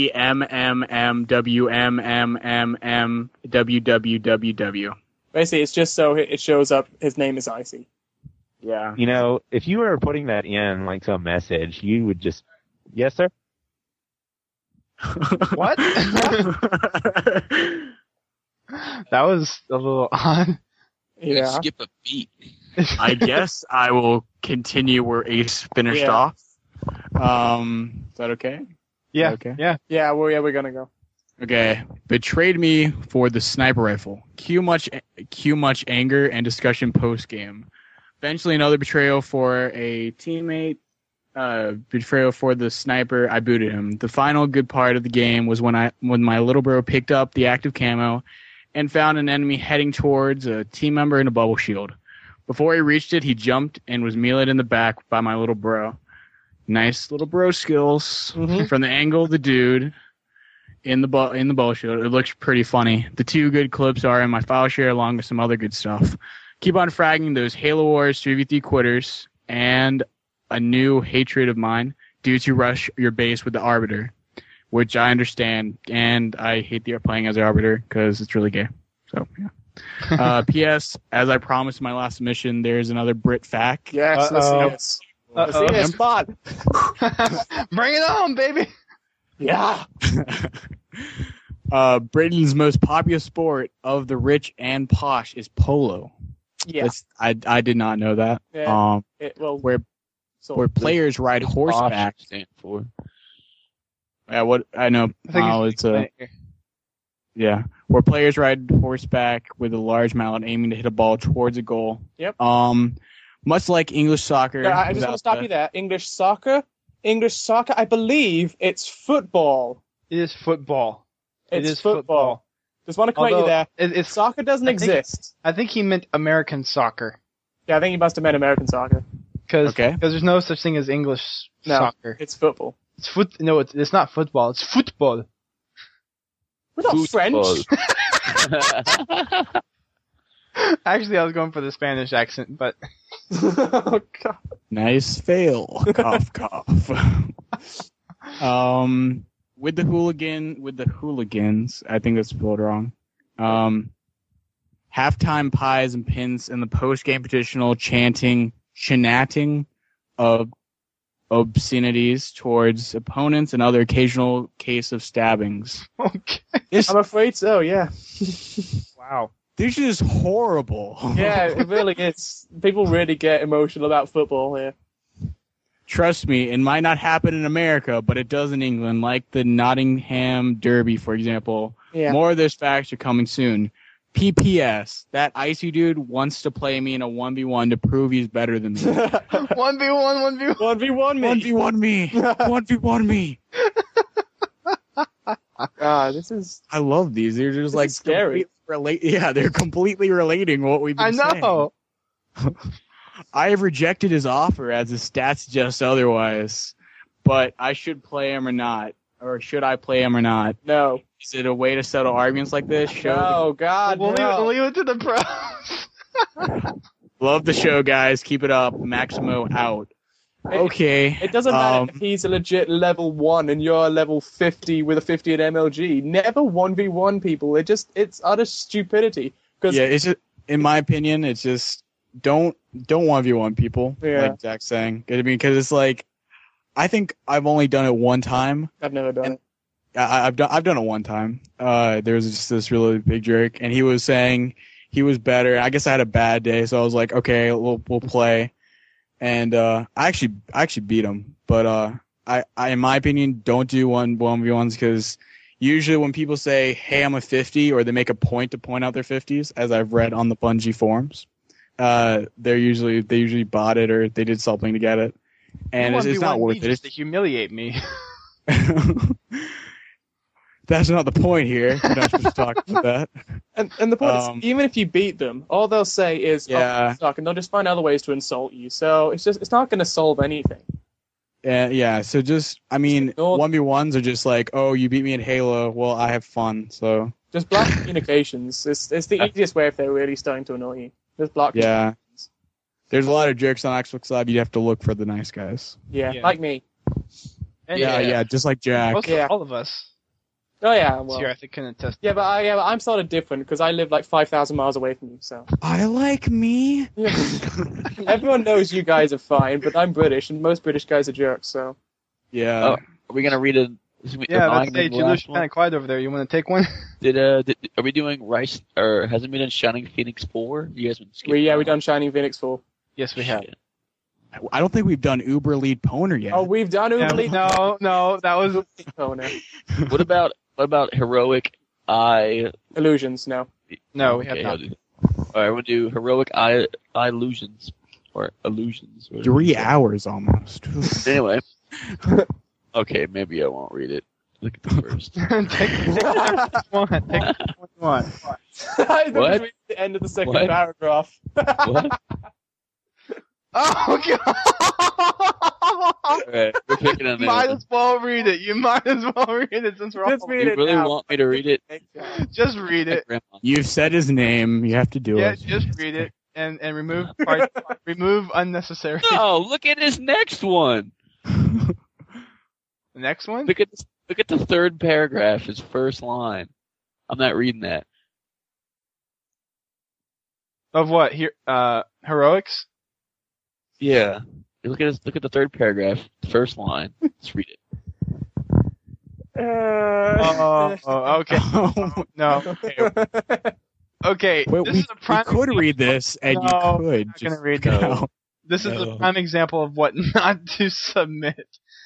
ICMMMWWMMMWWWW. Basically, it's just so it shows up. His name is Icy. Yeah. you know, if you were putting that in like to a message, you would just, yes, sir. What? That was a little odd. Yeah. Skip a beat. I guess I will continue where Ace finished Yeah. off. Is that okay? Yeah. Okay. Yeah. Yeah, we're gonna go. Okay. Betrayed me for the sniper rifle. Cue much anger and discussion post game. Eventually another betrayal for a teammate. Betrayal for the sniper. I booted him. The final good part of the game was when my little bro picked up the active camo and found an enemy heading towards a team member in a bubble shield. Before he reached it, he jumped and was meleeed in the back by my little bro. Nice little bro skills from the angle of the dude in the bubble shield. It looks pretty funny. The two good clips are in my file share along with some other good stuff. Keep on fragging those Halo Wars 3v3 quitters and a new hatred of mine due to rush your base with the Arbiter, which I understand, and I hate the playing as the Arbiter because it's really gay. So, yeah. P.S. As I promised in my last mission, there's another Brit fact. Yes, let's see this. Let's see this spot. Bring it on, baby. Yeah. Britain's most popular sport of the rich and posh is polo. Yeah. I did not know that. Yeah. Where players ride horseback. Stand for. Yeah, what I know. It's yeah, where players ride horseback with a large mallet aiming to hit a ball towards a goal. Yep. Much like English soccer. Yeah, I just want to stop you there. English soccer, I believe it's football. It is football. It's it is football. Just want to correct you there. Soccer doesn't exist. I think he meant American soccer. Yeah, I think he must have meant American soccer. Because there's no such thing as English soccer. It's football. It's not football. It's football. We're not French. Actually, I was going for the Spanish accent, but oh, God. Nice fail. Cough, cough. With the hooligans, I think that's spelled wrong. Halftime pies and pins in the post-game petitional chanting of obscenities towards opponents and other occasional case of stabbings. Okay. I'm afraid so, yeah. Wow. This is horrible. Yeah, it really is. People really get emotional about football here. Trust me, it might not happen in America, but it does in England, like the Nottingham Derby, for example. Yeah. More of those facts are coming soon. PPS, that Icy dude wants to play me in a 1v1 to prove he's better than me. 1v1 me. 1v1 me. 1v1 me. This is... I love these. They're just like scary. They're completely relating what we've been saying. I know. I have rejected his offer as his stats suggest otherwise, but I should play him or not. Or should I play him or not? No. Is it a way to settle arguments like this? Oh, God, we'll leave it to the pros. Love the show, guys. Keep it up. Maximo out. Okay. It doesn't matter if he's a legit level 1 and you're level 50 with a 50 at MLG. Never 1v1 people. It's utter stupidity. Yeah, it's just, in my opinion, it's just don't 1v1 people. Yeah. Like Jack's saying. I mean, because it's like, I think I've only done it one time. I've never done it. I've done it one time. There was just this really big jerk, and he was saying he was better. I guess I had a bad day, so I was like, okay, we'll play. And I actually beat him. But I in my opinion, don't do 1v1s because usually when people say, hey, I'm a 50, or they make a point to point out their 50s, as I've read on the Bungie forums, they usually bought it or they did something to get it. And it's not worth it. Just to humiliate me. That's not the point here. We're not supposed to talk about that. And the point is, even if you beat them, all they'll say is, "Oh, you suck," and they'll just find other ways to insult you. So it's not going to solve anything. Yeah. So just, I mean, 1v1s are just like, oh, you beat me in Halo. Well, I have fun. So just block communications. It's the easiest way if they're really starting to annoy you. Just block. Yeah. There's a lot of jerks on Xbox Live. You have to look for the nice guys. Yeah, like me. Yeah, just like Jack. All of us. Oh yeah, well. Here, I think can attest. Yeah, but I'm sort of different because I live like 5,000 miles away from you. So I like me. Yeah. Everyone knows you guys are fine, but I'm British, and most British guys are jerks. So yeah. Oh, are we gonna read a? Yeah, let's say you look kind of quiet over there. You want to take one? Are we doing Rice or hasn't we done Shining Phoenix 4? You guys been skipping? We done Shining Phoenix 4. Yes, we have. I don't think we've done Uber Lead Poner yet. Oh, we've done Uber Lead. No, that was Poner. What about Heroic Eye Illusions? No, we have not. All right, we'll do Heroic Eye Illusions or Illusions. 3 hours almost. Anyway, okay, maybe I won't read it. Look at the first. Take one. Take one. I think it's reading the end of the second paragraph. What? Oh God! Alright, we're picking on You might as well read it. You might as well read it since we're Just all. read You it really now. want me to read it? Just read it. You've said his name. You have to do Yeah, it. just read it and remove remove unnecessary. Oh, look at his next one. The next one. Look at the third paragraph. His first line. I'm not reading that. Of what? Here, heroics. Yeah. Look at the third paragraph. First line. Let's read it. Okay. No. Okay. Wait, This we is a prime could read this, and No, you I'm could not just gonna read go. this. This is a prime example of what not to submit.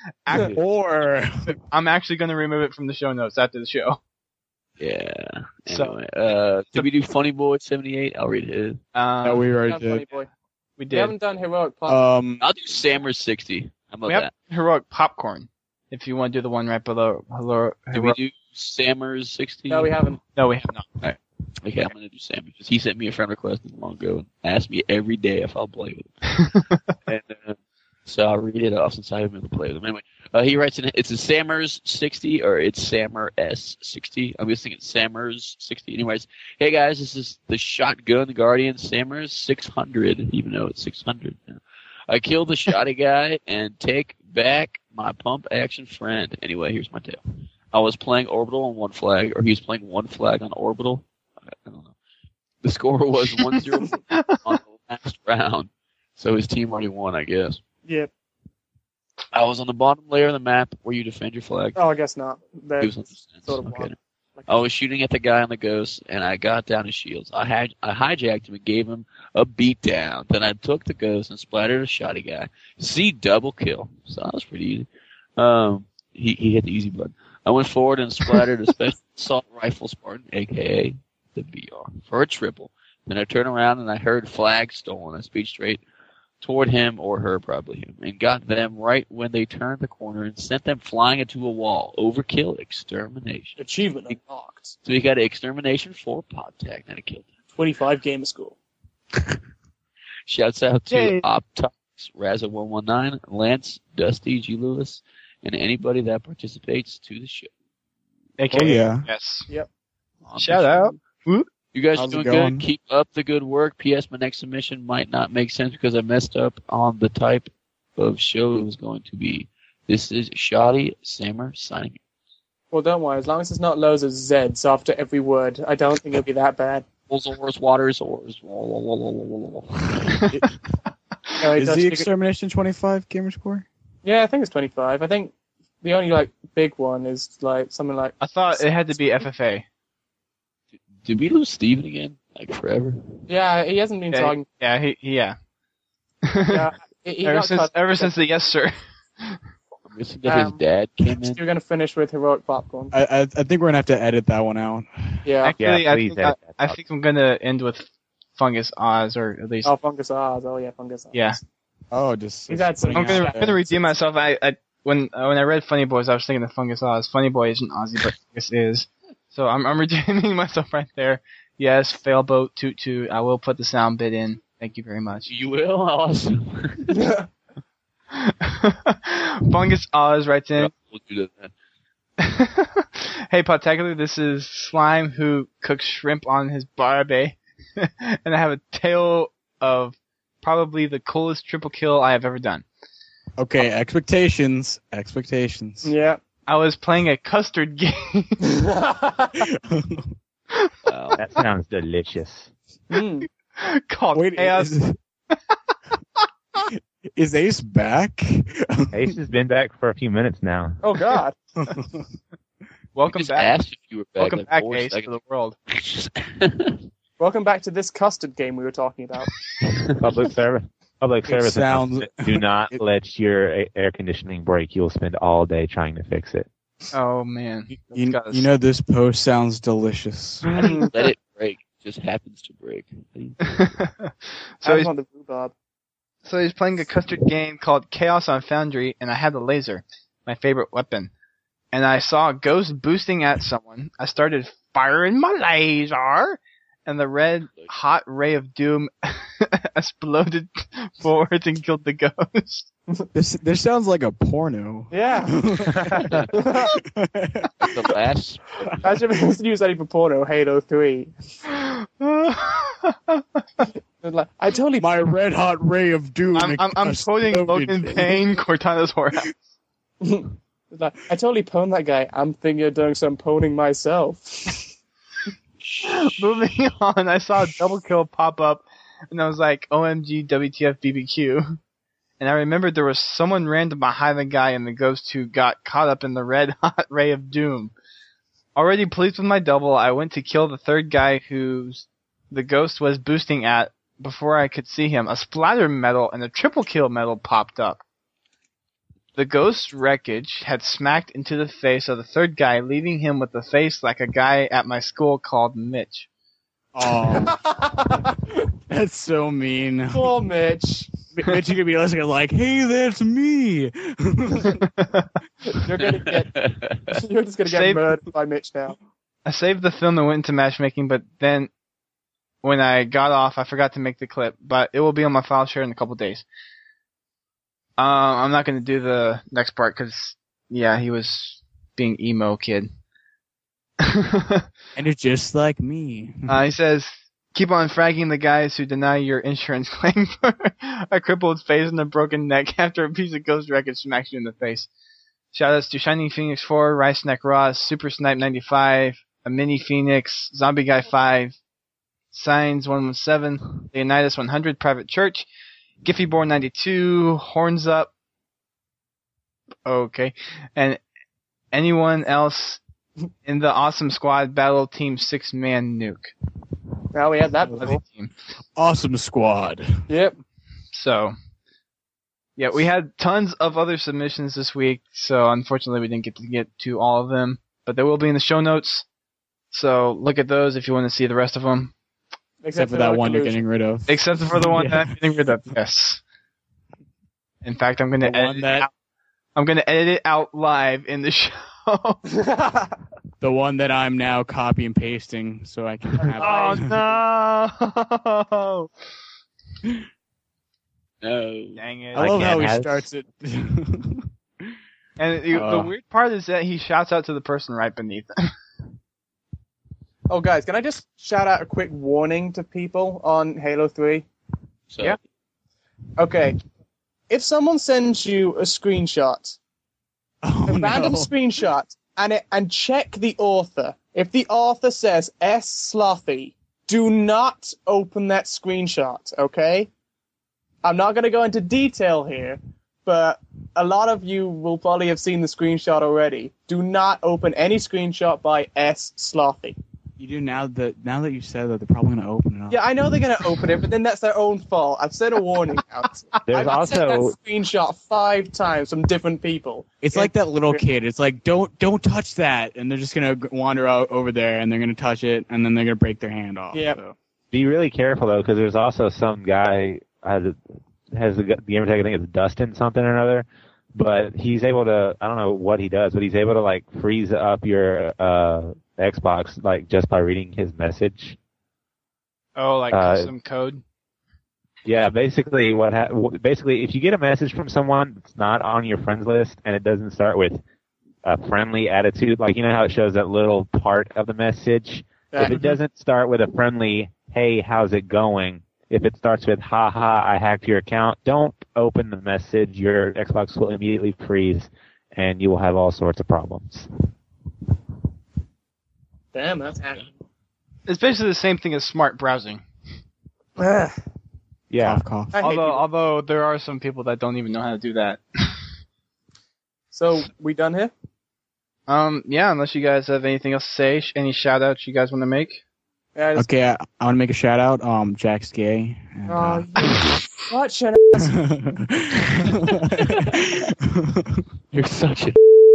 Or I'm actually going to remove it from the show notes after the show. Yeah. So- Anyway, did we do Funny Boy 78? I'll read his. No, we already Done Funny did. Boy. We We did. haven't done Heroic Pop. I'll do Sammer's 60. How about We have that? heroic popcorn. If you want to do the one right below. Did we do Sammer's 60? No, we haven't. No, we have not. Alright. Okay, I'm gonna do Sammer because he sent me a friend request not long ago and asked me every day if I'll play with him. And, so I'll read it off since I haven't been able to play with him. Anyway, he writes in, it's a Sammer's 60 or it's Sammer S 60. I'm guessing it's Sammer's 60. Anyways, hey guys, this is the Shotgun Guardian Sammer's 600, even though it's 600 now. I killed the shotty guy and take back my pump action friend. Anyway, here's my tale. I was playing Orbital on one flag, or he was playing one flag on Orbital. I don't know. The score was 1-0 on the last round, so his team already won, I guess. Yep. I was on the bottom layer of the map where you defend your flag. Oh, I guess not. He They're was on the fence. sort of Okay. wild. I was shooting at the guy on the ghost, and I got down his shields. I hijacked him and gave him a beatdown. Then I took the ghost and splattered a shotty guy. See, double kill. So that was pretty easy. He hit the easy button. I went forward and splattered a special assault rifle Spartan, a.k.a. the VR, for a triple. Then I turned around and I heard flag stolen. I speed straight toward him or her, probably him, and got them right when they turned the corner and sent them flying into a wall. Overkill, extermination. Achievement unlocked. So we got an extermination for PodTech, and it killed him. 25 gamer score. Shouts out to Yay. Optox, Razza119, Lance, Dusty, G. Lewis, and anybody that participates to the show. AKA, Oh, yeah. Yes. Yep. Shout out. Whoop. You guys How's are it doing going? good. Keep up the good work. P.S. My next submission might not make sense because I messed up on the type of show it was going to be. This is Shoddy Sammer signing. Well, don't worry. As long as it's not loads of Zs after every word, I don't think it'll be that bad. Ors, waters, ors. Is the extermination 25 gamer score? Yeah, I think it's 25. I think the only big one is something like. I thought it had to be FFA. Did we lose Steven again? Like forever? Yeah, he hasn't been talking. Yeah, Yeah, he ever since the yes sir. I'm guessing that his dad came in. You're gonna finish with heroic popcorn. I think we're gonna have to edit that one out. Yeah. Actually, please I think I'm gonna end with Fungus Oz, or at least. Oh, Fungus Oz. Oh, yeah, Fungus Oz. Yeah. Oh, just. He's had some. I'm gonna redeem myself. I when I read Funny Boys, I was thinking of Fungus Oz. Funny Boy isn't Ozzy, but Fungus is. So I'm redeeming myself right there. Yes, Failboat, Toot Toot. I will put the sound bit in. Thank you very much. You will? Awesome. Fungus Oz writes in. We'll do that. Hey, Podtacular, this is Slime who cooks shrimp on his barbie. And I have a tale of probably the coolest triple kill I have ever done. Okay, expectations. Yeah. I was playing a custard game. Wow, that sounds delicious. Called Chaos. Is Ace back? Ace has been back for a few minutes now. Oh, God. Welcome Just back. asked if you were back Welcome like back, 4 Ace, to seconds. the world. Welcome back to this custard game we were talking about. Public service. sounds- Do not let your air conditioning break. You'll spend all day trying to fix it. Oh, man. You know this post sounds delicious. How do you let it break? It just happens to break. So he's, on the rhubarb. so he's playing a custard game called Chaos on Foundry, and I had a laser, my favorite weapon. And I saw a ghost boosting at someone. I started firing my laser, and the red hot ray of doom exploded forwards and killed the ghost. This sounds like a porno. Yeah. The last. Imagine if it was used any for porno, Halo 3. Like, I totally. My red hot ray of doom. I'm quoting Logan Payne, Cortana's whorehouse. Like, I totally pwned that guy. I'm thinking of doing some pwning myself. Moving on, I saw a double kill pop up, and I was like, OMG, WTF, BBQ. And I remembered there was someone random behind the guy and the ghost who got caught up in the red hot ray of doom. Already pleased with my double, I went to kill the third guy who's the ghost was boosting at. Before I could see him, a splatter medal and a triple kill medal popped up. The ghost wreckage had smacked into the face of the third guy, leaving him with a face like a guy at my school called Mitch. Oh, that's so mean. Poor Mitch. Mitch, you could be listening like, "Hey, that's me." You're just gonna get murdered by Mitch now. I saved the film and went into matchmaking, but then when I got off, I forgot to make the clip, but it will be on my file share in a couple days. I'm not going to do the next part because, yeah, he was being emo kid. And it's just like me. He says, keep on fragging the guys who deny your insurance claim for a crippled face and a broken neck after a piece of ghost wreckage smacks you in the face. Shoutouts to Shining Phoenix 4, Rice Neck Ross, Super Snipe 95, a Mini Phoenix, Zombie Guy 5, Signs 117, Leonidas 100, Private Church, Giffyborn 92, Horns Up, okay, and anyone else in the Awesome Squad Battle Team 6-man nuke. Now we had that before. Awesome Squad. Yep. So, yeah, we had tons of other submissions this week, so unfortunately we didn't get to all of them, but they will be in the show notes, so look at those if you want to see the rest of them. Except for that one you're getting rid of. Except for the one that I'm getting rid of, yes. In fact, I'm going to edit it out. I'm going to edit it out live in the show. The one that I'm now copy and pasting so I can have. Oh no! No. Dang it! I love how he starts it. And the weird part is that he shouts out to the person right beneath him. Oh, guys, can I just shout out a quick warning to people on Halo 3? So, yeah. Okay. If someone sends you a screenshot, random screenshot, and check the author. If the author says S. Slothy, do not open that screenshot, okay? I'm not going to go into detail here, but a lot of you will probably have seen the screenshot already. Do not open any screenshot by S. Slothy. You do now that you said that, they're probably going to open it up. Yeah, I know they're going to open it, but then that's their own fault. I've sent a warning out. I've sent that screenshot 5 times from different people. It's like that little kid. It's like, don't touch that, and they're just going to wander out over there, and they're going to touch it, and then they're going to break their hand off. Yeah. So. Be really careful though, because there's also some guy has the gamer tag. I think it's Dustin something or another. but he's able to, I don't know what he does, but he's able to like freeze up your Xbox like just by reading his message. Oh, like custom code? Yeah, basically basically if you get a message from someone that's not on your friends list and it doesn't start with a friendly attitude, like you know how it shows that little part of the message? If it doesn't start with a friendly, hey, how's it going? If it starts with, haha, I hacked your account, don't open the message. Your Xbox will immediately freeze, and you will have all sorts of problems. Damn, that's hacking. It's basically the same thing as smart browsing. Yeah. Cough. Although there are some people that don't even know how to do that. So, we done here? Yeah, unless you guys have anything else to say, any shout-outs you guys want to make? Yeah, Okay, I want to make a shout out. Jack's gay. And, What? Shut You're such a.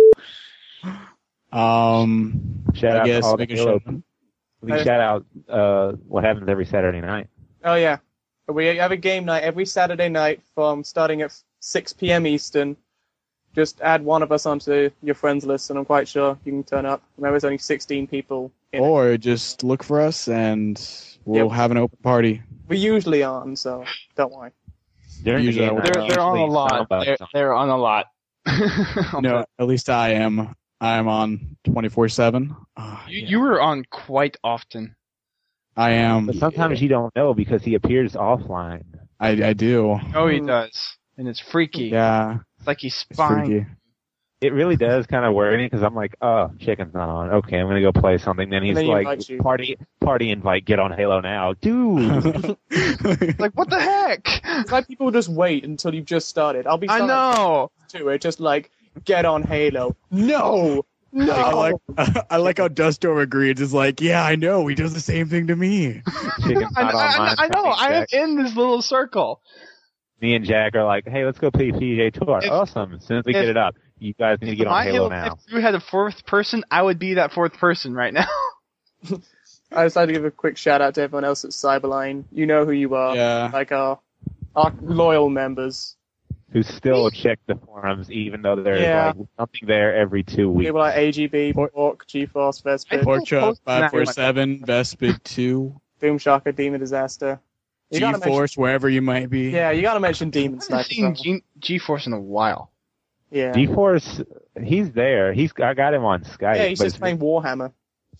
Shout out guess to all make the a Halo. shout-out. We shout out what happens every Saturday night. Oh, yeah. We have a game night every Saturday night from starting at 6 p.m. Eastern. Just add one of us onto your friends list, and I'm quite sure you can turn up. Remember, there's only 16 people in it. Or just look for us and we'll have an open party. We usually aren't, so don't worry. During the game, They're on a lot. They're on a lot. No, at least I am. I am on 24/7. You were on quite often. I am. But sometimes you don't know because he appears offline. I do. Oh, he does. And it's freaky. Yeah. It's like he's It's spying. freaky. It really does kind of worry me because I'm like, oh, chicken's not on. Okay, I'm gonna go play something. Then he's And then he like, invites you. party invite, get on Halo now, dude. Like, what the heck? It's like people just wait until you've just started. I'll be I know. too. It's just like, get on Halo. No! I like how Dustorm agreed. It's like, yeah, I know. He does the same thing to me. Chicken's not online. I know. I am in this little circle. Me and Jack are like, hey, let's go play PJ Tour. Awesome. As soon as we get it up, you guys need to get on Halo now. If you had a fourth person, I would be that fourth person right now. I just like to give a quick shout out to everyone else at Cyberline. You know who you are. Yeah. Like our loyal members. Who still check the forums even though there's Yeah. like something there every 2 weeks. People like AGB, Pork, GeForce, Vespid, Porkchop 547, Vespid 2, Doomshocker, Demon Disaster. You gotta G-Force, wherever you might be. Yeah, you gotta mention Demon I haven't Sniper. seen GeForce in a while. Yeah. GeForce, he's there. I got him on Skype. Yeah, he's but just playing Warhammer.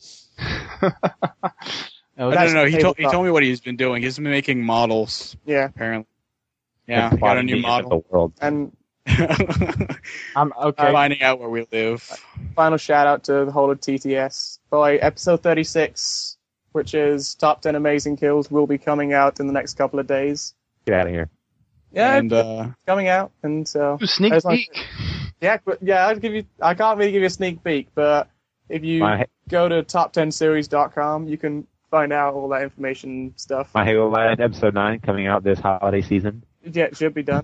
No. He told me what he's been doing. He's been making models. Yeah. Apparently. Yeah, he got a new model. The world. And I'm okay. Finding out where we live. final shout out to the whole of TTS. Boy, episode 36, which is Top 10 Amazing Kills, will be coming out in the next couple of days. Get out of here. Yeah, And it's coming out, and so Sneak there's my- peek. Yeah, I can't really give you a sneak peek, but if you go to top10series.com, you can find out all that information stuff. My Halo Live episode 9 coming out this holiday season. Yeah, it should be done.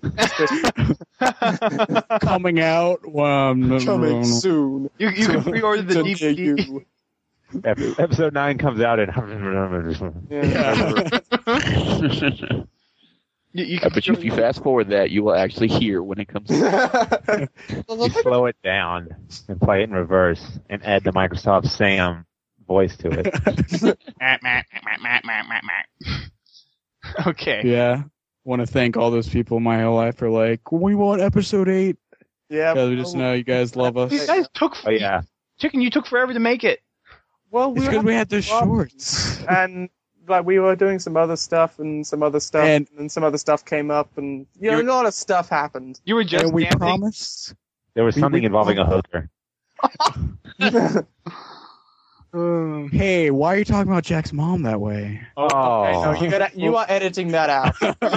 Coming out. Coming soon. You can pre-order the To DVD. Episode 9 comes out in. But if you fast forward that, you will actually hear when it comes. You slow it down and play it in reverse and add the Microsoft Sam voice to it. Okay. Yeah. Want to thank all those people in my whole life for like, we want episode 8. Yeah. Because we just know you guys love us. You guys took. Oh yeah. Chicken, you took forever to make it. Well, It's because we had the shorts. And like we were doing some other stuff, and some other stuff, And- and some other stuff came up, and a lot of stuff happened. You were just And we dancing. promised. There was something involving a hooker. Hey, why are you talking about Jack's mom that way? Okay, no, you are editing that out.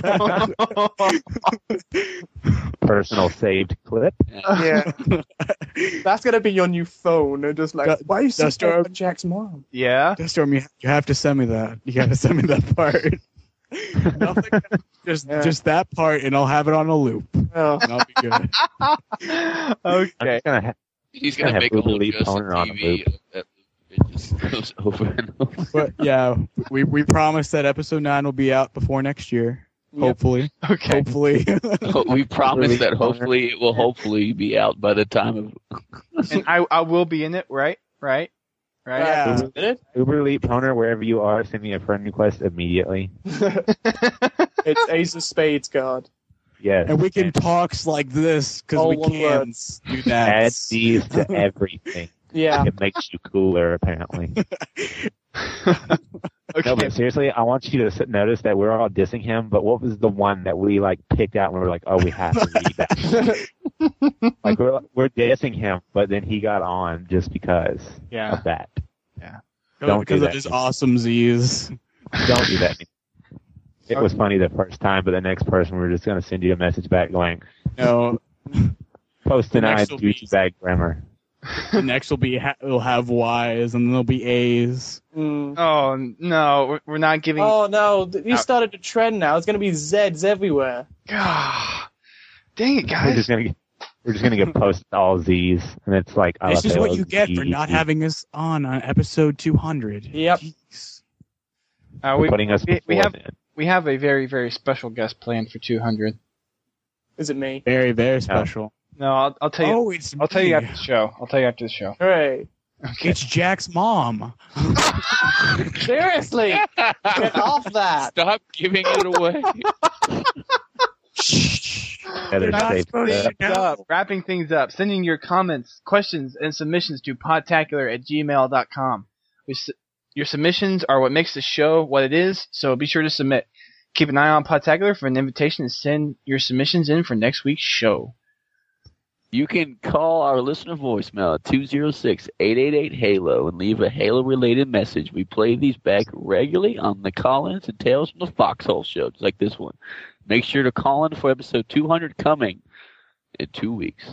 Personal saved clip. Yeah. That's gonna be your new phone. And just like, why are you so Dustorm. about Jack's mom? Yeah. Dustorm, you have to send me that. You got to send me that part. Nothing, just that part, and I'll have it on a loop. Oh. And I'll be good. Okay. He's gonna gonna make a have whole Boogaloo Justin Toner on a TV. That it just goes over and over. But yeah, we promised that episode 9 will be out before next year. Hopefully. Okay. Hopefully. We promise that hopefully it will hopefully be out by the time of. And I will be in it, right? Yeah. Uber Leap Honer, wherever you are, send me a friend request immediately. It's Ace of Spades card. Yes. And we can talk like this because All we one can words. do that. Add these to everything. Yeah. It makes you cooler, apparently. No, but seriously, I want you to notice that we're all dissing him, but what was the one that we picked out and we were like, oh, we have to read that? We're dissing him, but then he got on just because of that. Yeah. Don't because do of that. his awesome Z's. Don't do that. It was funny the first time, but the next person we're just going to send you a message back going, No. post denied next will be- douchebag grammar. The next will be it'll have Y's and then there'll be A's. Oh no, we're not giving. Oh no, you started a trend now. It's going to be Z's everywhere. Dang it, We're guys! just gonna get post all Z's, and it's like This is what you get for Z. not having us on episode 200. Yep. We putting us we before have then. we have a very, very special guest planned for 200. Is it me? Very, very special. No, I'll tell you. Oh, it's I'll tell you me. after the show. I'll tell you after the show. Hooray. It's Jack's mom. Seriously, get off that. Stop giving it away. Better safe than sorry. Wrapping things up, sending your comments, questions, and submissions to podtacular@gmail.com. Your submissions are what makes the show what it is, so be sure to submit. Keep an eye on Podtacular for an invitation to send your submissions in for next week's show. You can call our listener voicemail at 206-888-HALO and leave a Halo-related message. We play these back regularly on the call-ins and Tales from the Foxhole show, just like this one. Make sure to call in for episode 200 coming in 2 weeks.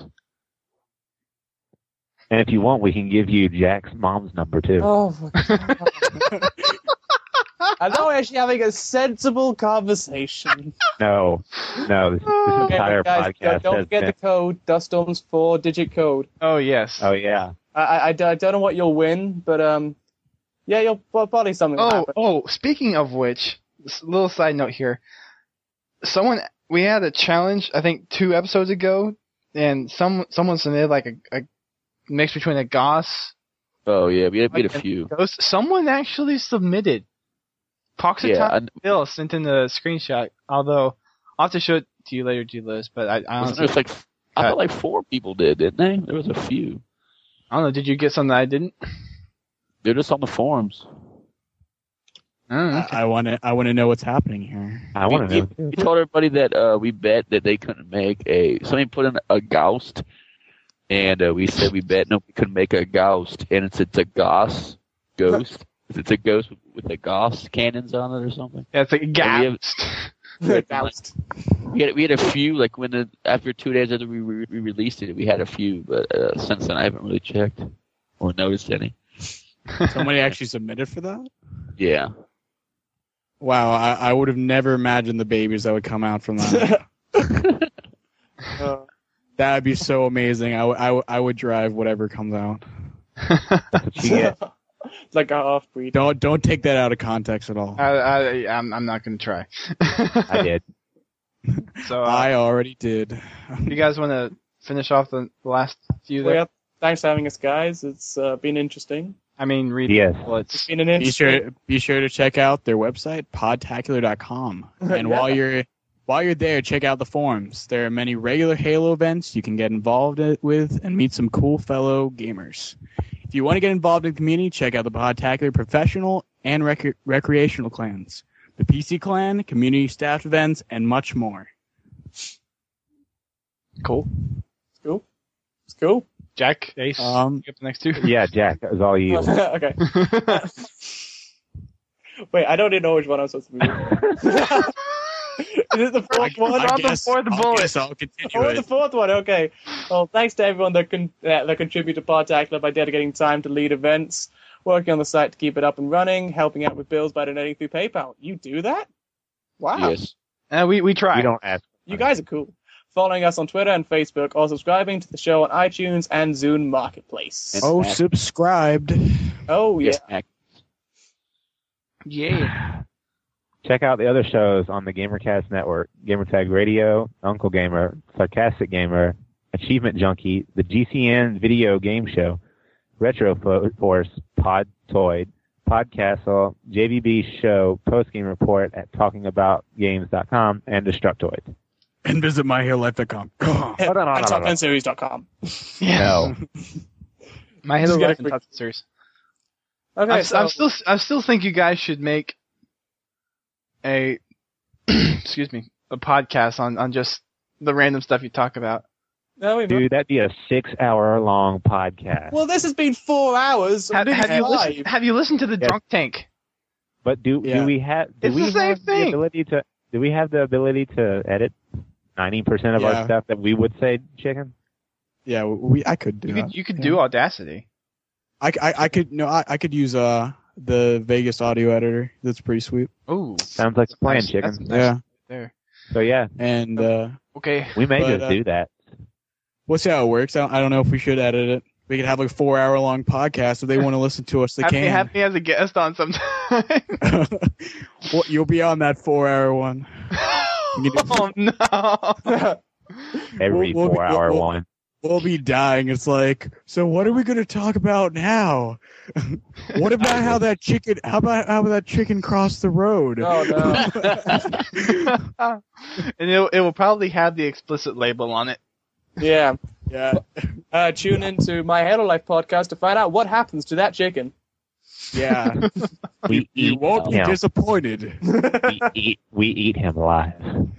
And if you want, we can give you Jack's mom's number too. Oh my God. I know we're actually having a sensible conversation. No. This entire guys, podcast don't has forget been. the code, Duststorm's 4-digit code. Oh, yes. Oh yeah. I don't know what you'll win, but yeah, you'll probably something will happen. Speaking of which, a little side note here. We had a challenge, I think 2 episodes ago, and someone submitted like a mix between a Goss. Oh yeah, we had a few. Ghost. Someone actually submitted. Poxaton Bill sent in a screenshot, although I'll have to show it to you later, G-Liz, but I honestly... I felt like 4 people did, didn't they? There was a few. I don't know, did you get something that I didn't? They're just on the forums. I want to know what's happening here. I want to know. We told everybody that we bet that they couldn't make somebody put in a Ghost, and we said we bet nobody could make a Ghost, and it's a Ghost. It's a ghost with a Gauss cannons on it or something. Yeah, it's like a Ghost. We had a few, like after 2 days after we released it, we had a few, but since then I haven't really checked or noticed any. Somebody actually submitted for that? Yeah. Wow, I would have never imagined the babies that would come out from that. That would be so amazing. I would drive whatever comes out. That's what you get. It's like an off-breed. Don't take that out of context at all. I'm not going to try. I did. So I already did. You guys want to finish off the last few there? Well, yeah, thanks for having us, guys. It's been interesting. I mean, read Yes. It's been an interesting... Be sure to check out their website, podtacular.com. And while you're there, check out the forums. There are many regular Halo events you can get involved with and meet some cool fellow gamers. If you want to get involved in the community, check out the Podtacular professional and recreational clans, the PC clan, community staff events, and much more. Cool. It's cool. Jack, Ace, you get the next 2? Yeah, Jack, that was all you. Okay. Wait, I don't even know which one I'm supposed to be doing. Is it the fourth one? I guess I'll continue Oh, it. the fourth one. Okay. Well, thanks to everyone that contribute to Podtacular by dedicating time to lead events, working on the site to keep it up and running, helping out with bills by donating through PayPal. You do that? Wow. Yes. We try. We don't ask. You guys are cool. Following us on Twitter and Facebook, or subscribing to the show on iTunes and Zune Marketplace. Subscribed. Oh, yeah. Yes, Yeah. Check out the other shows on the GamerCast Network: Gamertag Radio, Uncle Gamer, Sarcastic Gamer, Achievement Junkie, the GCN Video Game Show, Retro Force, Podtoid, Podcastle, JVB Show, Post Game Report at TalkingAboutGames.com, and Destructoid. And visit myhillolife.com. And TopNSeries.com. No. My Halo Life and Top 10 Series. Okay, I still think you guys should make a excuse me, a podcast on just the random stuff you talk about. No, Dude, that'd be a 6-hour-long podcast. Well, this has been 4 hours. Have you listened to the Drunk Tank? But do we have the ability to edit 90% of our stuff that we would say, Chicken? Yeah, I could do that. You could do Audacity. I could use the Vegas audio editor. That's pretty sweet. Ooh, sounds like a plan, Chicken. Yeah. There. So yeah, and okay, we may just do that. We'll see how it works. I don't know if we should edit it. We could have like a 4-hour-long podcast. If they want to listen to us, they can. Have me as a guest on sometime. Well, you'll be on that 4-hour one. Oh no! Every 4-hour one. We'll be dying. It's like, so what are we going to talk about now? What about how that chicken? How that chicken crossed the road? Oh no! And it will probably have the explicit label on it. Yeah. Tune into My Halo Life podcast to find out what happens to that chicken. Yeah. You won't be disappointed. We eat him live.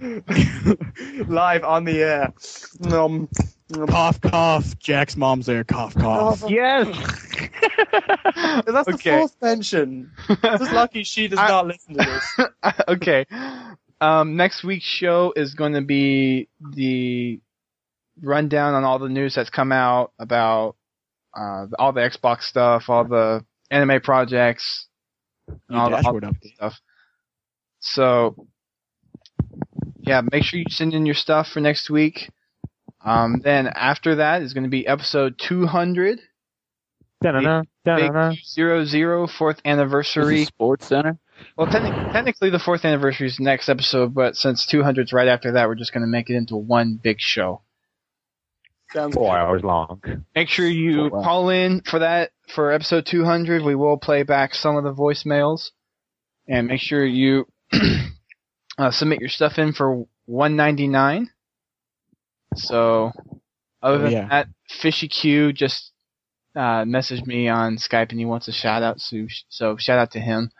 Live on the air. Cough, cough. Jack's mom's there. Cough, cough. Yes. That's the fourth mention. Just lucky she does not listen to this. Okay. Next week's show is going to be the rundown on all the news that's come out about all the Xbox stuff, all the anime projects, and all the stuff. So, yeah, make sure you send in your stuff for next week. Then after that is going to be episode 200. Da-na-na, da-na-na. Big 00 4th anniversary. Sports Center? Well, technically the 4th anniversary is next episode, but since 200's right after that, we're just going to make it into one big show. Sounds 4 hours long. Make sure you call in for that for episode 200. We will play back some of the voicemails, and make sure you submit your stuff in for $1.99. So, other than that, Fishy Q just messaged me on Skype and he wants a shout out. So shout out to him.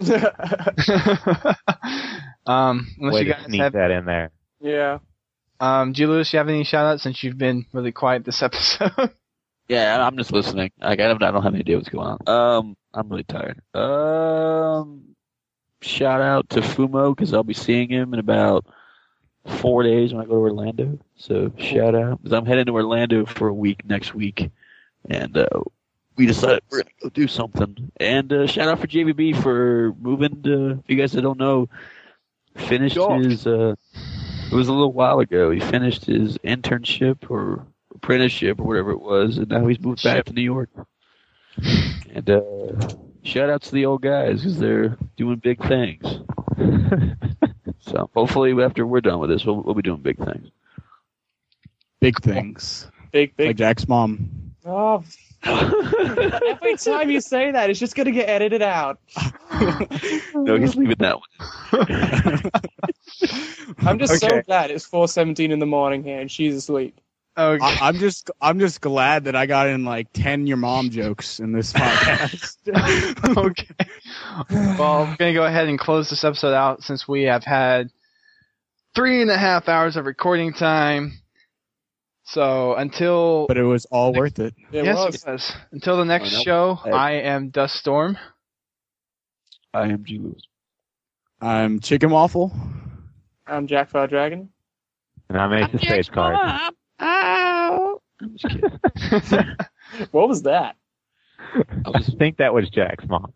Unless you guys sneak have that in there. Yeah. G. Lewis, you have any shout outs since you've been really quiet this episode? Yeah, I'm just listening. I don't have any idea what's going on. I'm really tired. Shout out to Fumo because I'll be seeing him in about 4 days when I go to Orlando. So shout out because I'm heading to Orlando for a week next week, and we decided we're gonna go do something. And shout out for JVB for moving to. If you guys that don't know, finished his. It was a little while ago. He finished his internship or apprenticeship or whatever it was, and now he's moved back to New York. And shout out to the old guys because they're doing big things. So hopefully after we're done with this, we'll be doing big things. Big things. Big. Like Jack's mom. Oh. Every time you say that, it's just going to get edited out. No, he's leaving that one. I'm just so glad it's 4:17 in the morning here and she's asleep. Okay. I'm just glad that I got in like 10 your mom jokes in this podcast. Okay. Well, I'm going to go ahead and close this episode out since we have had 3.5 hours of recording time. So until... But it was all worth it. It was. Until the next show, I am Dust Storm. I am G. Lewis. I'm Chicken Waffle. I'm Jack Fire Dragon. And I'm Ace of Space Card. I'm just kidding. What was that? I think that was Jack's mom.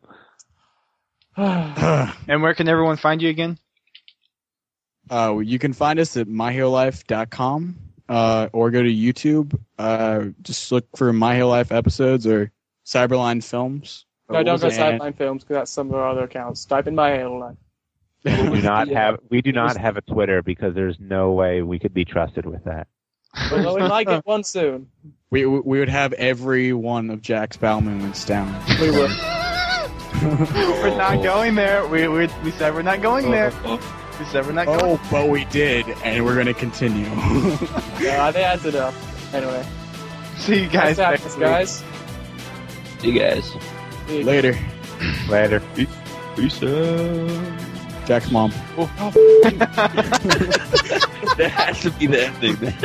And where can everyone find you again? You can find us at myheallife.com or go to YouTube. Just look for My Heal Life episodes or Cyberline Films. No, don't go Cyberline Films because that's some of our other accounts. Type in My Halo Life. We do not have a Twitter because there's no way we could be trusted with that. Well, we might get one soon. We would have every one of Jack's bowel movements down. We would. We're not going there. We said we're not going there. We said we're not going. Oh, but we did, and we're going to continue. Yeah, I think that's enough. Anyway. See you guys Thanks, next guys. See you guys. Later. Later. Peace out. Jack's mom. Oh. That has to be the ending, man.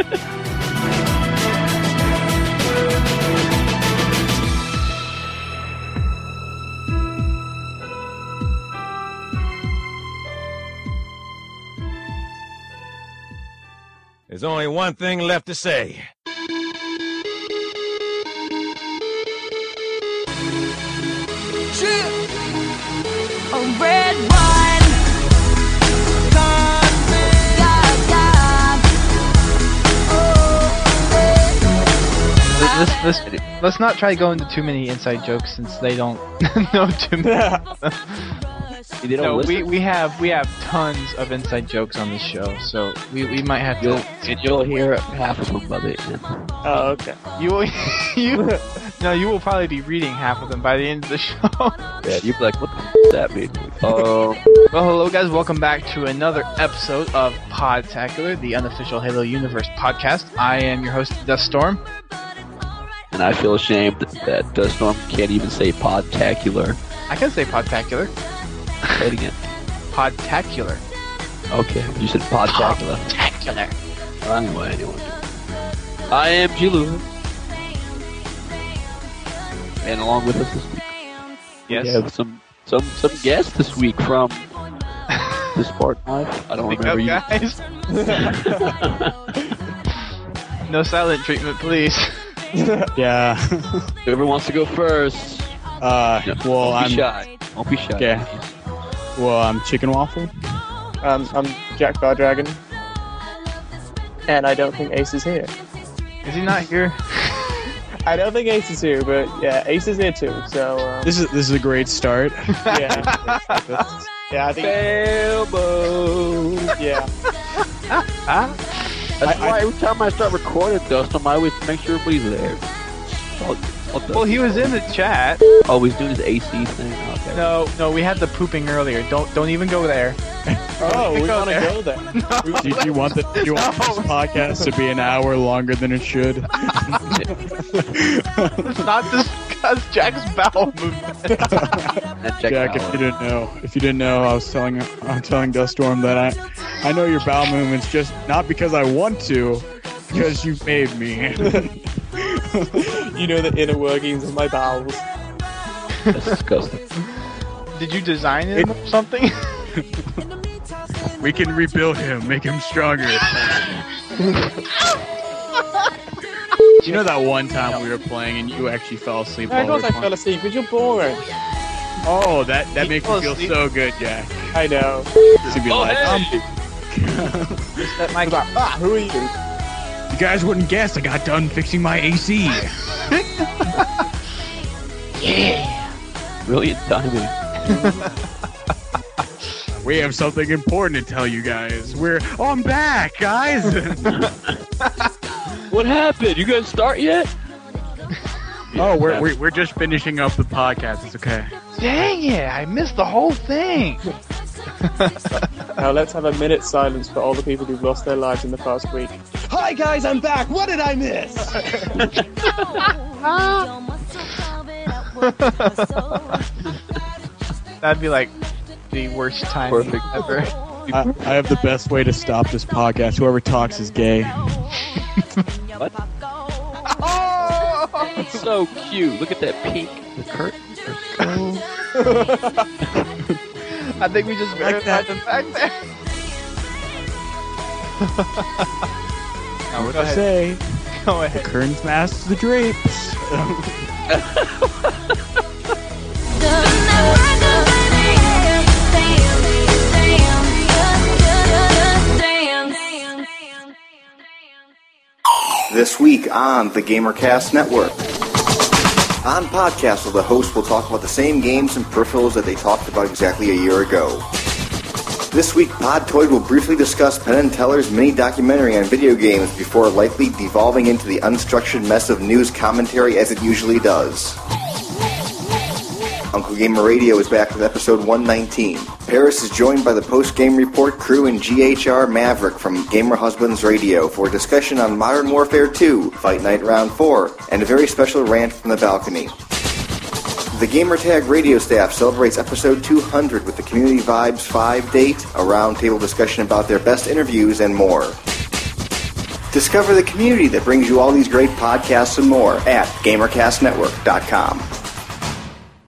There's only one thing left to say. A red wine. Let's not try to go into too many inside jokes since they don't know too many. No, we have tons of inside jokes on this show, so we might have to. You'll hear half of them by the end. Oh, okay. You will probably be reading half of them by the end of the show. Yeah, you'll be like, what the f*** that mean? Well, hello guys, welcome back to another episode of Podtacular, the unofficial Halo Universe podcast. I am your host, Duststorm. And I feel ashamed that Duststorm can't even say Podtacular. I can say Podtacular. Say it again. Podtacular. Okay, you said Podtacular. Podtacular. Well, anyway. I am G. Lewis. And along with us this week, yes, we have some guests this week from the Spartan Life. I don't remember you guys. No silent treatment, please. Yeah. Whoever wants to go first. Well, don't be shy. Don't be shy. Okay. Well, I'm Chicken Waffle. I'm Jack Bardragon. And I don't think Ace is here. Is he not here? I don't think Ace is here, but yeah, Ace is here too. So this is a great start. Yeah. Yeah, I think. Elbow. Yeah. That's why every time I start recording Dustin, I always make sure everybody's there. Well, he was in the chat. Oh, he's doing his AC thing. Okay. No, we had the pooping earlier. Don't even go there. Oh, we want to go there. Do you want this podcast to be an hour longer than it should? Let's not discuss Jack's bowel movement. Jack, if you didn't know, I'm telling Duststorm that I know your bowel movements just not because I want to, because you've made me. You know the inner workings of my bowels. That's disgusting. Did you design it or something? We can rebuild him, make him stronger. Do you know that one time we were playing and you actually fell asleep? Of course I fell asleep, because you're boring. Oh, that makes me feel so good, Jack. I know. To be like, who are you? You guys wouldn't guess I got done fixing my AC. Yeah. Brilliant timing. We have something important to tell you guys. I'm back, guys. What happened? You guys start yet? Oh, we're just finishing up the podcast. It's okay. Dang it! I missed the whole thing. Now let's have a minute's silence for all the people who've lost their lives in the past week. Hi guys, I'm back. What did I miss? That'd be like the worst time ever. I have the best way to stop this podcast. Whoever talks is gay. What? Oh! It's so cute. Look at that pink. The curtains are so... I think we just verified the fact there. What to say? Go ahead. The curtains mask the drapes. This week on the GamerCast Network. On Podcastle, the host will talk about the same games and peripherals that they talked about exactly a year ago. This week, Podtoid will briefly discuss Penn & Teller's mini-documentary on video games before likely devolving into the unstructured mess of news commentary as it usually does. Uncle Gamer Radio is back with episode 119. Paris is joined by the post-game report crew and GHR Maverick from Gamer Husbands Radio for a discussion on Modern Warfare 2, Fight Night Round 4, and a very special rant from the balcony. The Gamertag radio staff celebrates episode 200 with the Community Vibes 5 date, a roundtable discussion about their best interviews, and more. Discover the community that brings you all these great podcasts and more at GamerCastNetwork.com.